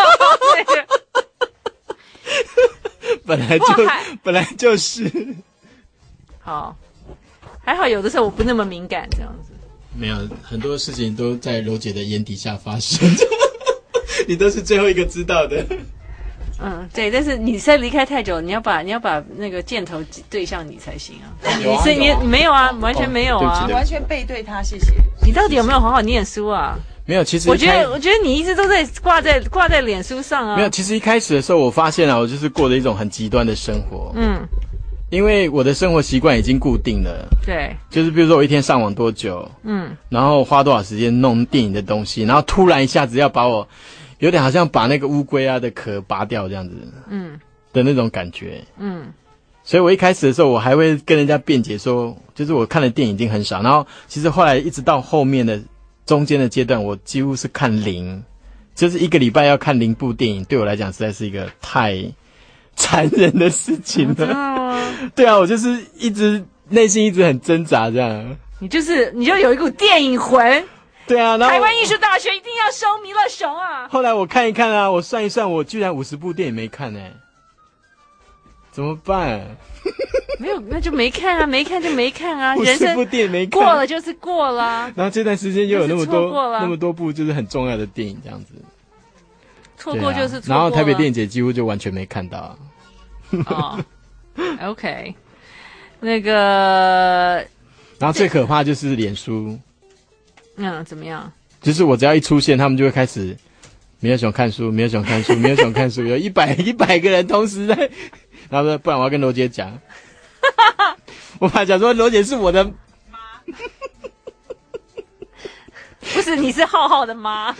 B: 本来就本来就是。
A: 好，还好有的时候我不那么敏感，这样子。
B: 没有，很多事情都在柔姐的眼底下发生，你都是最后一个知道的。
A: 嗯，对，但是你再离开太久，你要把你要把那个箭头对向你才行啊。你是你你没有啊，完全没有啊，
J: 完全背对他，谢谢。
A: 你到底有没有好好念书啊？
B: 没有，其实
A: 我觉得我觉得你一直都在挂在挂在脸书上啊。
B: 没有，其实一开始的时候，我发现啊，我就是过着一种很极端的生活。嗯。因为我的生活习惯已经固定了，
A: 对，
B: 就是比如说我一天上网多久，嗯，然后花多少时间弄电影的东西，然后突然一下子要把我，有点好像把那个乌龟啊的壳拔掉这样子，嗯，的那种感觉，嗯，所以我一开始的时候，我还会跟人家辩解说，就是我看的电影已经很少，然后其实后来一直到后面的中间的阶段，我几乎是看零，就是一个礼拜要看零部电影，对我来讲实在是一个太残忍的事情了。对啊，我就是一直内心一直很挣扎这样。
A: 你就是你就有一股电影魂。
B: 对啊，然后
A: 台湾艺术大学一定要收弥勒熊啊。
B: 后来我看一看啊，我算一算，我居然五十部电影没看呢、欸，怎么办？
A: 没有，那就没看啊，没看就没看啊。
B: 五十部电影没看，
A: 过了就是过了。
B: 然后这段时间又有那么多那么多部就是很重要的电影这样子，
A: 错过就是错过了、
B: 啊。然后台北电影节几乎就完全没看到。
A: 哦 OK， 那个，
B: 然后最可怕就是脸书，
A: 嗯，怎么样？
B: 就是我只要一出现，他们就会开始没有想看书，没有想看书，没有想看书，有一百一百个人同时在，然后说不然我要跟罗姐讲，我怕讲说罗姐是我的妈，
A: 不是你是浩浩的妈，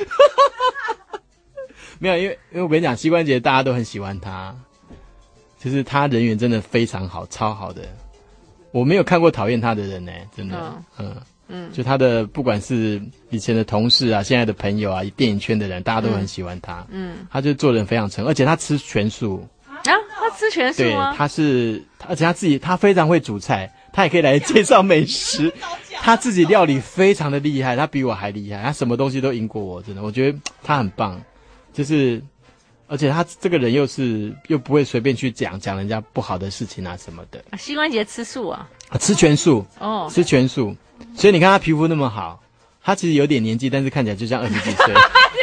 B: 没有，因为因为我跟你讲，膝关节大家都很喜欢他。就是他人缘真的非常好，超好的。我没有看过讨厌他的人呢、欸，真的。嗯嗯, 嗯就他的不管是以前的同事啊，现在的朋友啊，电影圈的人，大家都很喜欢他。嗯，他就做人非常诚，而且他吃全素。
A: 啊，他吃全素吗？
B: 对，他是，而且他自己他非常会煮菜，他也可以来介绍美食。他自己料理非常的厉害，他比我还厉害，他什么东西都赢过我，真的，我觉得他很棒，就是。而且他这个人又是又不会随便去讲讲人家不好的事情啊什么的。
A: 膝关节吃素啊？
B: 啊，吃全素哦，吃全素。所以你看他皮肤那么好，他其实有点年纪，但是看起来就像二十几岁。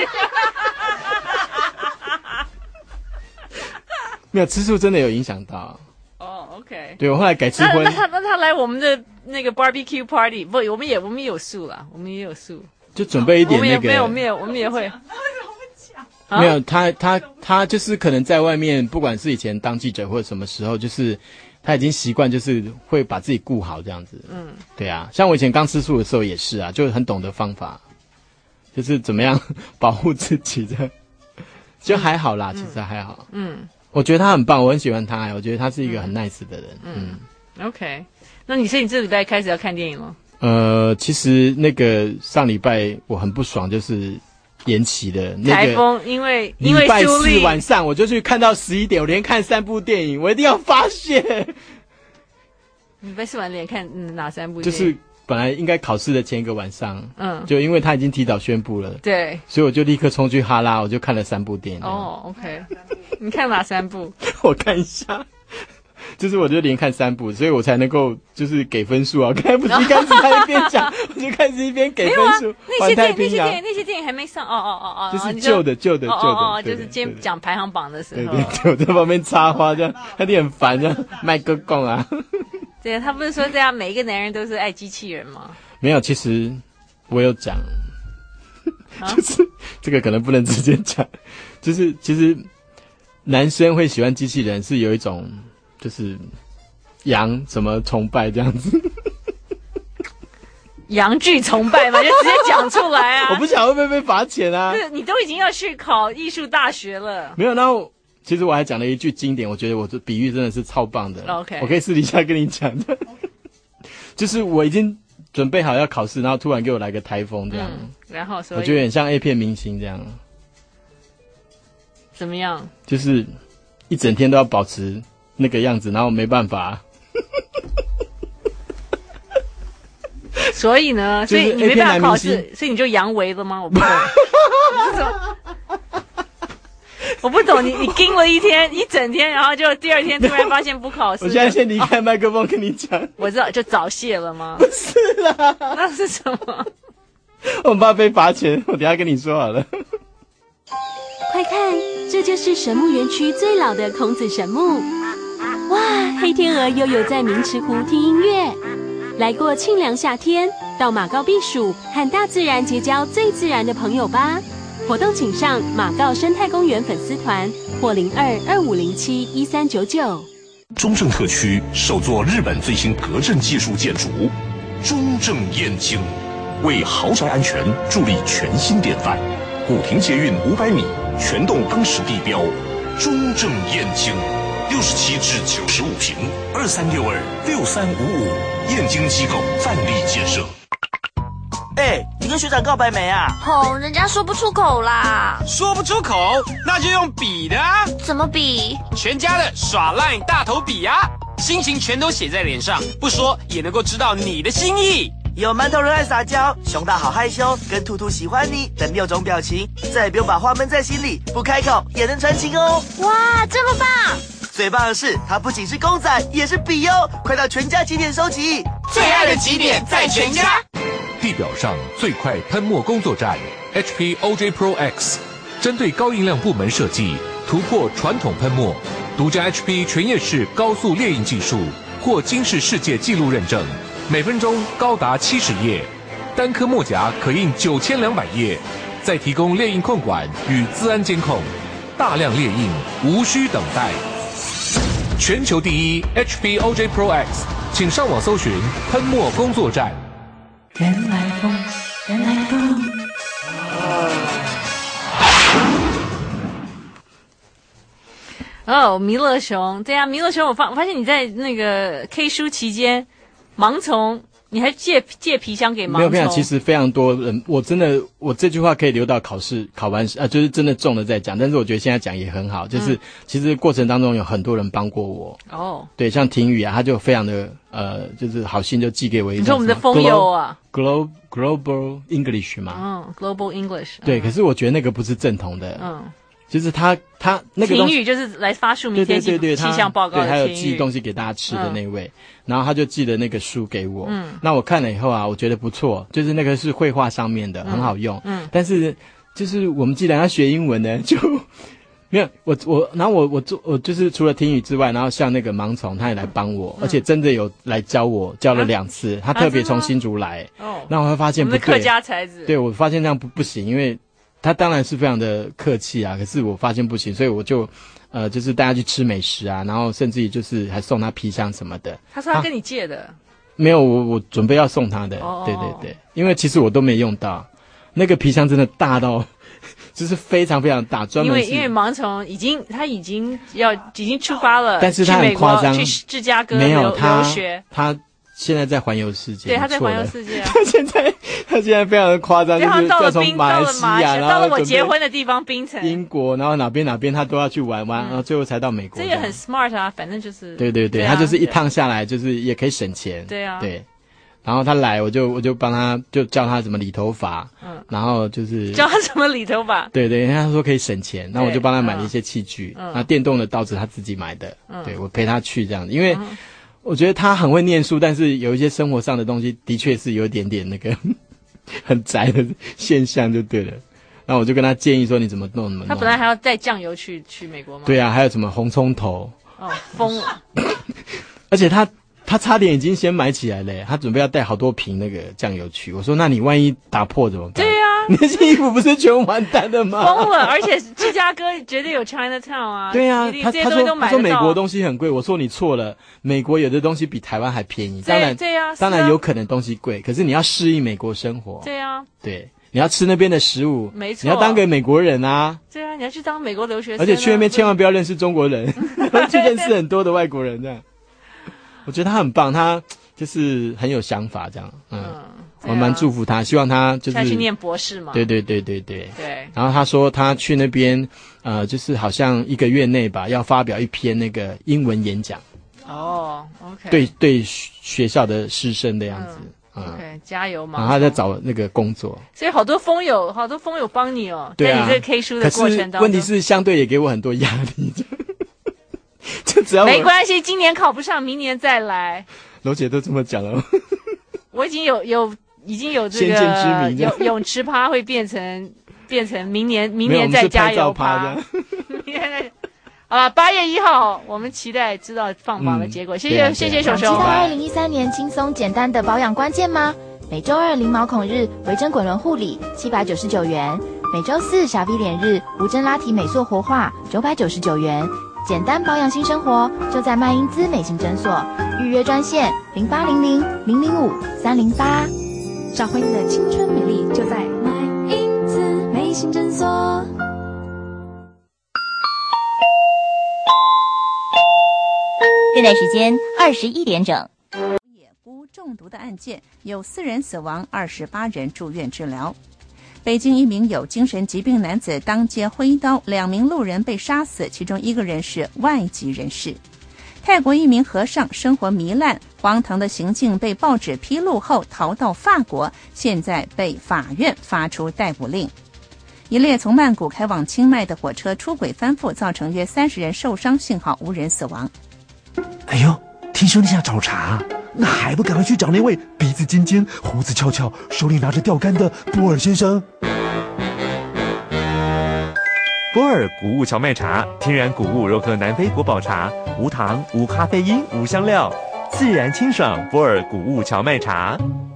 B: 没有吃素真的有影响到。
A: 哦 ，OK。
B: 对我后来改吃荤。
A: 那他那他来我们的那个 barbecue party， 不，我们也我们也有素啦，我们也有素。
B: 就准备一点那个。
A: 我们也我们也我们也会。
B: 没有，他他他就是可能在外面，不管是以前当记者或者什么时候，就是他已经习惯，就是会把自己顾好这样子。嗯，对啊，像我以前刚吃素的时候也是啊，就很懂得方法，就是怎么样保护自己的，就还好啦，嗯、其实还好。嗯， 我觉得他很棒，我很喜欢他，我觉得他是一个很 nice 的人。嗯,
A: 嗯 ，OK， 那你是你这礼拜开始要看电影了？
B: 呃，其实那个上礼拜我很不爽，就是延期的那个
A: 台风，因为因为
B: 礼拜四
A: 苏丽
B: 晚上我就去看到十一点，我连看三部电影，我一定要发泄。
A: 礼拜四晚连看、嗯、哪三部电
B: 就
A: 影？
B: 是本来应该考试的前一个晚上，
A: 嗯，
B: 就因为他已经提早宣布了，
A: 对，
B: 所以我就立刻冲去哈拉，我就看了三部电影。
A: 哦 ，OK， 你看哪三部？
B: 我看一下。就是我就连看三部，所以我才能够就是给分数啊！刚才不是一开始他一边讲，我就开始一边给分数。
A: 那些电
B: 环太平洋
A: 那些电影那些电影还没上哦哦哦哦，
B: 就是旧的旧的旧的，
A: 哦哦，就是今天讲排行榜的时候，
B: 对对对，我在旁边插花这样，他就很烦这样麦克讲啊。
A: 对，他不是说这样每一个男人都是爱机器人吗？
B: 没有，其实我有讲，就是这个可能不能直接讲，就是其实男生会喜欢机器人是有一种。就是洋什么崇拜这样子，
A: 洋剧崇拜嘛，就直接讲出来啊！
B: 我不想会不会被罚钱啊？
A: 不是，你都已经要去考艺术大学了。
B: 没有，然后其实我还讲了一句经典，我觉得我的比喻真的是超棒的。
A: OK，
B: 我可以私底下跟你讲的，就是我已经准备好要考试，然后突然给我来个台风这样，
A: 嗯、然后所以
B: 我觉得很像 A 片明星这样。
A: 怎么样？
B: 就是一整天都要保持。那个样子，然后没办法，
A: 所以呢，所以你没办法考试，所以你就阳痿了吗？我不懂，我不懂，你你盯了一天一整天，然后就第二天突然发现不考试。
B: 我现在先离开麦克风跟你讲，
A: 我知道，就早泄了吗？
B: 不是啦，
A: 那是什么？
B: 我怕被罚钱，我等一下跟你说好了。
I: 快看，这就是神木园区最老的孔子神木。哇，黑天鹅悠悠在明池湖听音乐。来过沁凉夏天，到马告避暑，和大自然结交最自然的朋友吧。活动请上马告生态公园粉丝团或零二二五零七一三九九。
H: 中正特区首座日本最新隔震技术建筑中正燕京，为豪宅安全助力全新典范。古亭捷运五百米，全栋当时地标中正燕京。六十七至九十五平，二三六二六三五五，燕京机构范例建设。
J: 哎、欸，你跟学长告白没啊？
D: 哦，人家说不出口啦。
E: 说不出口，那就用笔的啊。
D: 怎么比？
E: 全家的耍赖大头笔啊，心情全都写在脸上，不说也能够知道你的心意。
J: 有馒头人爱撒娇，熊大好害羞，跟兔兔喜欢你等六种表情，再也不用把话闷在心里，不开口也能传情哦。
D: 哇，这么棒！
J: 最棒的是，它不仅是公仔，也是笔哦！快到全家集点收集，
E: 最爱的集点在全家。
F: 地表上最快喷墨工作站 H P O J Pro X， 针对高音量部门设计，突破传统喷墨，独家 H P 全页式高速列印技术，获金氏世界纪录认证，每分钟高达七十页，单颗墨夹可印九千两百页，再提供列印控管与资安监控，大量列印无需等待。全球第一 H P O J Pro X， 请上网搜寻喷墨工作站。
M: 原来风，原来风。
A: 哦，弥勒熊，对啊，弥勒熊，我发我发现你在那个 K 书期间，盲从。你还借借皮箱给盲从？
B: 没有，没有，其实非常多人，我真的，我这句话可以留到考试考完啊，就是真的中了再讲。但是我觉得现在讲也很好，就是、嗯、其实过程当中有很多人帮过我。哦，对，像婷宇啊，他就非常的呃，就是好心就寄给我一张。
A: 你说我们的风友啊
B: ，Global Global English 嘛？
A: 嗯 ，Global English。
B: 对、嗯，可是我觉得那个不是正统的。嗯。就是他他那个
A: 婷宇就是来发书明天气气象报告的，
B: 对，还有寄东西给大家吃的那位、嗯，然后他就寄了那个书给我，嗯，那我看了以后啊，我觉得不错，就是那个是绘画上面的，嗯、很好用，嗯，但是就是我们既然要学英文呢，就没有我我，然后我我做我就是除了婷宇之外，然后像那个盲从他也来帮我、嗯，而且真的有来教我，教了两次，啊、他特别从新竹来，哦，那我会发现不对，
A: 我们的客家才子，
B: 对我发现这样不不行，因为。他当然是非常的客气啊，可是我发现不行，所以我就，呃，就是带他去吃美食啊，然后甚至于就是还送他皮箱什么的。
A: 他说他跟你借的？啊、
B: 没有，我我准备要送他的。哦、对对对，因为其实我都没用到，那个皮箱真的大到就是非常非常大，专门是
A: 因为因为盲从已经他已经要已经出发了，
B: 但是他很夸张，
A: 去芝加哥
B: 没有
A: 留
B: 他
A: 留学，
B: 他现在在环游世界，
A: 对，他在环游世界、啊，
B: 他现在他现在非常的夸张，就是要从马来西亚，然后
A: 到了我结婚的地方槟城、
B: 英国，然后哪边哪边他都要去玩玩，嗯、然后最后才到美国。
A: 这也很 smart 啊，反正就是
B: 对对 对, 对、啊，他就是一趟下来就是也可以省钱，
A: 对啊，
B: 对。然后他来，我就我就帮他，就教他怎么理头发，嗯，然后就是
A: 教他怎么理头发，
B: 对对，他说可以省钱，那我就帮他买了一些器具，
A: 嗯，
B: 那电动的刀子他自己买的，
A: 嗯，
B: 对我陪他去这样子，因为我觉得他很会念书，但是有一些生活上的东西的确是有一点点那个很宅的现象就对了。那我就跟他建议说你怎么弄怎么弄。
A: 他本来还要带酱油去去美国吗？
B: 对啊，还有什么红葱头，
A: 哦，疯了，
B: 而且他。他差点已经先买起来了，他准备要带好多瓶那个酱油去。我说：“那你万一打破怎么办？”
A: 对呀、啊，
B: 你那件衣服不是全完蛋了吗？
A: 疯了！而且芝加哥绝对有 Chinatown 啊。
B: 对啊，他他说他说美国东西很贵，我说你错了，美国有的东西比台湾还便宜。当然，
A: 对呀、啊，
B: 当然有可能东西贵，可是你要适应美国生活。
A: 对啊，
B: 对，你要吃那边的食物，
A: 没错，
B: 你要当个美国人啊。
A: 对啊，你要去当美国留学生、啊，
B: 而且去那边千万不要认识中国人，去认识很多的外国人这样。我觉得他很棒，他就是很有想法，这样，嗯，嗯我蛮祝福他，希望他就是
A: 他去念博士嘛，
B: 对对对对对
A: 对。
B: 然后他说他去那边，呃，就是好像一个月内吧，要发表一篇那个英文演讲。
A: 哦 ，OK。
B: 对对，学校的师生的样子。
A: 嗯、OK， 加油嘛！
B: 然后他在找那个工作，
A: 所以好多风友，好多风友帮你哦，
B: 对啊、
A: 在你这个 K 书的过程当中。
B: 问题是相对也给我很多压力。就只要
A: 没关系，今年考不上，明年再来。
B: 楼姐都这么讲了，
A: 我已经有有已经有这个
B: 先见之明，
A: 有泳池趴会变成变成明年明年再加油趴。好了，八月一号，我们期待知道放榜的结果。嗯、谢谢、啊、谢谢熊熊。
O: 想知道二零一三年轻松简单的保养关键吗？每周二零毛孔日微针滚轮护理七百九十九元，每周四小 V 脸日无针拉提美塑活化九百九十九元。简单保养新生活，就在麦因兹美型诊所，预约专线零八零零零零五三零八。
C: 找回你的青春美丽，就在麦因兹美型诊所。
K: 现在时间二十一点整。
N: 野菇中毒的案件，有四人死亡，二十八人住院治疗。北京一名有精神疾病男子当街挥刀，两名路人被杀死，其中一个人是外籍人士。泰国一名和尚生活糜烂，荒唐的行径被报纸披露后逃到法国，现在被法院发出逮捕令。一列从曼谷开往清迈的火车出轨翻覆，造成约三十人受伤，幸好无人死亡。
P: 哎呦，听说你想找茬，那还不赶快去找那位鼻子尖尖、胡子翘翘、手里拿着钓竿的波尔先生？
H: 波尔谷物荞麦茶，天然谷物柔和南非国宝茶，无糖、无咖啡因、无香料，自然清爽。波尔谷物荞麦茶。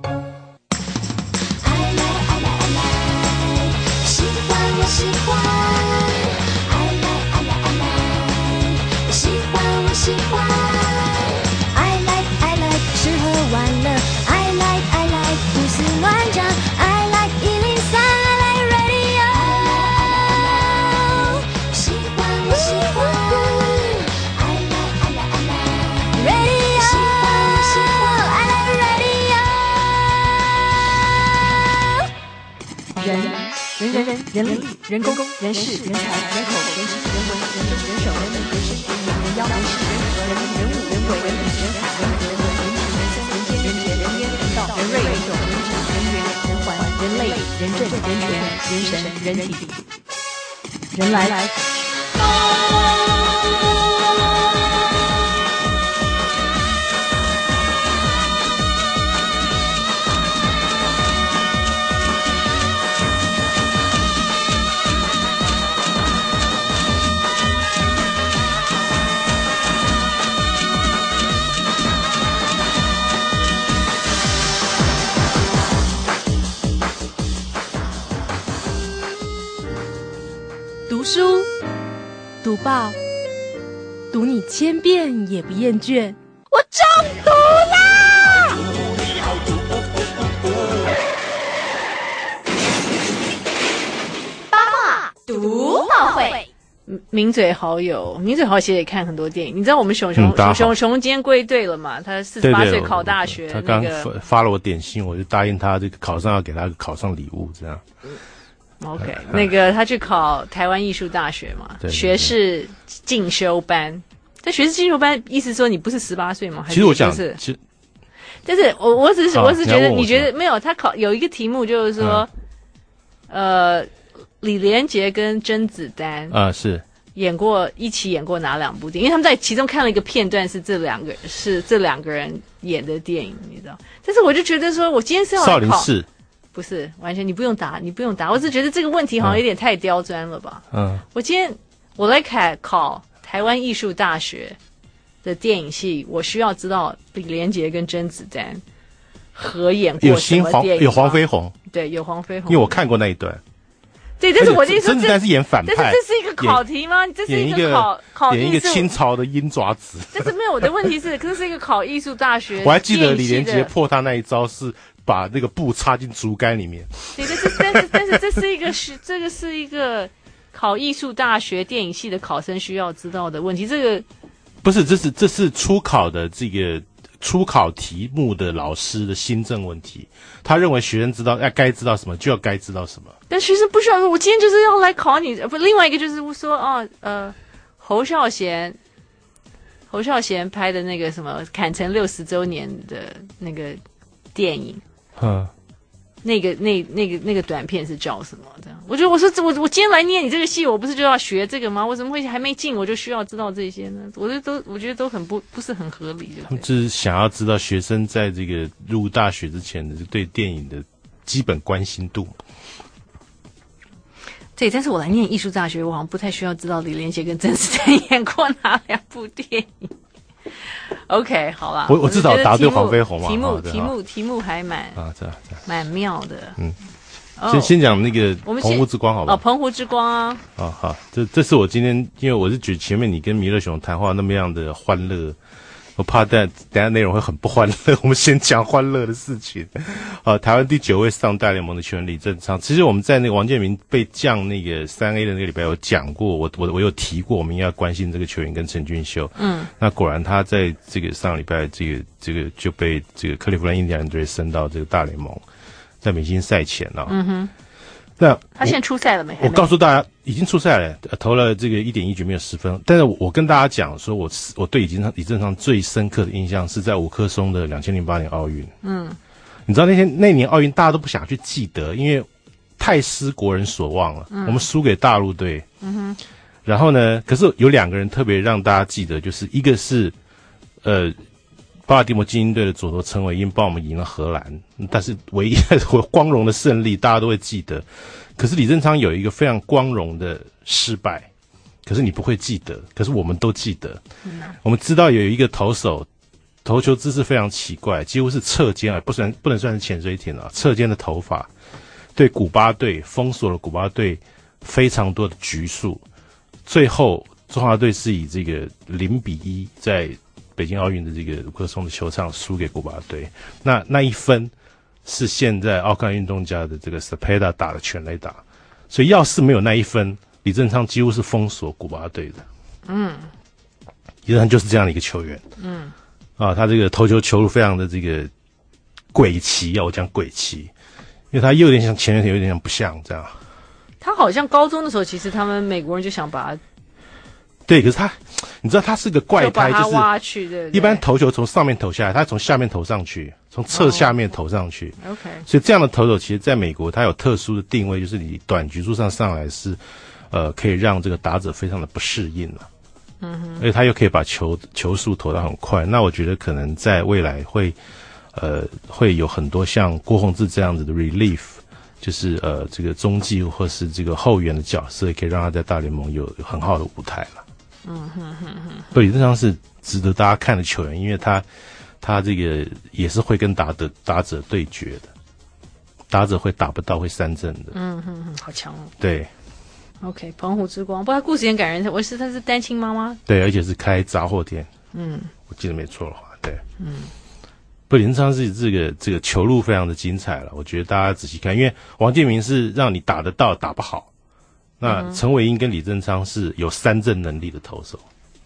M: 喜欢我喜欢，爱来爱来爱来，喜欢我喜欢，爱来爱来吃喝玩乐，爱来爱来胡思乱想，爱来一零三，爱来 radio， 喜欢我喜欢，爱来爱来爱来 radio， 喜欢我喜欢，爱来 radio。
A: 人人人人人力人工人事人才人口人情人文人政人手人民人事人民人妖人事人和人人物人鬼人理人海人和人文人情人生人间人杰人烟人道人瑞人种人质人缘人环人类人政人权人神人体人来来。
C: 读书，读报，读你千遍也不厌倦。
M: 我中毒啦！八卦
A: 名嘴好友，名嘴好友其实也看很多电影。你知道我们熊熊、嗯、熊熊今天归队了嘛？他四十八岁考大学，
L: 对对他刚
A: 那
L: 个发了我点心，我就答应他这个考上要给他个考上礼物，这样。
A: OK， 那个他去考台湾艺术大学嘛，
L: 对对对
A: 学士进修班。但学士进修班意思说你不是十八岁吗？
L: 其实我想，
A: 是
L: 其实，
A: 但是我我只是、啊、我只是觉得，
L: 你,
A: 你觉得没有？他考有一个题目就是说，嗯、呃，李连杰跟甄子丹
L: 啊是
A: 演过一起演过哪两部电影？因为他们在其中看了一个片段，是这两个是这两个人演的电影，你知道？但是我就觉得说，我今天是要来考
L: 少林寺。
A: 不是，完全你不用答，你不用答。我只觉得这个问题好像有点太刁钻了吧？
L: 嗯，
A: 我今天我来考考台湾艺术大学的电影系，我需要知道李连杰跟甄子丹合演过什么电影？
L: 有黄飞鸿，
A: 对，有黄飞鸿，
L: 因为我看过那一段。
A: 对，但是我的意思说，
L: 甄子丹是演反派，
A: 但是这是一个考题吗？这是一个考考
L: 演一个清朝的鹰爪子。
A: 但是没有，我的问题是，可是是一个考艺术大学。
L: 我还记得李连杰破他那一招是。把那个布插进竹竿里面。
A: 对，但是但是但是这是一个是这个是一个考艺术大学电影系的考生需要知道的问题。这个
L: 不是，这是这是初考的这个初考题目的老师的新政问题。他认为学生知道要该知道什么就要该知道什么。
A: 但学生不需要。我今天就是要来考你。不，另外一个就是说哦呃，侯孝贤侯孝贤拍的那个什么坎城六十周年的那个电影。
L: 嗯，
A: 那个那那个那个短片是叫什么？这样，我觉得我说我我今天来念你这个戏，我不是就要学这个吗？我怎么会还没进我就需要知道这些呢？我觉得都我觉得都很不不是很合理。
L: 他们就是想要知道学生在这个入大学之前的对电影的基本关心度。
A: 对，但是我来念艺术大学，我好像不太需要知道李连杰跟甄子丹演过哪两部电影。OK， 好啦，
L: 我我至少答对黄飞鸿嘛。
A: 题目题目题目还蛮
L: 啊，这样
A: 蛮妙的。
L: 嗯，先先讲那个澎湖之光好不好？
A: 哦，澎湖之光啊。
L: 啊好，这这是我今天，因为我是觉得前面你跟弥勒熊谈话那么样的欢乐，我怕等等下内容会很不欢乐。我们先讲欢乐的事情。啊，台湾第九位上大联盟的球员李正昌，其实我们在那个王建民被降那个三 A 的那个礼拜有讲过，我我我有提过，我们应该关心这个球员跟陈俊秀。嗯，那果然他在这个上礼拜这个这个就被这个克利夫兰印第安人队升到这个大联盟，在明星赛前啊。嗯哼。那
A: 他现在出赛了没？
L: 我告诉大家，已经出赛了，投了这个一点一局没有失分。但是我跟大家讲说，我我对李李正昌最深刻的印象是在五棵松的两千零八年奥运。嗯，你知道那天那年奥运大家都不想去记得，因为太失国人所望了。嗯，我们输给大陆队。嗯哼。然后呢，可是有两个人特别让大家记得，就是一个是呃巴尔的摩精英队的左投陈伟英帮我们赢了荷兰，但是唯一光荣的胜利大家都会记得。可是李正昌有一个非常光荣的失败，可是你不会记得，可是我们都记得。嗯、我们知道有一个投手投球姿势非常奇怪，几乎是侧肩啊，不算不能算是潜水艇啊，侧肩的投法对古巴队封锁了古巴队非常多的局数，最后中华队是以这个零比一在北京奥运的这个五棵松的球场输给古巴队，那那一分是现在奥康运动家的这个 Cepeda 打的全垒打，所以要是没有那一分，李正昌几乎是封锁古巴队的。嗯，李正昌就是这样的一个球员。嗯，啊，他这个投球球路非常的这个鬼奇啊，我讲鬼奇，因为他又有点像前面有点像不像这样。
A: 他好像高中的时候，其实他们美国人就想把他。
L: 对，可是他，你知道他是个怪胎，
A: 就把他挖去，对不对？
L: 一般投球从上面投下来，他从下面投上去，从侧下面投上去。
A: Oh, OK，
L: 所以这样的投手，其实在美国他有特殊的定位，就是你短局数上上来是，呃，可以让这个打者非常的不适应了。嗯哼，而且他又可以把球球速投到很快。那我觉得可能在未来会，呃，会有很多像郭泓志这样子的 relief。就是呃，这个中继或是这个后援的角色，也可以让他在大联盟有很好的舞台了。嗯哼哼哼，所以李正昌是值得大家看的球员，因为他他这个也是会跟打的打者对决的，打者会打不到会三振的。
A: 嗯哼哼，好强哦。
L: 对。
A: OK， 澎湖之光，不过他故事也很感人。我是他是单亲妈妈。
L: 对，而且是开杂货店。嗯，我记得没错的话，对。嗯。不，李正昌是这个这个球路非常的精彩了，我觉得大家仔细看，因为王建民是让你打得到打不好， 那陈伟英跟李正昌是有三振能力的投手，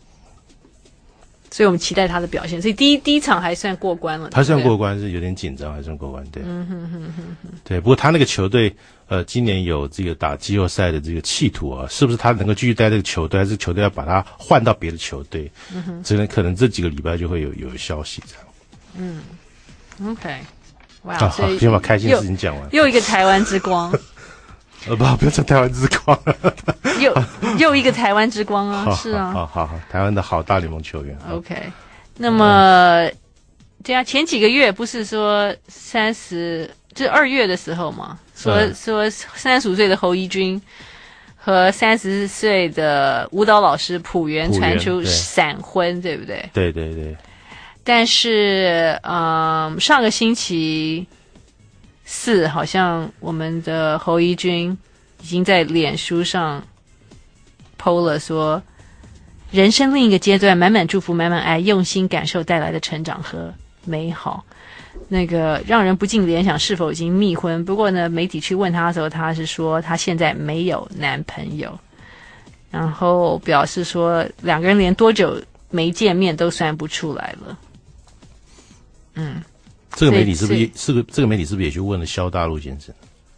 A: 所以我们期待他的表现。所以第一第一场还算过关了，
L: 他算过关，是有点紧张，还算过关，对。
A: 嗯哼哼哼哼。
L: 对，不过他那个球队，呃，今年有这个打季后赛的这个企图啊，是不是他能够继续带这个球队，还是球队要把他换到别的球队？嗯哼，这可能这几个礼拜就会有有消息这样。
A: 嗯 ，OK， 哇、wow,
L: 啊，好，先把开心事情讲完。
A: 又一个台湾之光。
L: 呃，不，不要讲台湾之光了。
A: 又又一个台湾之光啊，是啊，
L: 好好好，台湾的好大联盟球员。
A: OK， 那么、嗯、对啊，前几个月不是说三十，就是二月的时候嘛，说、嗯、说三十五岁的侯怡君和三十岁的舞蹈老师朴元传出闪婚，对不对？
L: 对对对。
A: 但是，嗯，上个星期四好像我们的侯怡君已经在脸书上 po 了说，人生另一个阶段，满满祝福，满满爱，用心感受带来的成长和美好。那个让人不禁联想是否已经密婚。不过呢，媒体去问他的时候，他是说他现在没有男朋友，然后表示说两个人连多久没见面都算不出来了。嗯。
L: 这个媒体是不是也是个？这个媒体是不是也去问了萧大陆先生？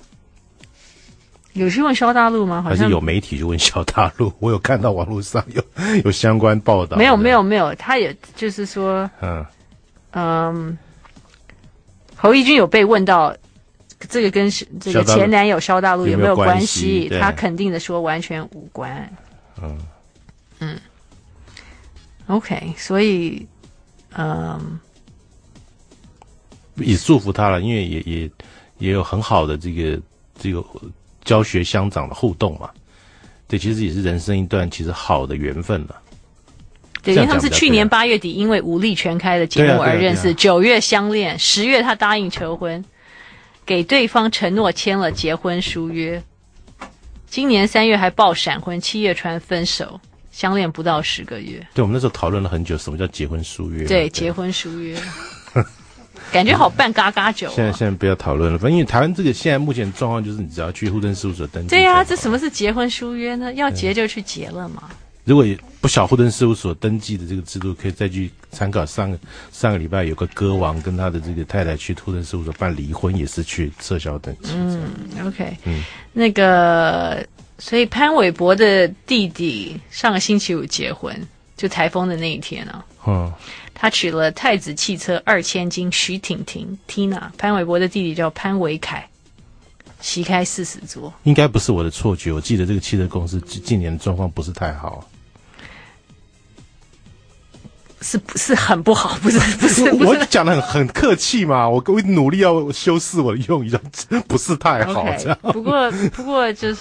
A: 有去问萧大陆吗？好像
L: 还是有媒体去问萧大陆？我有看到网络上有有相关报道。
A: 没有没有没有，他也就是说，
L: 嗯
A: 嗯，侯怡君有被问到这个跟这个前男友萧大陆有没有关系？
L: 有有
A: 他肯定的说完全无关。
L: 嗯
A: 嗯 ，OK， 所以嗯。
L: 也祝福他了，因为也也也有很好的这个这个教学相长的互动嘛。对，其实也是人生一段其实好的缘分了。
A: 对，因为他们是去年八月底因为武力全开的节目而认识，九、啊啊啊、月相恋，十月他答应求婚，给对方承诺签了结婚书约。今年三月还爆闪婚，七月传分手，相恋不到十个月。
L: 对，我们那时候讨论了很久，什么叫结婚书约？
A: 对，结婚书约。感觉好办嘎嘎酒、啊。
L: 现在现在不要讨论了，反正因为台湾这个现在目前状况就是，你只要去户政事务所登记。
A: 对啊，这什么是结婚书约呢？要结就去结了嘛。
L: 如果不晓户政事务所登记的这个制度，可以再去参考上个上个礼拜有个歌王跟他的这个太太去户政事务所办离婚，也是去撤销登记。
A: 嗯 ，OK， 嗯，那个，所以潘玮柏的弟弟上个星期五结婚，就台风的那一天啊。
L: 嗯。
A: 他娶了太子汽车二千金徐婷婷 Tina， 潘玮柏的弟弟叫潘玮凯，席开四十桌。
L: 应该不是我的错觉，我记得这个汽车公司近年的状况不是太好。
A: 是是很不好，不是不是不是。
L: 我讲的很很客气嘛，我我努力要修饰我的用语，不是太好。
A: Okay,
L: 这样。
A: 不过不过就是，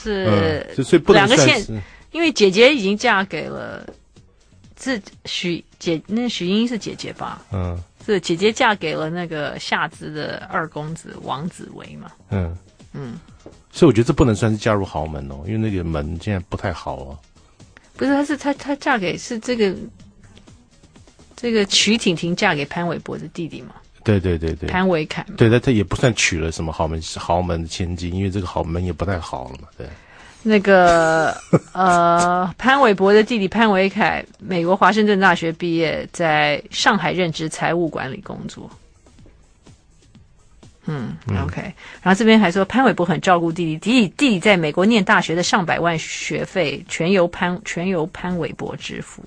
L: 嗯、所以不能
A: 两个现，因为姐姐已经嫁给了。是许姐，那许英是姐姐吧？
L: 嗯，
A: 是姐姐嫁给了那个夏资的二公子王子维嘛？
L: 嗯
A: 嗯，
L: 所以我觉得这不能算是嫁入豪门哦，因为那个门现在不太好哦。
A: 不是，她是她她嫁给是这个这个曲婷婷嫁给潘玮柏的弟弟嘛？
L: 对对对对，
A: 潘玮凯嘛。
L: 对，但他也不算娶了什么豪门豪门的千金，因为这个豪门也不太好了嘛，对。
A: 那个呃，潘玮柏的弟弟潘玮凯，美国华盛顿大学毕业，在上海任职财务管理工作。嗯, 嗯 ，OK。然后这边还说潘玮柏很照顾弟弟，弟弟弟弟在美国念大学的上百万学费全由潘全由潘玮柏支付。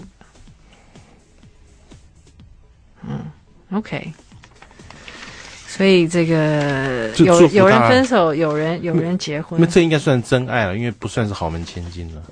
A: 嗯 ，OK。所以这个有有人分手，有人有人结婚，
L: 那这应该算真爱了，因为不算是豪门千金了。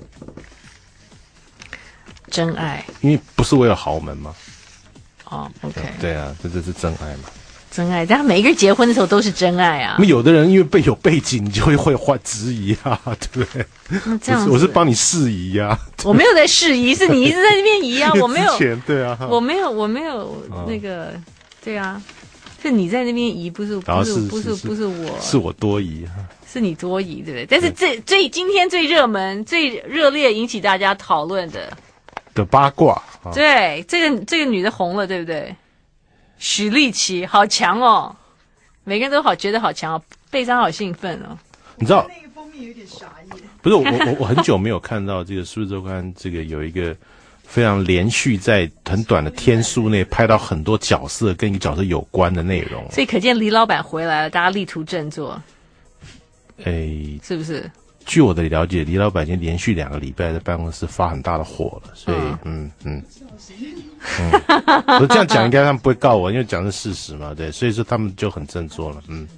A: 真爱，
L: 因为不是为了豪门嘛。
A: 哦 ，OK，
L: 对啊，这这是真爱嘛。
A: 真爱，但每一个人结婚的时候都是真爱啊。
L: 那有的人因为背有背景，你就会会怀质疑啊，对不对？
A: 那这样子，
L: 我是帮你释疑呀、啊。
A: 我没有在释疑，是你一直在那边疑啊，我没有。
L: 对啊，
A: 我没有，我没有那个，哦、对啊。是你在那边移，不是不是不是不是我，
L: 是我多疑，
A: 是你多疑，对不对？但是最最今天最热门、最热烈引起大家讨论的
L: 的八卦，
A: 啊、对这个这个女的红了，对不对？许丽琪好强哦，每个人都好觉得好强哦，贝莎好兴奋哦。
L: 你知道
A: 有点傻眼。
L: 不是我我我很久没有看到这个《数字周刊》这个有一个非常连续在很短的天数内拍到很多角色跟一个角色有关的内容，
A: 所以可见李老板回来了，大家力图振作。
L: 诶，
A: 是不是？
L: 据我的了解，李老板已经连续两个礼拜在办公室发很大的火了，所以嗯嗯嗯，我这样讲应该他们不会告我，因为讲的是事实嘛，对，所以说他们就很振作了，嗯。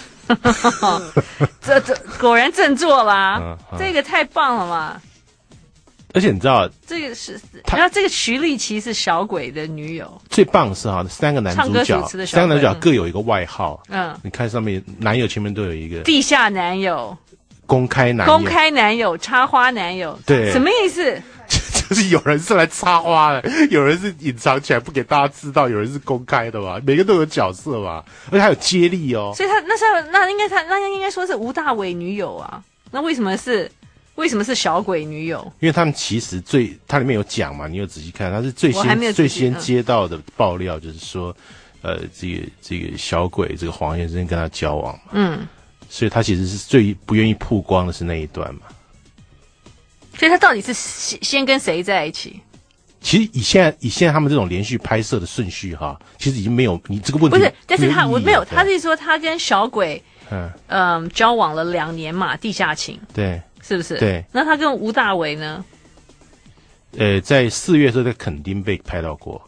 A: 这这果然振作啦、
L: 嗯嗯，
A: 这个太棒了嘛！
L: 而且你知道，
A: 这个是，然后这个徐丽淇是小鬼的女友，
L: 最棒的是哈，三个男主角，三个男主角各有一个外号，
A: 嗯，
L: 你看上面男友前面都有一个
A: 地下男友、
L: 公开男友、
A: 公开男友、插花男友，
L: 对，
A: 什么意思？
L: 就是有人是来插花的，有人是隐藏起来不给大家知道，有人是公开的嘛，每个都有角色嘛，而且还有接力哦。
A: 所以他那是那应该他那应该说是吴大伟女友啊，那为什么是为什么是小鬼女友？
L: 因为他们其实最它里面有讲嘛，你有仔细看，他是最先最先接到的爆料，就是说，呃，这个这个小鬼这个黄先生跟他交往嘛，
A: 嗯，
L: 所以他其实是最不愿意曝光的是那一段嘛。
A: 所以他到底是先先跟谁在一起？
L: 其实以现在以现在他们这种连续拍摄的顺序哈，其实已经没有你这个问题
A: 不是，但是他
L: 没
A: 我没有，他是说他跟小鬼
L: 嗯
A: 嗯交往了两年嘛，地下情
L: 对，
A: 是不是？
L: 对。
A: 那他跟吴大维呢？
L: 呃，在四月的时候在垦丁被拍到过。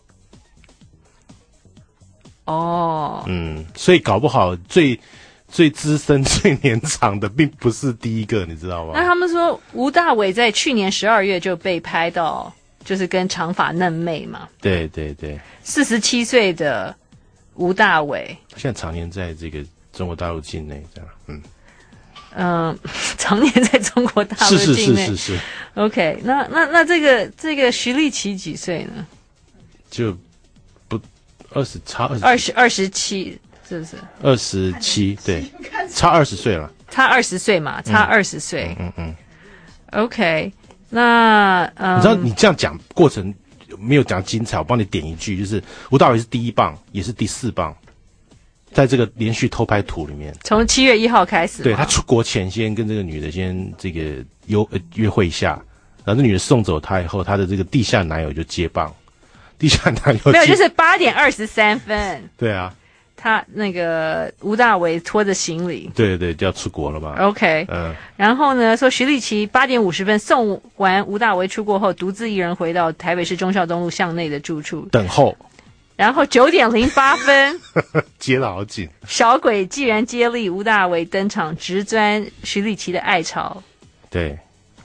A: 哦，
L: 嗯，所以搞不好最。最资深、最年长的并不是第一个，你知道吗？
A: 那他们说吴大伟在去年十二月就被拍到，就是跟长发嫩妹嘛。
L: 对对对，
A: 四十七岁的吴大伟，
L: 现在常年在这个中国大陆境内，这样，嗯
A: 嗯、呃，常年在中国大陆境内，
L: 是是是是是。
A: OK， 那那那这个这个徐丽淇几岁呢？
L: 就不二十差二十
A: 二十二十七。是不是
L: 二十七？对，差二十岁了，
A: 差二十岁嘛，差二十岁。
L: 嗯嗯。
A: OK， 那嗯，
L: 你知道你这样讲过程没有讲精彩，我帮你点一句，就是吴大维是第一棒，也是第四棒，在这个连续偷拍图里面，
A: 从七月一号开始，
L: 对他出国前先跟这个女的先这个约呃约会一下，然后这女的送走他以后，他的这个地下男友就接棒，地下男友
A: 没有，就是八点二十三分。
L: 对啊。
A: 他那个吴大维拖着行李，
L: 对对，就要出国了嘛。
A: OK，
L: 嗯，
A: 然后呢，说徐丽淇八点五十分送完吴大维出国后，独自一人回到台北市忠孝东路巷内的住处
L: 等候。
A: 然后九点零八分，
L: 接得好紧。
A: 小鬼既然接力吴大维登场，直钻徐丽淇的爱巢。
L: 对。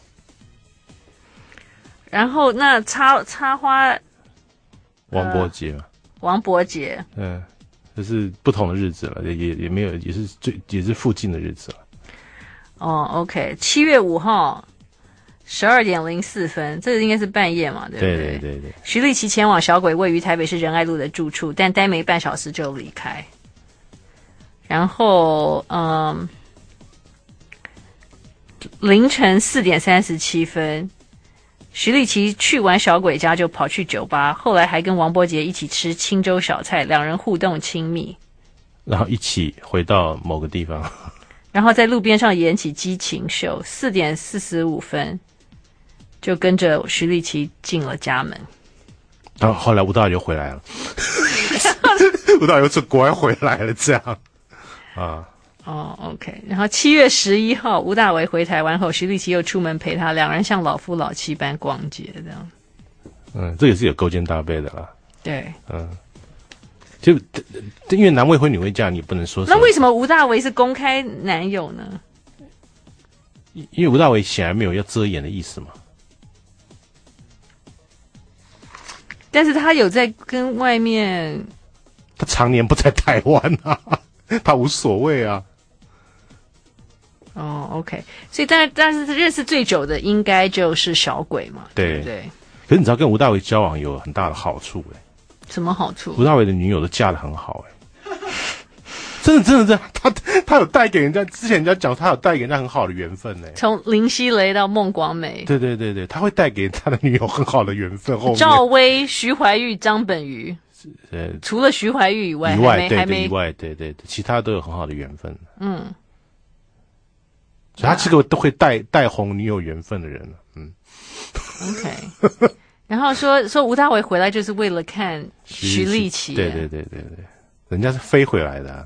A: 然后那插插花，
L: 王柏杰嘛。
A: 呃、王柏杰。
L: 嗯。就是不同的日子了，也也没有，也是最也是附近的日子了。
A: 哦 ，OK， 七月五号十二点零四分，这个应该是半夜嘛，对不对？
L: 对对对对。
A: 徐丽淇前往小鬼位于台北市仁爱路的住处，但待没半小时就离开。然后，嗯，凌晨四点三十七分。徐丽淇去完小鬼家就跑去酒吧，后来还跟王柏杰一起吃青州小菜，两人互动亲密，
L: 然后一起回到某个地方，
A: 然后在路边上演起激情秀。四点四十五分就跟着徐丽淇进了家门，
L: 然后后来吴大维就回来了，吴大维从国外回来了，这样啊。
A: 哦、oh, ，OK。然后七月十一号，吴大维回台湾后，徐丽淇又出门陪他，两人像老夫老妻般逛街，这样。
L: 嗯，这也是有勾肩搭背的啦。
A: 对，
L: 嗯，就因为男未婚女未嫁，你不能说。
A: 那为什么吴大维是公开男友呢？
L: 因为吴大维显然没有要遮掩的意思嘛。
A: 但是他有在跟外面。
L: 他常年不在台湾啊，他无所谓啊。
A: 哦 ，OK， 所以但是但是认识最久的应该就是小鬼嘛，
L: 对
A: 对不对？
L: 可是你知道跟吴大维交往有很大的好处哎、欸，
A: 什么好处？
L: 吴大维的女友都嫁得很好哎、欸，真的真的真的，他他有带给人家，之前人家讲他有带给人家很好的缘分哎、欸，
A: 从林熙蕾到孟广美，
L: 对对对对，他会带给他的女友很好的缘分。后面
A: 赵薇、徐怀钰、张本鱼，
L: 呃，
A: 除了徐怀钰以外，
L: 以外
A: 还没还没
L: 对对以外对对对，其他都有很好的缘分。
A: 嗯。
L: 所以他这个都会带带红女友缘分的人。嗯
A: ，OK。然后说说吴大维回来就是为了看徐立淇，
L: 对对对对对，人家是飞回来的、啊。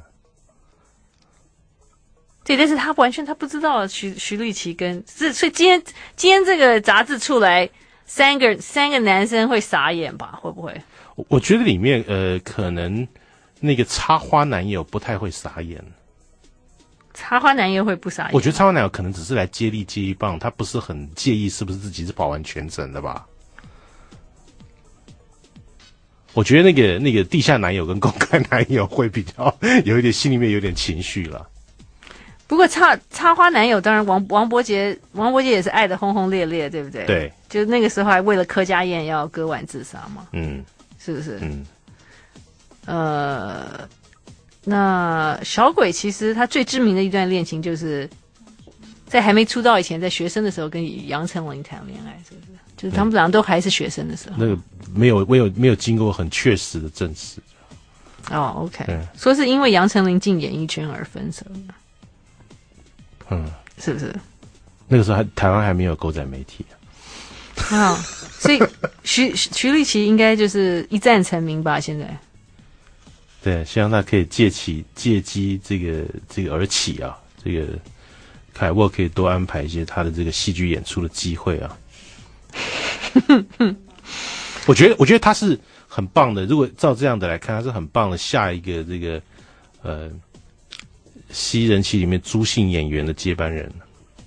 A: 对，但是他完全他不知道徐徐立淇跟这，所以今天今天这个杂志出来，三个三个男生会傻眼吧？会不会？
L: 我我觉得里面呃，可能那个插花男友不太会傻眼。
A: 插花男友会不傻眼？
L: 我觉得插花男友可能只是来接力接一棒，他不是很介意是不是自己是跑完全程的吧。我觉得那个那个地下男友跟公开男友会比较有一点心里面有点情绪了。
A: 不过插插花男友当然王王柏杰王柏杰也是爱得轰轰烈烈，对不对？
L: 对，
A: 就那个时候还为了柯佳燕要割腕自杀嘛。
L: 嗯，
A: 是不是？
L: 嗯，
A: 呃，那小鬼其实他最知名的一段恋情就是在还没出道以前，在学生的时候跟杨丞琳谈恋爱，是不是？就是他们俩都还是学生的时候。
L: 那个没有没有没有经过很确实的证实。
A: 哦 ，OK， 说是因为杨丞琳进演艺圈而分手的。
L: 嗯，
A: 是不是？
L: 那个时候还台湾还没有狗仔媒体
A: 啊，哦、所以徐徐立淇应该就是一战成名吧？现在，
L: 对，希望他可以借起借机这个这个而起啊，这个凯沃可以多安排一些他的这个戏剧演出的机会啊。我觉得，我觉得他是很棒的。如果照这样的来看，他是很棒的下一个这个呃。西人气里面朱姓演员的接班人，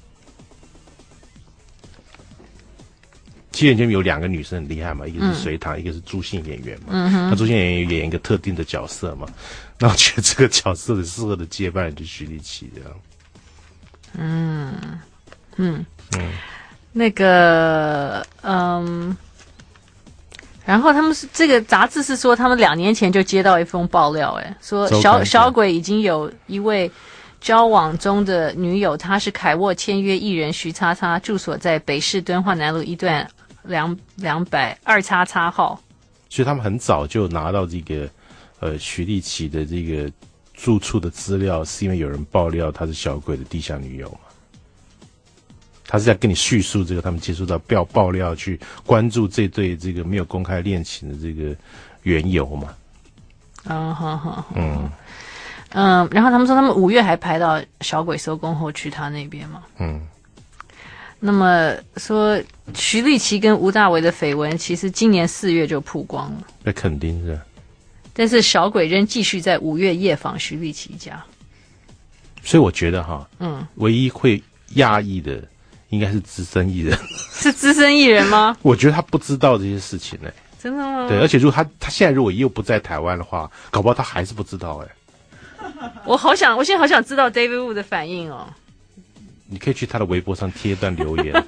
L: 西人里面有两个女生很厉害嘛，一个是隋唐、嗯，一个是朱姓演员嘛。嗯哼，那朱姓演员演一个特定的角色嘛，那我觉得这个角色的适合的接班人就是徐立淇这样。
A: 嗯嗯嗯，那个嗯。然后他们是这个杂志是说，他们两年前就接到一封爆料，哎，说小小鬼已经有一位交往中的女友，她是凯沃签约艺人徐叉叉，住所在北市敦化南路一段两两百二叉叉号。
L: 所以他们很早就拿到这个呃徐立淇的这个住处的资料，是因为有人爆料她是小鬼的地下女友嘛。他是在跟你叙述这个他们接触到爆爆料，去关注这对这个没有公开恋情的这个缘由嘛。
A: 啊，好好，
L: 嗯
A: 嗯，然后他们说他们五月还排到小鬼收工后去他那边嘛。
L: 嗯，
A: 那么说徐立淇跟吴大维的绯闻，其实今年四月就曝光了。
L: 那肯定是。
A: 但是小鬼仍继续在五月夜访徐立淇家。
L: 所以我觉得哈，
A: 嗯，
L: 唯一会讶异的。应该是资深艺人，
A: 是资深艺人吗？
L: 我觉得他不知道这些事情哎、欸，
A: 真的吗？
L: 对，而且如果他他现在如果又不在台湾的话，搞不好他还是不知道哎、
A: 欸。我好想，我现在好想知道 David Wu 的反应哦。
L: 你可以去他的微博上贴一段留言，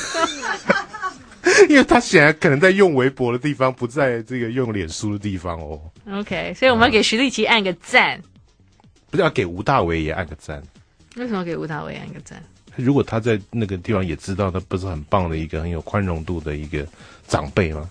L: 因为他显然可能在用微博的地方，不在这个用脸书的地方哦。
A: OK， 所以我们要给徐立淇按个赞，
L: 不是要给吴大维也按个赞？
A: 为什么要给吴大维按个赞？
L: 如果他在那个地方也知道，他不是很棒的一个很有宽容度的一个长辈吗？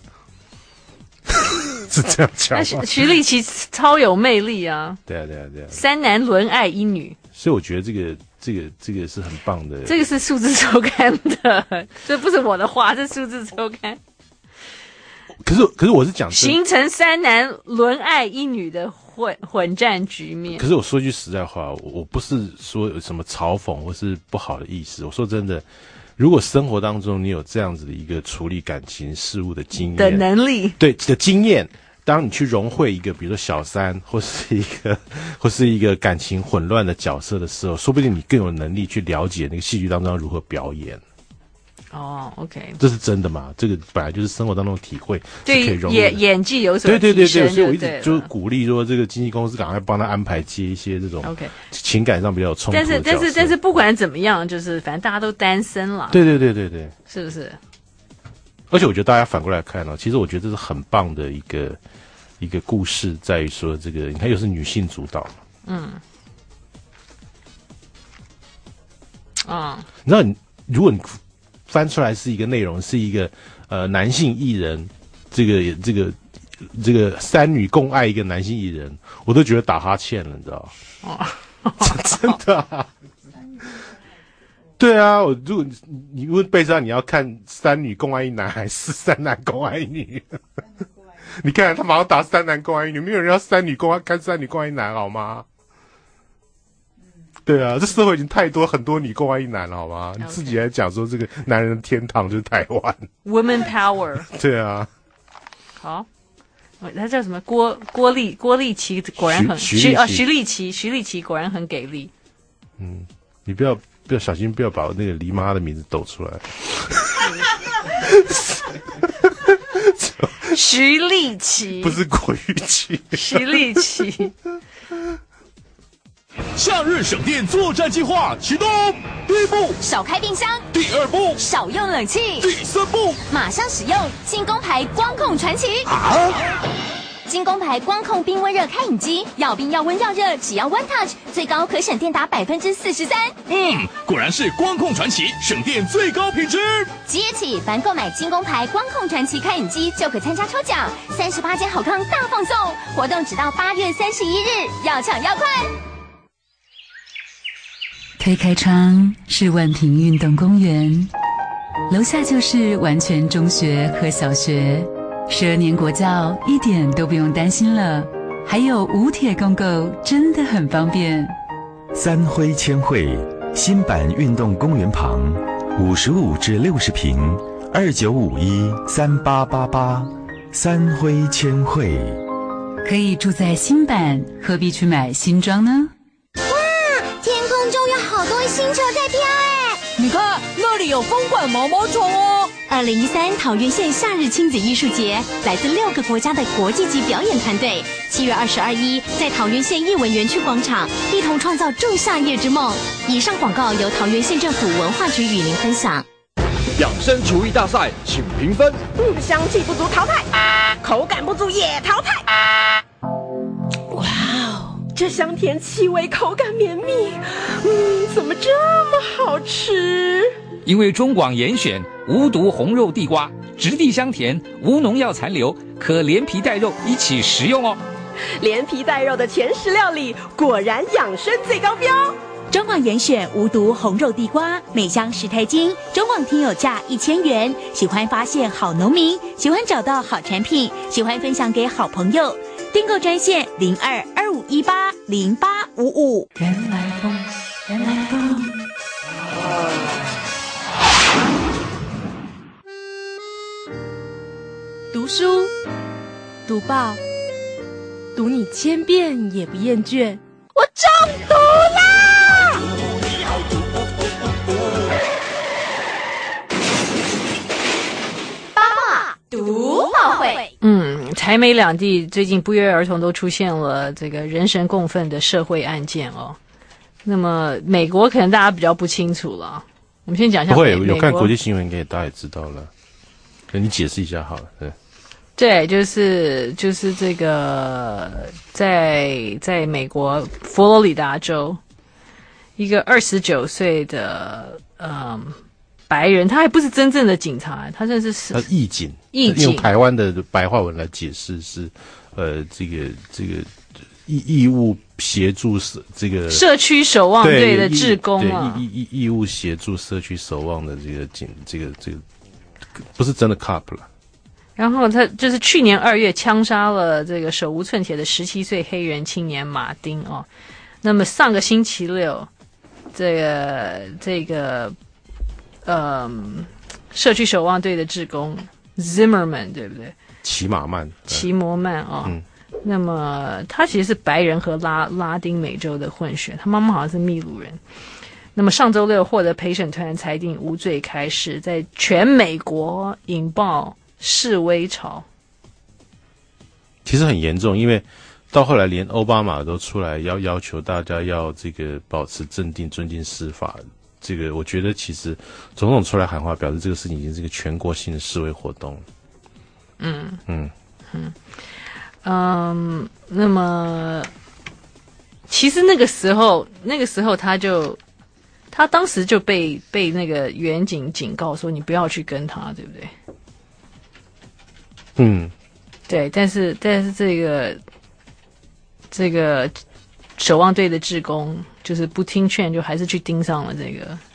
L: 是这样讲吗？
A: 那徐立淇超有魅力啊！
L: 对啊，对啊，对啊！
A: 三男轮爱一女，
L: 所以我觉得这个、这个、这个是很棒的。
A: 这个是数字周刊的，这不是我的话，这是数字周刊。
L: 可是，可是我是讲
A: 形成三男轮爱一女的混混战局面。
L: 可是我说句实在话，我我不是说有什么嘲讽或是不好的意思。我说真的，如果生活当中你有这样子的一个处理感情事物的经验、
A: 的能力，
L: 对的经验，当你去融汇一个比如说小三或是一个或是一个感情混乱的角色的时候，说不定你更有能力去了解那个戏剧当中如何表演。
A: 哦 ，OK，
L: 这是真的嘛？这个本来就是生活当中的体会，
A: 对，
L: 可以融
A: 演演技有所提升，
L: 对对对对，所以我一
A: 直
L: 就鼓励说，这个经纪公司赶快帮他安排接一些这种
A: OK
L: 情感上比较有冲突的
A: 但是但是但是不管怎么样，就是反正大家都单身了，
L: 对对对对对，
A: 是不是？
L: 而且我觉得大家反过来看哦，其实我觉得这是很棒的一个一个故事，在于说这个你看又是女性主导，
A: 嗯，啊，
L: 你知道你如果你翻出来是一个内容，是一个呃男性艺人，这个这个这个三女共爱一个男性艺人，我都觉得打哈欠了，你知道吗？
A: 哦，
L: 真的、啊。 对啊，我如果你问贝莎，你要看三女共爱一男还是三男共爱一女？你看他马上答三男共爱一女，没有人要三女共爱看三女共爱一男好吗？对啊，这社会已经太多很多女共爱一男了好吗？ Okay. 你自己来讲说这个男人的天堂就是台湾
A: ，Women Power。
L: 对啊，
A: 好。他叫什么？郭郭立郭立奇果然很徐啊徐立奇徐立奇果然很给力。
L: 嗯，你不要不要小心，不要把那个黎妈的名字抖出来。
A: 徐立奇
L: 不是郭玉奇，
A: 徐立奇。
F: 夏日省电作战计划启动，第一步
O: 少开冰箱，
F: 第二步
O: 少用冷气，
F: 第三步
O: 马上使用金工牌光控传奇。
F: 啊！
O: 金工牌光控冰温热开饮机，要冰要温要热，只要 One Touch， 最高可省电达百分之四十三。
F: 嗯，果然是光控传奇，省电最高品质。
O: 即日起，凡购买金工牌光控传奇开饮机，就可参加抽奖，三十八间好康大放送，活动直到八月三十一日，要抢要快。
R: 推开窗是万平运动公园，楼下就是完全中学和小学，十二年国教一点都不用担心了，还有五铁共购真的很方便。
U: 三辉千惠新版运动公园旁，五十五至六十平，二九五一三八八八，三辉千惠。
R: 可以住在新版，何必去买新装呢？
O: 好多新球在飘哎！
C: 你看那里有风管毛毛虫哦。
O: 二零一三桃园县夏日亲子艺术节，来自六个国家的国际级表演团队，七月二十二一在桃园县艺文园区广场，一同创造仲夏夜之梦。以上广告由桃园县政府文化局与您分享。
W: 养生厨艺大赛，请评分。
I: 嗯，香气不足淘汰，口感不足也淘汰。哇哦，这香甜气味，口感绵密，嗯，怎么这么好吃？
X: 因为中广严选无毒红肉地瓜，质地香甜，无农药残留，可连皮带肉一起食用哦。
I: 连皮带肉的全食料理，果然养生最高标。
K: 中广严选无毒红肉地瓜，每箱十台斤，中广听友价一千元。喜欢发现好农民，喜欢找到好产品，喜欢分享给好朋友。订购专线零二二五一八零八五五。
R: 原来风，原来风。
C: 读书，读报，读你千遍也不厌倦。
I: 我中毒啦！
O: 八卦读报会。
A: 嗯，台美两地最近不约而同都出现了这个人神共愤的社会案件哦。那么美国可能大家比较不清楚了，我们先讲一下。
L: 不会有看国际新闻，应该大家也知道了。可你解释一下好了，对。
A: 对，就是就是这个，在在美国佛罗里达州，一个二十九岁的嗯白人，他还不是真正的警察，他真的是
L: 他义警，
A: 义警
L: 用台湾的白话文来解释是，呃，这个这个义义务协助这个
A: 社区守望队的志工啊，
L: 对，义义义务协助社区守望的这个警，这个这个不是真的 cop 了。
A: 然后他就是去年二月枪杀了这个手无寸铁的十七岁黑人青年马丁哦。那么上个星期六，这个这个呃社区守望队的志工 Zimmerman 对不对？
L: 骑马曼，
A: 骑摩曼哦。嗯。那么他其实是白人和拉拉丁美洲的混血，他妈妈好像是秘鲁人。那么上周六获得陪审团裁定无罪开释，在全美国引爆示威潮，
L: 其实很严重，因为到后来连奥巴马都出来要要求大家要这个保持镇定，尊敬司法。这个我觉得其实总统出来喊话，表示这个事情已经是一个全国性的示威活动。
A: 嗯
L: 嗯
A: 嗯嗯，那么其实那个时候，那个时候他就他当时就被被那个远警警告说，你不要去跟他，对不对？
L: 嗯，
A: 对，但是但是这个这个守望队的志工就是不听劝，就还是去盯上了这个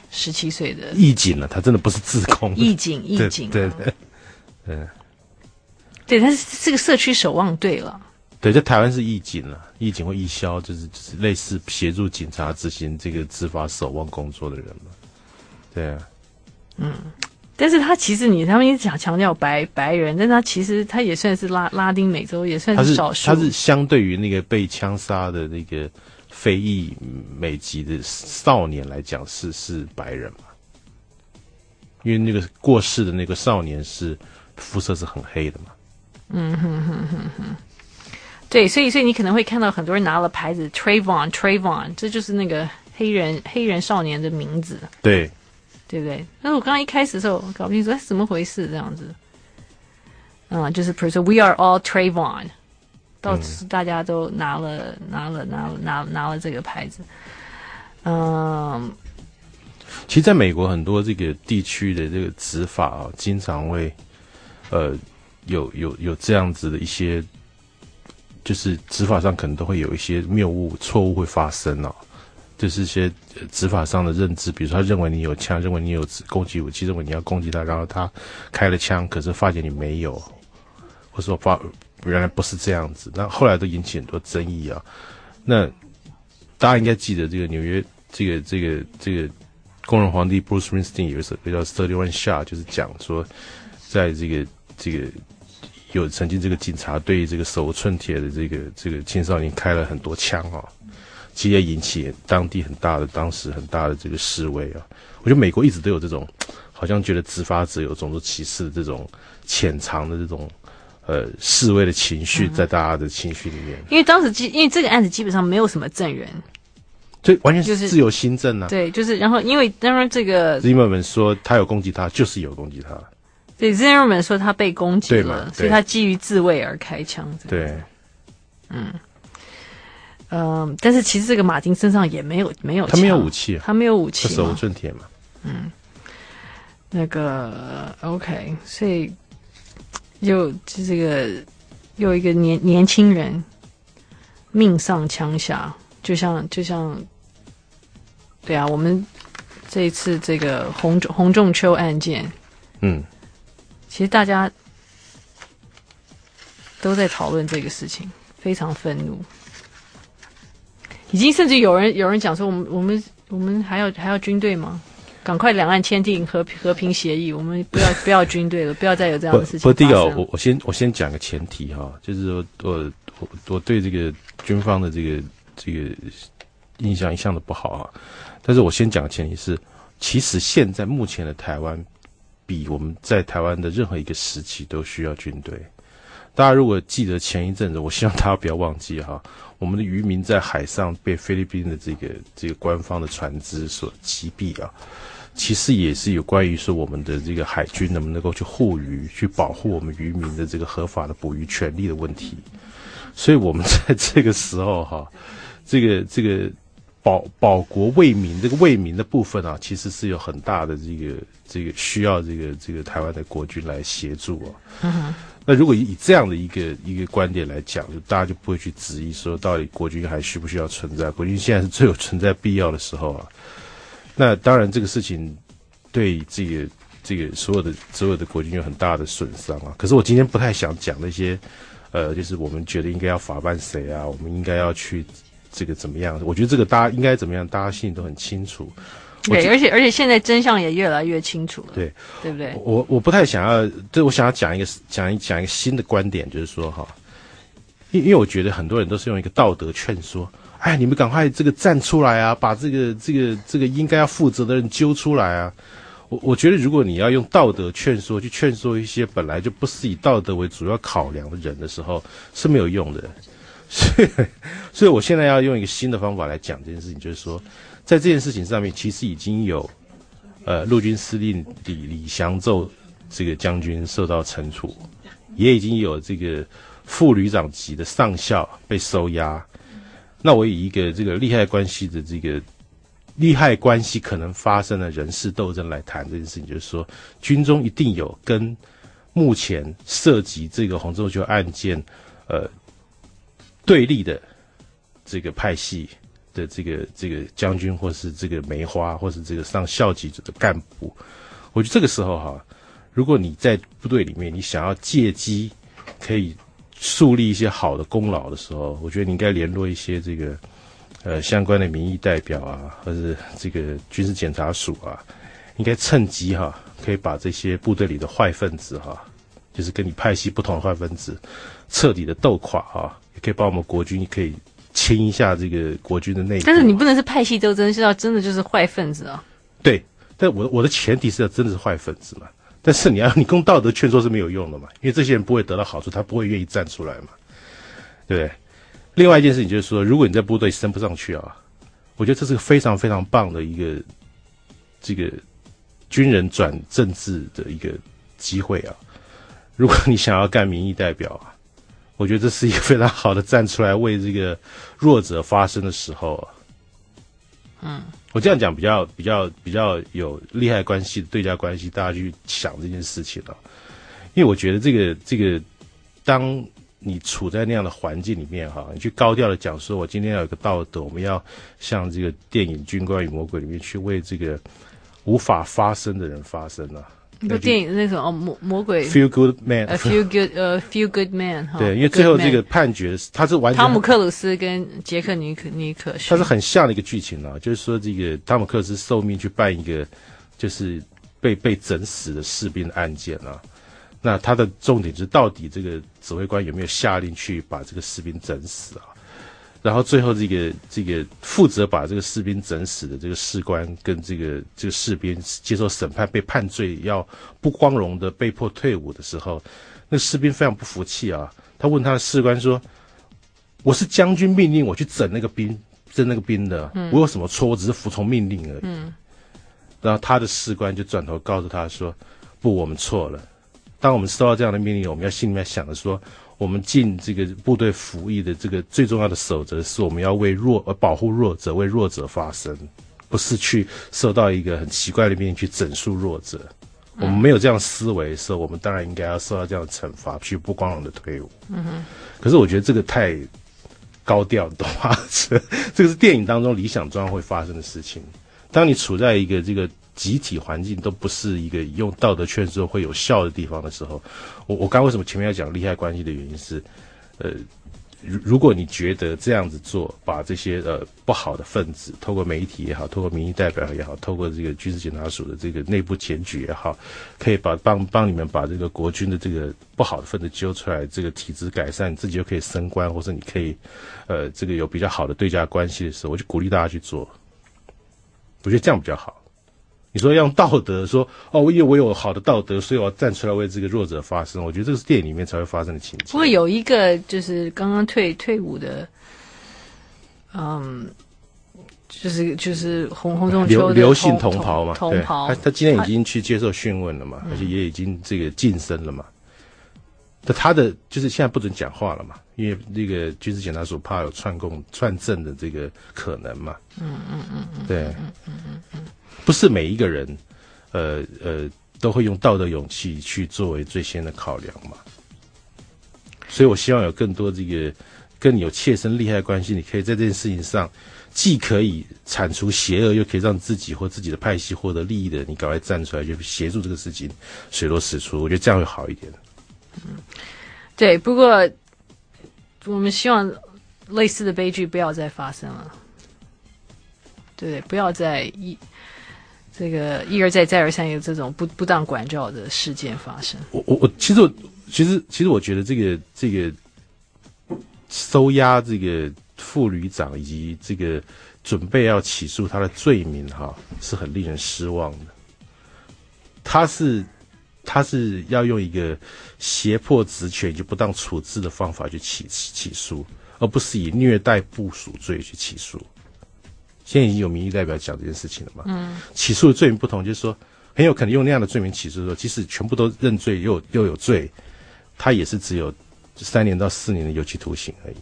A: 十七岁的
L: 义警了，他真的不是自宫。
A: 义警，义警，
L: 对对对，对，
A: 对，他是这个社区守望队了。
L: 对，在台湾是义警了，义警或义消，就是就是类似协助警察执行这个执法守望工作的人嘛。对啊，
A: 嗯，但是他其实你他们一直想强调白白人，但他其实他也算是拉拉丁美洲，也算是少数。
L: 他是他是相对于那个被枪杀的那个非裔美籍的少年来讲，是是白人嘛？因为那个过世的那个少年是肤色是很黑的嘛。
A: 嗯哼哼哼哼。对，所以所以你可能会看到很多人拿了牌子 Trayvon Trayvon， 这就是那个黑人黑人少年的名字，
L: 对，
A: 对不对？但是我刚刚一开始的时候搞不清楚，哎，怎么回事这样子？嗯，就是比如说 We are all Trayvon， 到此大家都拿了、嗯、拿了拿了拿了拿了这个牌子。嗯，
L: 其实在美国很多这个地区的这个执法啊，经常会呃有有有这样子的一些。就是执法上可能都会有一些谬误、错误会发生哦，就是一些执法上的认知，比如说他认为你有枪，认为你有攻击武器，认为你要攻击他，然后他开了枪，可是发现你没有，或者说发原来不是这样子，那后来都引起很多争议啊。那大家应该记得这个纽约这个这个这个工人皇帝 Bruce Springsteen 有一首歌叫《thirty one shot》，就是讲说在这个这个。有曾经这个警察对这个手无寸铁的这个这个青少年开了很多枪啊，其实也引起当地很大的当时很大的这个示威啊。我觉得美国一直都有这种好像觉得执法者有种族歧视的这种潜藏的这种呃示威的情绪在大家的情绪里面。
A: 因为当时因为这个案子基本上没有什么证人，
L: 所以完全是自由心证啊。
A: 对，就是然后因为当然这个
L: Zimmerman 说他有攻击他，就是有攻击他。
A: 对 Zimmerman 说他被攻击了，所以他基于自卫而开枪。
L: 对，
A: 嗯，嗯，但是其实这个马丁身上也没有没有枪，
L: 他没有武器，
A: 他没有武器，
L: 他手无寸铁嘛。
A: 嗯，那个 OK， 所以又这个又一个年年轻人命丧枪下，就像就像，对啊，我们这一次这个洪洪仲秋案件，
L: 嗯。
A: 其实大家都在讨论这个事情，非常愤怒。已经甚至有人有人讲说，我们我们我们还要还要军队吗？赶快两岸签订和和平协议，我们不要不要军队了，不要再有这样的事情发生。
L: 不，第一个，我我先我先讲个前提哈，就是说我我我对这个军方的这个这个印象一向都不好啊。但是我先讲的前提是，其实现在目前的台湾。比我们在台湾的任何一个时期都需要军队。大家如果记得前一阵子，我希望大家不要忘记哈，我们的渔民在海上被菲律宾的这个这个官方的船只所击毙啊，其实也是有关于说我们的这个海军能不能够去护渔，去保护我们渔民的这个合法的捕鱼权利的问题。所以我们在这个时候哈，这个这个。保保国为民，这个为民的部分啊，其实是有很大的这个这个需要这个这个台湾的国军来协助啊。
A: 嗯，
L: 那如果以这样的一个一个观点来讲，就大家就不会去质疑说到底国军还需不需要存在？国军现在是最有存在必要的时候啊。那当然这个事情对这个这个所有的所有的国军有很大的损伤啊。可是我今天不太想讲那些呃，就是我们觉得应该要法办谁啊，我们应该要去。这个怎么样？我觉得这个大家应该怎么样，大家心里都很清楚。
A: 对，而且而且现在真相也越来越清楚了。
L: 对，
A: 对不对？
L: 我我不太想要，对我想要讲一个讲一讲一个新的观点，就是说哈，因因为我觉得很多人都是用一个道德劝说，哎，你们赶快这个站出来啊，把这个这个这个应该要负责的人揪出来啊。我我觉得如果你要用道德劝说去劝说一些本来就不是以道德为主要考量的人的时候，是没有用的。所以，所以我现在要用一个新的方法来讲这件事情，就是说，在这件事情上面，其实已经有，呃，陆军司令李李祥宙这个将军受到惩处，也已经有这个副旅长级的上校被收押。那我以一个这个利害关系的这个利害关系可能发生的人事斗争来谈这件事情，就是说，军中一定有跟目前涉及这个洪仲秋案件，呃。对立的这个派系的这个这个将军，或是这个梅花，或是这个上校级的干部，我觉得这个时候哈，如果你在部队里面，你想要借机可以树立一些好的功劳的时候，我觉得你应该联络一些这个呃相关的民意代表啊，或者这个军事检察署啊，应该趁机哈，可以把这些部队里的坏分子哈，就是跟你派系不同的坏分子，彻底的斗垮哈，也可以帮我们国军可以清一下这个国军的内部。
A: 但是你不能是派系斗争，是要真的就是坏分子啊。
L: 对，但我我的前提是要真的是坏分子嘛。但是你要你用道德劝说是没有用的嘛，因为这些人不会得到好处，他不会愿意站出来嘛，对不对？另外一件事情就是说，如果你在部队升不上去啊，我觉得这是个非常非常棒的一个这个军人转政治的一个机会啊。如果你想要干民意代表啊，我觉得这是一个非常好的站出来为这个弱者发声的时候啊。
A: 嗯，
L: 我这样讲比较比较比较有利害关系、对价关系，大家去想这件事情啊。因为我觉得这个这个，当你处在那样的环境里面哈，你去高调的讲说，我今天要有一个道德，我们要像这个电影《军官与魔鬼》里面去为这个无法发声的人发声啊。
A: 那个电影那种哦，魔魔鬼
L: Feel Good Man，
A: A Feel Good 呃、uh, Feel Good Man 哈。
L: 对，因为最后这个判决他是完全
A: 汤姆克鲁斯跟杰克尼克尼可逊，
L: 他是很像的一个剧情啊，就是说这个汤姆克鲁斯受命去办一个就是被被整死的士兵的案件啊，那他的重点是到底这个指挥官有没有下令去把这个士兵整死啊？然后最后这个这个负责把这个士兵整死的这个士官跟这个这个士兵接受审判被判罪要不光荣的被迫退伍的时候，那个士兵非常不服气啊，他问他的士官说：“我是将军命令我去整那个兵整那个兵的，嗯、我有什么错？我只是服从命令而已。嗯”然后他的士官就转头告诉他说：“不，我们错了。当我们收到这样的命令，我们要心里面想着说。”我们进这个部队服役的这个最重要的守则是我们要为弱呃保护弱者，为弱者发声，不是去受到一个很奇怪的命令去整肃弱者。嗯、我们没有这样思维的时候，我们当然应该要受到这样的惩罚，去不光荣的退伍。嗯哼。可是我觉得这个太高调，懂吗？这这个是电影当中理想中会发生的事情。当你处在一个这个集体环境都不是一个用道德劝说会有效的地方的时候，我我刚为什么前面要讲利害关系的原因是，呃，如如果你觉得这样子做，把这些呃不好的分子，透过媒体也好，透过民意代表也好，透过这个军事检察署的这个内部检举也好，可以把帮帮你们把这个国军的这个不好的分子揪出来，这个体制改善，你自己就可以升官，或者你可以呃这个有比较好的对价关系的时候，我就鼓励大家去做。我觉得这样比较好。你说用道德说哦，因为我有好的道德，所以我要站出来为这个弱者发声。我觉得这个是电影里面才会发生的情节。
A: 不过有一个就是刚刚退退伍的，嗯，就是就是洪洪仲丘的
L: 刘姓同袍嘛，
A: 同袍，
L: 他他今天已经去接受讯问了嘛，而且也已经这个晋升了嘛。那他的就是现在不准讲话了嘛，因为那个军事检察署怕有串供串证的这个可能嘛。
A: 嗯嗯嗯嗯，
L: 对，
A: 嗯嗯嗯嗯，
L: 不是每一个人，呃呃，都会用道德勇气去作为最先的考量嘛。所以我希望有更多这个跟你有切身利害关系，你可以在这件事情上，既可以铲除邪恶，又可以让自己或自己的派系获得利益的，你赶快站出来，就协助这个事情水落石出。我觉得这样会好一点。
A: 嗯，对。不过我们希望类似的悲剧不要再发生了，对不对？不要再一这个一而再再而三有这种不不当管教的事件发生。
L: 我我我其实我其实其实我觉得这个这个收押这个副旅长以及这个准备要起诉他的罪名哈，是很令人失望的。他是。他是要用一个胁迫职权就不当处置的方法去起起诉，而不是以虐待部属罪去起诉。现在已经有民意代表讲这件事情了嘛？嗯，起诉的罪名不同，就是说很有可能用那样的罪名起诉的时候，即使全部都认罪又又有罪，他也是只有三年到四年的有期徒刑而已，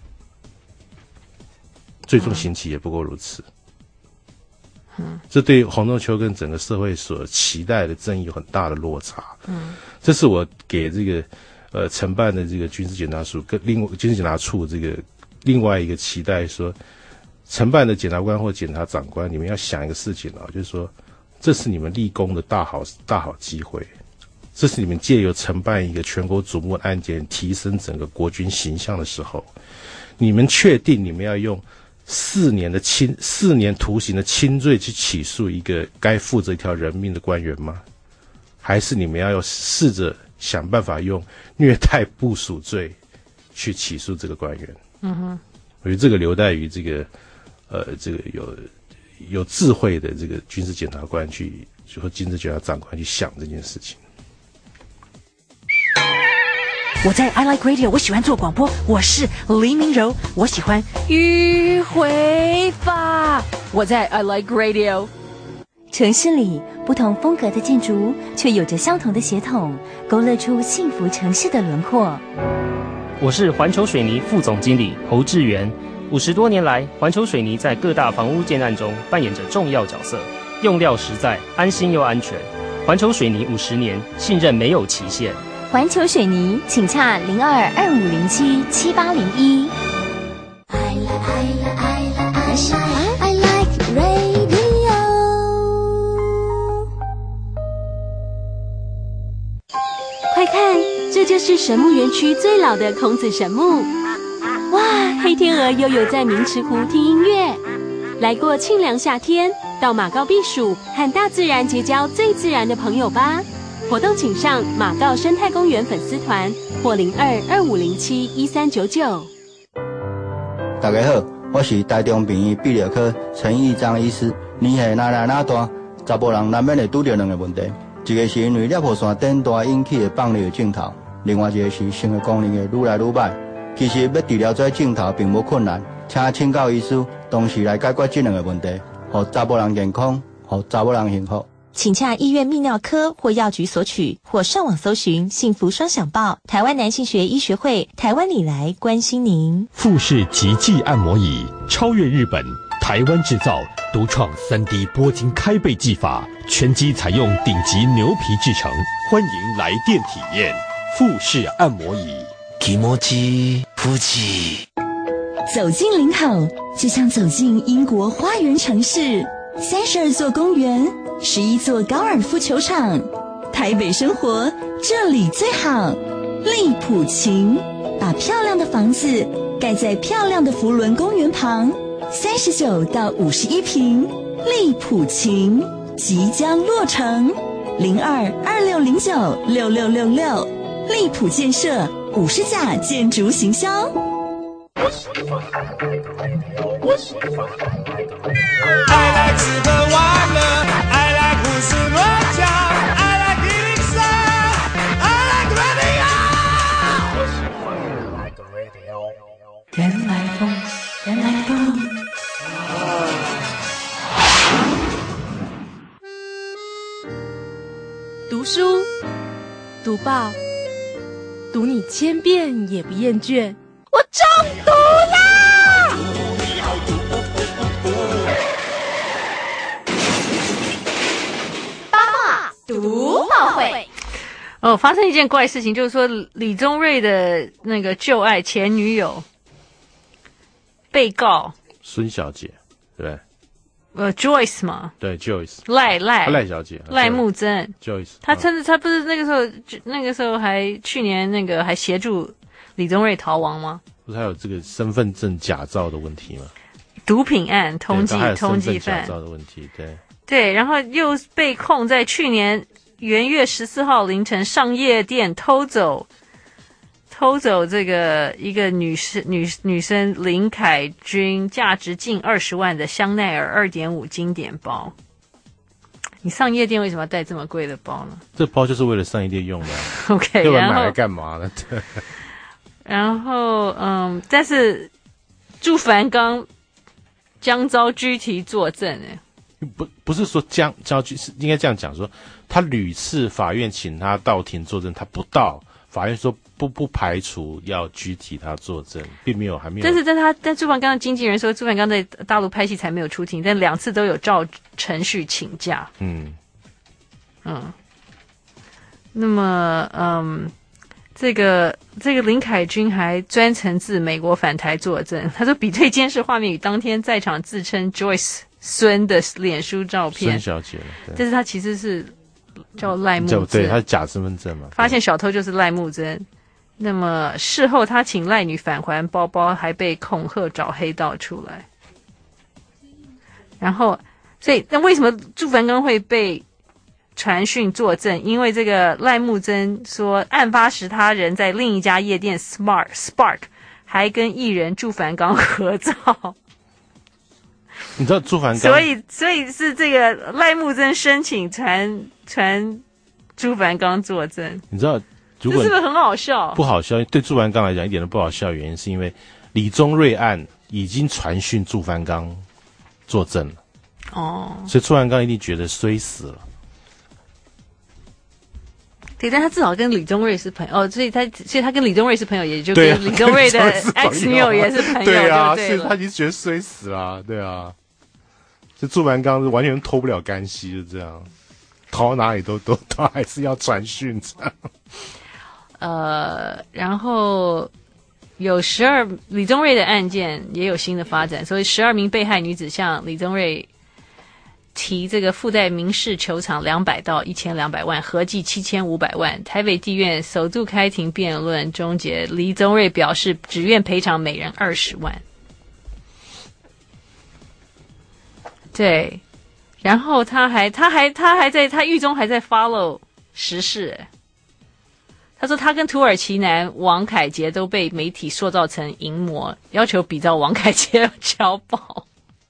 L: 最终刑期也不过如此。嗯，这对洪仲丘跟整个社会所期待的正义有很大的落差。嗯，这是我给这个呃承办的这个军事检察署跟另外军事检察处这个另外一个期待说， 承办的检察官或检察长官，你们要想一个事情啊，就是说，这是你们立功的大好大好机会，这是你们借由承办一个全国瞩目的案件，提升整个国军形象的时候，你们确定你们要用四年的轻四年徒刑的轻罪去起诉一个该负责一条人命的官员吗？还是你们要试着想办法用虐待部属罪去起诉这个官员？
A: 嗯哼，
L: 我觉得这个留待于这个呃这个有有智慧的这个军事检察官去，或军事检察长官去想这件事情。
K: 我在 I Like Radio， 我喜欢做广播，我是黎明柔，我喜欢迂回法。
A: 我在 I Like Radio。
Q: 城市里不同风格的建筑，却有着相同的血统，勾勒出幸福城市的轮廓。
S: 我是环球水泥副总经理侯志源。五十多年来，环球水泥在各大房屋建案中扮演着重要角色，用料实在，安心又安全。环球水泥五十年，信任没有期限。
Q: 环球水泥，请洽零二二五零七七八零一。I like I like I like I like radio。
I: 快看，这就是神木园区最老的孔子神木。哇，黑天鹅悠悠在明池湖听音乐。来过沁凉夏天，到马告避暑，和大自然结交最自然的朋友吧。活动请上马告生态公园粉丝团或零二二五零七一三九九。
T: 大家好，我是台中病院泌尿科陈义章医师。年岁哪来哪大，查甫人难免会拄到两个问题，一个是因为尿泡腺变大引起的放尿症头，另外一个是生活功能会愈来愈歹。其实要治疗这症头并无困难，请请教医师同时来解决这两个问题，让查甫人健康，让查某人幸福。
Q: 请洽医院泌尿科或药局索取，或上网搜寻幸福双响报。台湾男性学医学会，台湾里来关心您。
F: 富士极际按摩椅超越日本，台湾制造，独创 三 D 拨筋开背技法，全机采用顶级牛皮制成，欢迎来电体验富士按摩椅。
G: 気持ち富士。
K: 走进林口，就像走进英国花园城市。三十二座公园，十一座高尔夫球场，台北生活这里最好。利普琴把漂亮的房子盖在漂亮的福伦公园旁，三十九到五十一坪，利普琴即将落成。零二二六零九六六六六，利普建设五十甲建筑行销。
V: I like 日本玩乐 I like 胡思乱想 I like 一零三 I like radio
K: 原来风，原来风。
C: 读书，读报，读你千遍也不厌倦。
I: 我中毒啦！
O: 八卦读报会。
A: 哦，发生一件怪事情，就是说李宗瑞的那个旧爱前女友被告
L: 孙小姐，对不对？
A: 呃 ，Joyce 嘛，
L: 对 ，Joyce
A: 赖赖
L: 赖小姐，
A: 赖木真
L: ，Joyce，
A: 她真的，她不是那个时候，那个时候还去年那个还协助李宗瑞逃亡吗？
L: 不是还有这个身份证假造的问题吗？
A: 毒品案通缉通缉
L: 犯，
A: 假
L: 造的问题，对
A: 对，然后又被控在去年元月十四号凌晨上夜店偷走。偷走这个一个女生女女生林凯君价值近二十万的香奈儿二点五经典包。你上夜店为什么要带这么贵的包呢？
L: 这包就是为了上夜店用的。
A: OK，
L: 要不然买来干嘛呢？对。
A: 然后嗯，但是祝凡刚将遭拘提作证，哎，
L: 不不是说将将拘，是应该这样讲，说他屡次法院请他到庭作证，他不到，法院说。不不排除要拘提他作证，并没有还没有。
A: 但是在他但朱凡刚的经纪人说，朱凡刚在大陆拍戏才没有出庭，但两次都有照程序请假。嗯嗯，那么嗯， 这个这个林凯君还专程自美国返台作证，他说比对监视画面与当天在场自称 Joyce 孙的脸书照片，
L: 孙小姐了，
A: 但是他其实是叫赖木真，
L: 对，他是假身份证嘛。
A: 发现小偷就是赖木真。那么事后他请赖女返还包包，还被恐吓找黑道出来。然后，所以那为什么祝凡刚会被传讯作证？因为这个赖木真说，案发时他人在另一家夜店 Smart Spark， 还跟艺人祝凡刚合照。
L: 你知道祝凡刚，
A: 所以所以是这个赖木真申请传传祝凡刚作证。
L: 你知道？如果
A: 这是不是很好笑？
L: 不好笑，对祝凡刚来讲一点都不好笑。原因是因为李宗瑞案已经传讯祝凡刚作证了，哦，所以祝凡刚一定觉得衰死了。
A: 对，但他至少跟李宗瑞是朋友哦，所以他所以他跟李宗瑞是朋友，也就跟李宗瑞的 ex 女友也是朋友，
L: 对啊，
A: 对，
L: 所以他已经觉得衰死了，对啊。这祝凡刚是完全脱不了干系，就这样，逃到哪里都都都还是要传讯这样。
A: 呃，然后有十二李宗瑞的案件也有新的发展，所以十二名被害女子向李宗瑞提这个附带民事求偿两百到一千两百万，合计七千五百万。台北地院首度开庭辩论终结，李宗瑞表示只愿赔偿每人二十万。对，然后他还他还他还在他狱中还在 follow 时事。他说他跟土耳其男王凯杰都被媒体塑造成淫魔，要求比照王凯杰交保。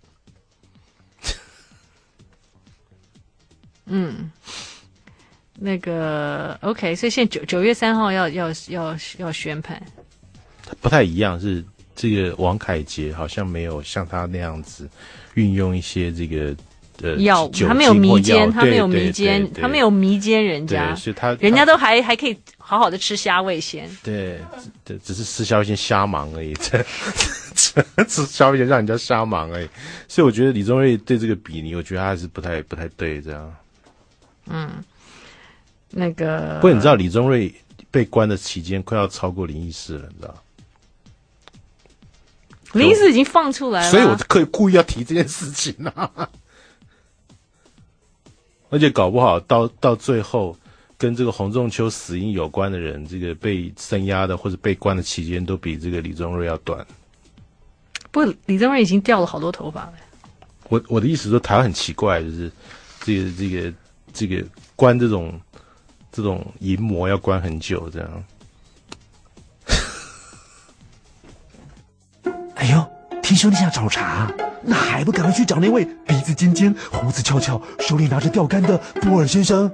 A: 嗯，那个 OK， 所以现在九九月三号要要要要宣判，
L: 不太一样，是这个王凯杰好像没有像他那样子运用一些这个。呃，
A: 药他没有迷奸，他没有迷奸，他没有迷奸人家，
L: 所以他
A: 人家都还还可以好好的吃虾味鲜。
L: 对，对，只是吃虾味鲜瞎忙而已，这吃虾味鲜让人家瞎忙而已。所以我觉得李宗瑞对这个比拟，我觉得他还是不太不太对这样。
A: 嗯，那个，
L: 不过你知道李宗瑞被关的期间快要超过林义士了，你知道？
A: 林义士已经放出来了，
L: 所以我可以故意要提这件事情啊。而且搞不好到到最后，跟这个洪仲丘死因有关的人，这个被声押的或者被关的期间，都比这个李宗瑞要短。
A: 不过李宗瑞已经掉了好多头发了。
L: 我我的意思说，台湾很奇怪，就是这个这个这个关这种这种淫魔要关很久，这样。
P: 哎呦，听说你想找茬，那还不赶快去找那位鼻子尖尖、胡子翘翘、手里拿着钓竿的波尔先生？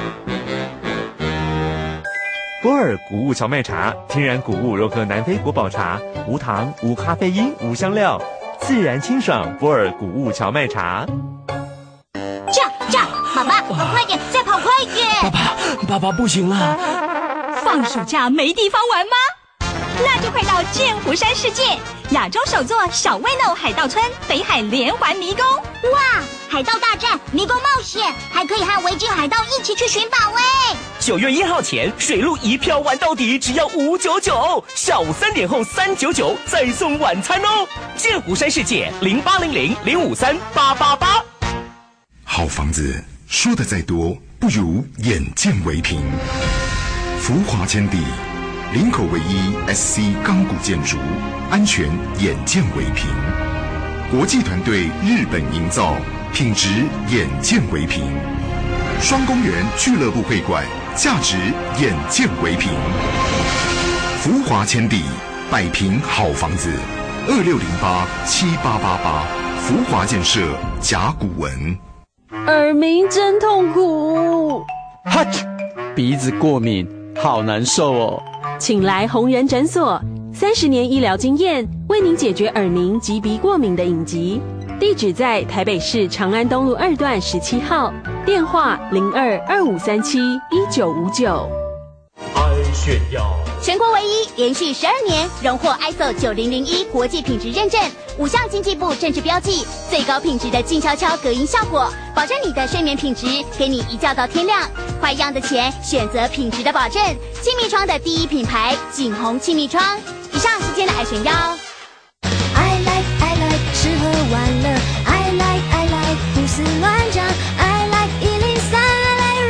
H: 波尔谷物荞麦茶，天然谷物柔和南非国宝茶，无糖、无咖啡因、无香料，自然清爽。波尔谷物荞麦茶。
I: 这样这样，爸爸，跑快点，再跑快一点！
P: 爸爸，爸爸不行了。
I: 放暑假没地方玩吗？那就快到剑湖山世界，亚洲首座小威诺海盗村北海连环迷宫。
B: 哇，海盗大战、迷宫冒险，还可以和维京海盗一起去寻宝哎！
D: 九月一号前，水陆一票玩到底，只要五九九，下午三点后三九九再送晚餐哦。剑湖山世界零八零零零五三八八八。
E: 好房子说的再多，不如眼见为凭。福华天地。林口唯一 S C 钢骨建筑，安全眼见为凭。国际团队日本营造，品质眼见为凭。双公园俱乐部会馆，价值眼见为凭。福华天地，百平好房子，二六零八七八八八，福华建设甲骨文。
J: 耳鸣真痛苦，
Y: 哈啾，鼻子过敏，好难受哦。
I: 请来红人诊所，三十年医疗经验，为您解决耳鸣及鼻过敏的隐疾。地址在台北市长安东路二段十七号，电话零二二五三七一九五九。
V: 爱炫耀。
B: 全国唯一，连续十二年荣获 I S O 九零零一国际品质认证，五项经济部政治标记，最高品质的静悄悄隔音效果，保证你的睡眠品质，给你一觉到天亮。花一样的钱，选择品质的保证。气密窗的第一品牌，景宏气密窗。以上是今天的爱选邀。
Q: I like I like 吃喝玩乐 I like I like 胡思乱想 I like 一零三 I like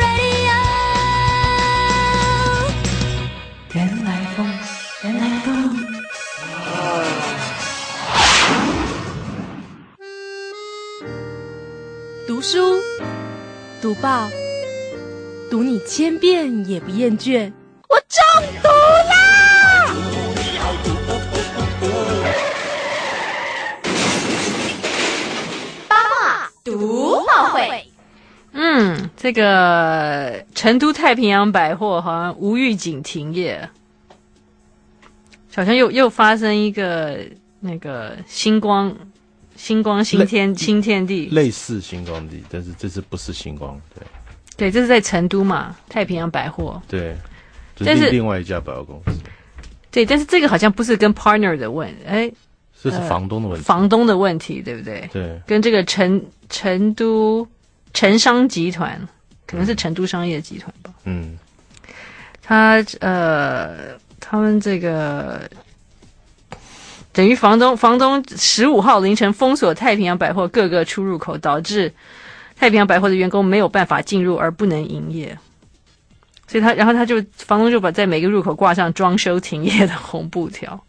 Q: radio
R: 原来风原来风
C: 读书读报读你千遍也不厌倦。
B: 我中毒啦！
I: 八卦读报会。
A: 嗯，这个成都太平洋百货好像无预警停业，好像又又发生一个那个星光星光新天新天地，
L: 类似星光地，但是这次不是星光，对
A: 对，这是在成都嘛，太平洋百货，
L: 对，这是另外一家百货公司，
A: 对，但是这个好像不是跟 partner 的问，哎，
L: 这是房东的问题，
A: 呃、房东的问题，对不对？
L: 对，
A: 跟这个成成都成商集团，可能是成都商业集团吧，
L: 嗯，
A: 他呃，他们这个。等于房东房东十五号凌晨封锁太平洋百货各个出入口，导致太平洋百货的员工没有办法进入而不能营业，所以他然后他就房东就把在每个入口挂上装修停业的红布条。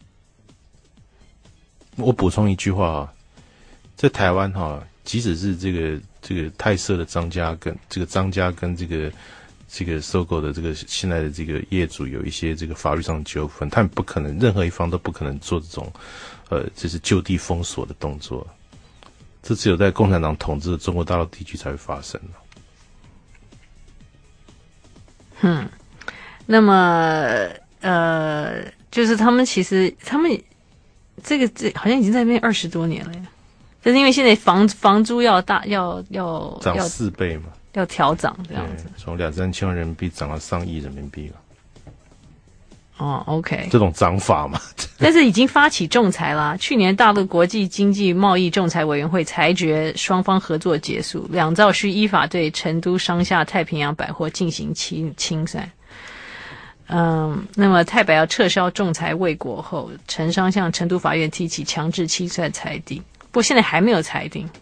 L: 我补充一句话啊，在台湾哈，即使是这个这个泰瑟的张家跟这个张家跟这个。这个收购的这个现在的这个业主有一些这个法律上的纠纷，他们不可能任何一方都不可能做这种，呃，就是就地封锁的动作，这只有在共产党统治的中国大陆地区才会发生。
A: 嗯，那么呃，就是他们其实他们这个这好像已经在那边二十多年了呀，就是因为现在房房租要大要要
L: 涨四倍嘛。
A: 要调涨这样子，
L: 从两三千万人民币涨到上亿人民币了。
A: 哦 ，OK，
L: 这种涨法嘛，
A: 但是已经发起仲裁啦。去年大陆国际经济贸易仲裁委员会裁决双方合作结束，两造需依法对成都商厦太平洋百货进行清清算。嗯，那么太百要撤销仲裁未果后，成商向成都法院提起强制清算裁定，不过现在还没有裁定。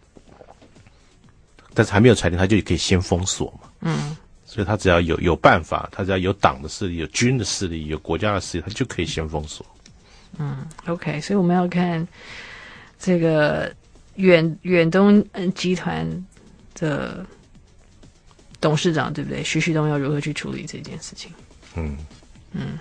L: 但是还没有裁定，他就可以先封锁嘛。
A: 嗯，
L: 所以他只要有有办法，他只要有党的势力、有军的势力、有国家的势力，他就可以先封锁。
A: 嗯 ，OK， 所以我们要看这个远远东集团的董事长对不对？徐旭东要如何去处理这件事情？
L: 嗯
A: 嗯。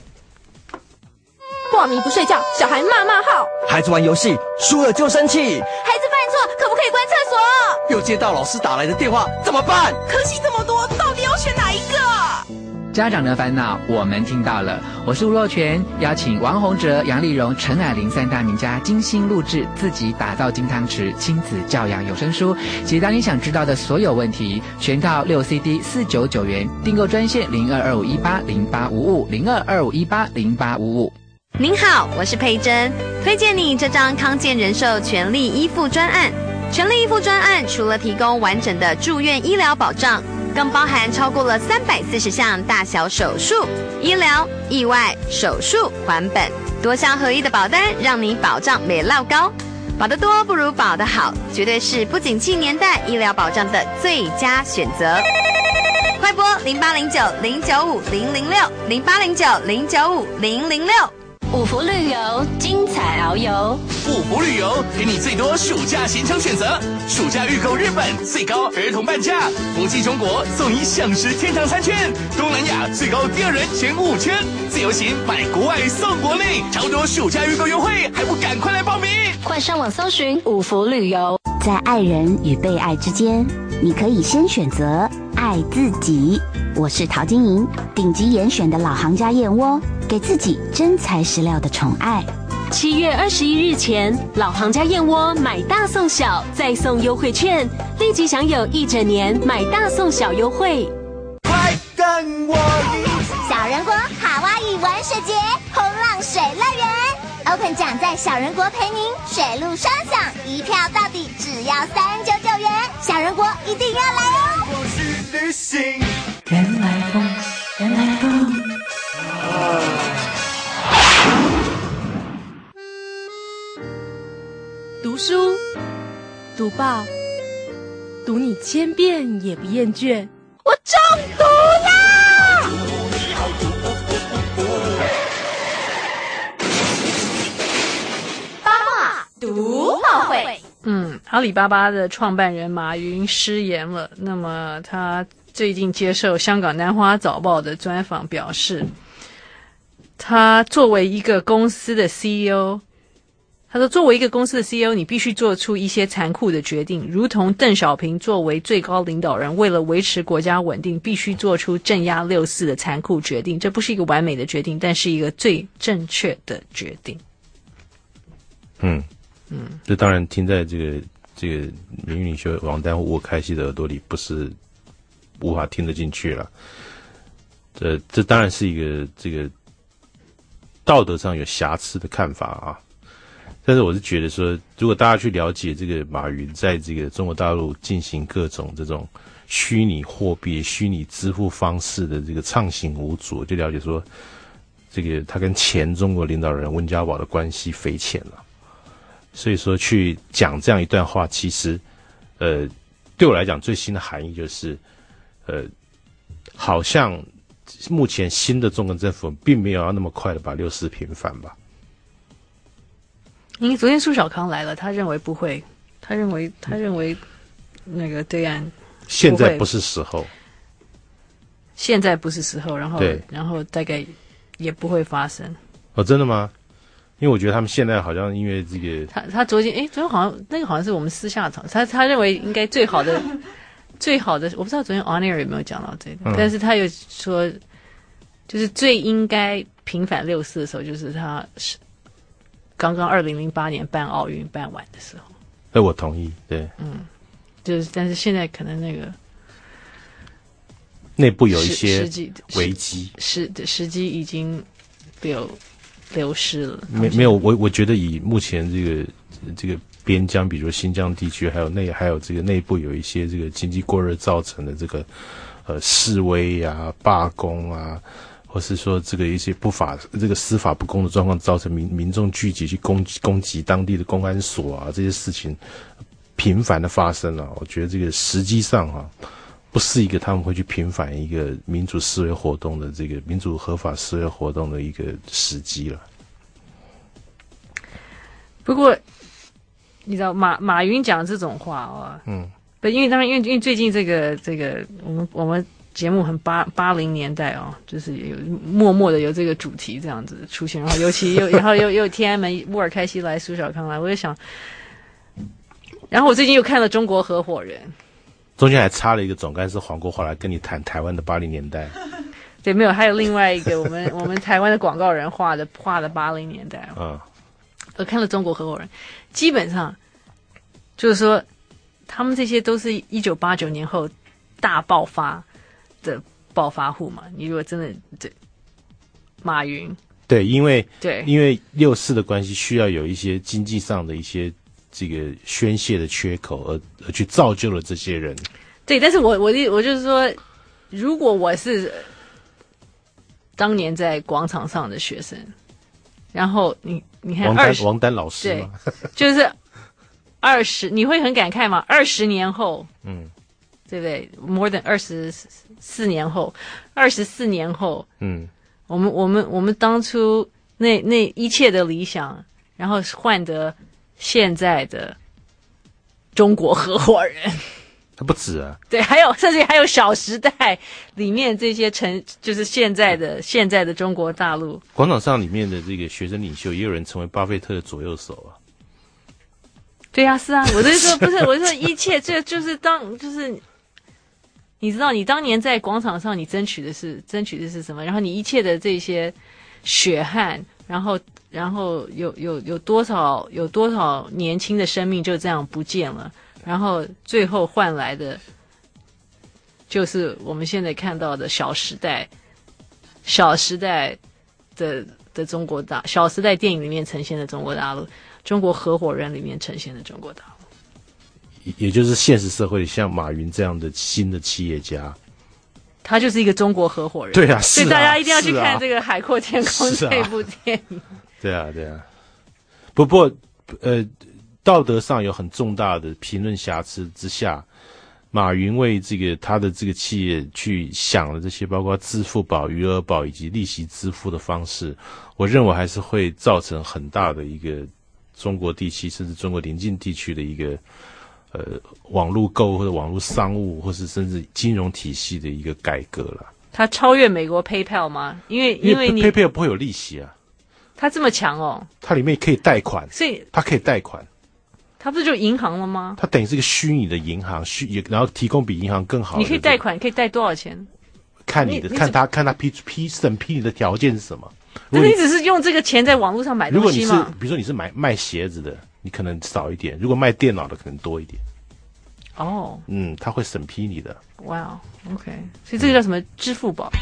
C: 破迷不睡觉，小孩骂骂号。
G: 孩子玩游戏输了就生气。
B: 孩子犯错，可不可以关厕所？
G: 又接到老师打来的电话，怎么办？
J: 科系这么多，到底要选哪一个？
M: 家长的烦恼我们听到了，我是吴若权，邀请王洪哲、杨丽蓉、陈乃麟三大名家精心录制自己打造金汤匙亲子教养有声书，解答你想知道的所有问题。全套六 C D 四九九元，订购专线零二二五一八零八五五零二二五一八零八五五。
I: 您好，我是佩珍，推荐你这张康健人寿全力依附专案。全力依附专案除了提供完整的住院医疗保障，更包含超过了三百四十项大小手术、医疗、意外、手术、还本多项合一的保单，让你保障没落高。保得多不如保得好，绝对是不景气年代医疗保障的最佳选择。快拨零八零九零九五零零六零八零九零九五零零六。
O: 五福旅游，精彩遨游。
D: 五福旅游给你最多暑假行程选择，暑假预购日本最高儿童半价，国际中国送你享食天堂餐券，东南亚最高第二人前五圈，自由行买国外送国内，超多暑假预购优惠，还不赶快来报名？
O: 快上网搜寻五福旅游。
B: 在爱人与被爱之间，你可以先选择爱自己。我是陶晶莹，顶级严选的老行家燕窝，给自己真材实料的宠爱。
I: 七月二十一日前，老行家燕窝买大送小，再送优惠券，立即享有一整年买大送小优惠。
V: 快跟我一起，
B: 小人国卡哇伊玩水节轰浪水乐园 ，Open 奖在小人国陪您水陆双享，一票到底只要三九九元，小人国一定要来哦！
V: 我去旅行，
R: 原来风，原来风。
C: 读书，读报，读你千遍也不厌倦。
J: 我中毒啦！
B: 八卦读报会。
A: 嗯，阿里巴巴的创办人马云失言了。那么他最近接受香港南华早报的专访表示，他作为一个公司的 C E O， 他说作为一个公司的 C E O， 你必须做出一些残酷的决定，如同邓小平作为最高领导人，为了维持国家稳定，必须做出镇压六四的残酷决定。这不是一个完美的决定，但是一个最正确的决定。
L: 嗯嗯，这当然听在这个这个名誉领袖王丹或吴开熙的耳朵里，不是无法听得进去了。这这当然是一个这个道德上有瑕疵的看法啊。但是我是觉得说，如果大家去了解这个马云在这个中国大陆进行各种这种虚拟货币、虚拟支付方式的这个畅行无阻，就了解说，这个他跟前中国领导人温家宝的关系匪浅了。所以说去讲这样一段话，其实，呃，对我来讲最新的含义就是，呃，好像目前新的中国政府并没有要那么快的把六四平反吧。
A: 因为昨天苏小康来了，他认为不会，他认为他认为那个对岸
L: 现在不是时候，
A: 现在不是时候，然后
L: 对
A: 然后大概也不会发生。
L: 哦，真的吗？因为我觉得他们现在好像因为这个，
A: 他他昨天诶，昨天好像那个好像是我们私下讨，他他认为应该最好的最好的，我不知道昨天 on air 有没有讲到这个，嗯、但是他有说，就是最应该平反六四的时候，就是他是刚刚二零零八年办奥运办完的时候。
L: 哎，我同意，对，
A: 嗯，就是但是现在可能那个
L: 内部有一些危机，
A: 时的时机已经流流失了。
L: 没没有，我我觉得以目前这个这个边疆，比如新疆地区，还有内还有这个内部有一些这个经济过热造成的这个呃示威啊、罢工啊，或是说这个一些不法这个司法不公的状况，造成民民众聚集去攻击攻击当地的公安所啊，这些事情频繁的发生啊，我觉得这个实际上啊，不是一个他们会去平反一个民主示威活动的这个民主合法示威活动的一个时机了。
A: 不过，你知道马马云讲这种话啊，嗯，不，因为当然，因为因为最近这个这个我们我们节目很八八零年代哦，就是有默默的有这个主题这样子出现，然后尤其又然后又又天安门乌尔开西来苏小康来，我就想，然后我最近又看了《中国合伙人》。
L: 中间还插了一个总干事黄国华来跟你谈台湾的八零年代，
A: 对，没有，还有另外一个我们我们台湾的广告人画的画的八零年代。嗯，我看了《中国合伙人》，基本上就是说，他们这些都是一九八九年后大爆发的暴发户嘛。你如果真的这马云，
L: 对，因为
A: 对，
L: 因为六四的关系，需要有一些经济上的一些。这个宣泄的缺口而，而而去造就了这些人。
A: 对，但是我我我就是说，如果我是当年在广场上的学生，然后你你看
L: 王丹王丹老师吗？
A: 对，就是二十，你会很感慨吗？二十年后，嗯，对不对 ？More than 二十四年后，二十四年后，嗯，我们我们我们当初那那一切的理想，然后换得。现在的中国合伙人，
L: 他不止啊，
A: 对，还有甚至还有《小时代》里面这些成，就是现在的现在的中国大陆
L: 广场上里面的这个学生领袖，也有人成为巴菲特的左右手啊。
A: 对啊，是啊，我是说不是，我是说一切这就是当就是你知道，你当年在广场上你争取的是争取的是什么？然后你一切的这些血汗，然后。然后有有有多少有多少年轻的生命就这样不见了，然后最后换来的就是我们现在看到的《小时代》，《小时代》 的的中国大《小时代》电影里面呈现的中国大陆，中国合伙人里面呈现的中国大陆，
L: 也就是现实社会里像马云这样的新的企业家，
A: 他就是一个中国合伙人。
L: 对啊，是啊，
A: 所以大家一定要去
L: 是啊
A: 看这个《海阔天空》
L: 是啊
A: 这部电影。
L: 对啊，对啊。不不过，呃，道德上有很重大的评论瑕疵之下，马云为这个他的这个企业去想了这些，包括支付宝、余额宝以及利息支付的方式，我认为还是会造成很大的一个中国地区甚至中国邻近地区的一个呃网络购物或者网络商务，或是甚至金融体系的一个改革了。
A: 他超越美国 PayPal 吗？因为因为你
L: PayPal 不会有利息啊，
A: 他这么强哦，
L: 它里面可以贷款，
A: 所以
L: 它可以贷款。
A: 它不是就银行了吗？
L: 它等于是一个虚拟的银行，虚然后提供比银行更好的。
A: 你可以贷款，可以贷多少钱？
L: 看你的，
A: 你
L: 看他看他批批审批你的条件是什么。
A: 那你只是用这个钱在网络上买
L: 如果你是
A: 东西吗？
L: 比如说你是买卖鞋子的，你可能少一点；如果卖电脑的，可能多一点。
A: 哦，
L: 嗯，他会审批你的。
A: 哇、wow, ，OK， 所以这个叫什么？支付宝。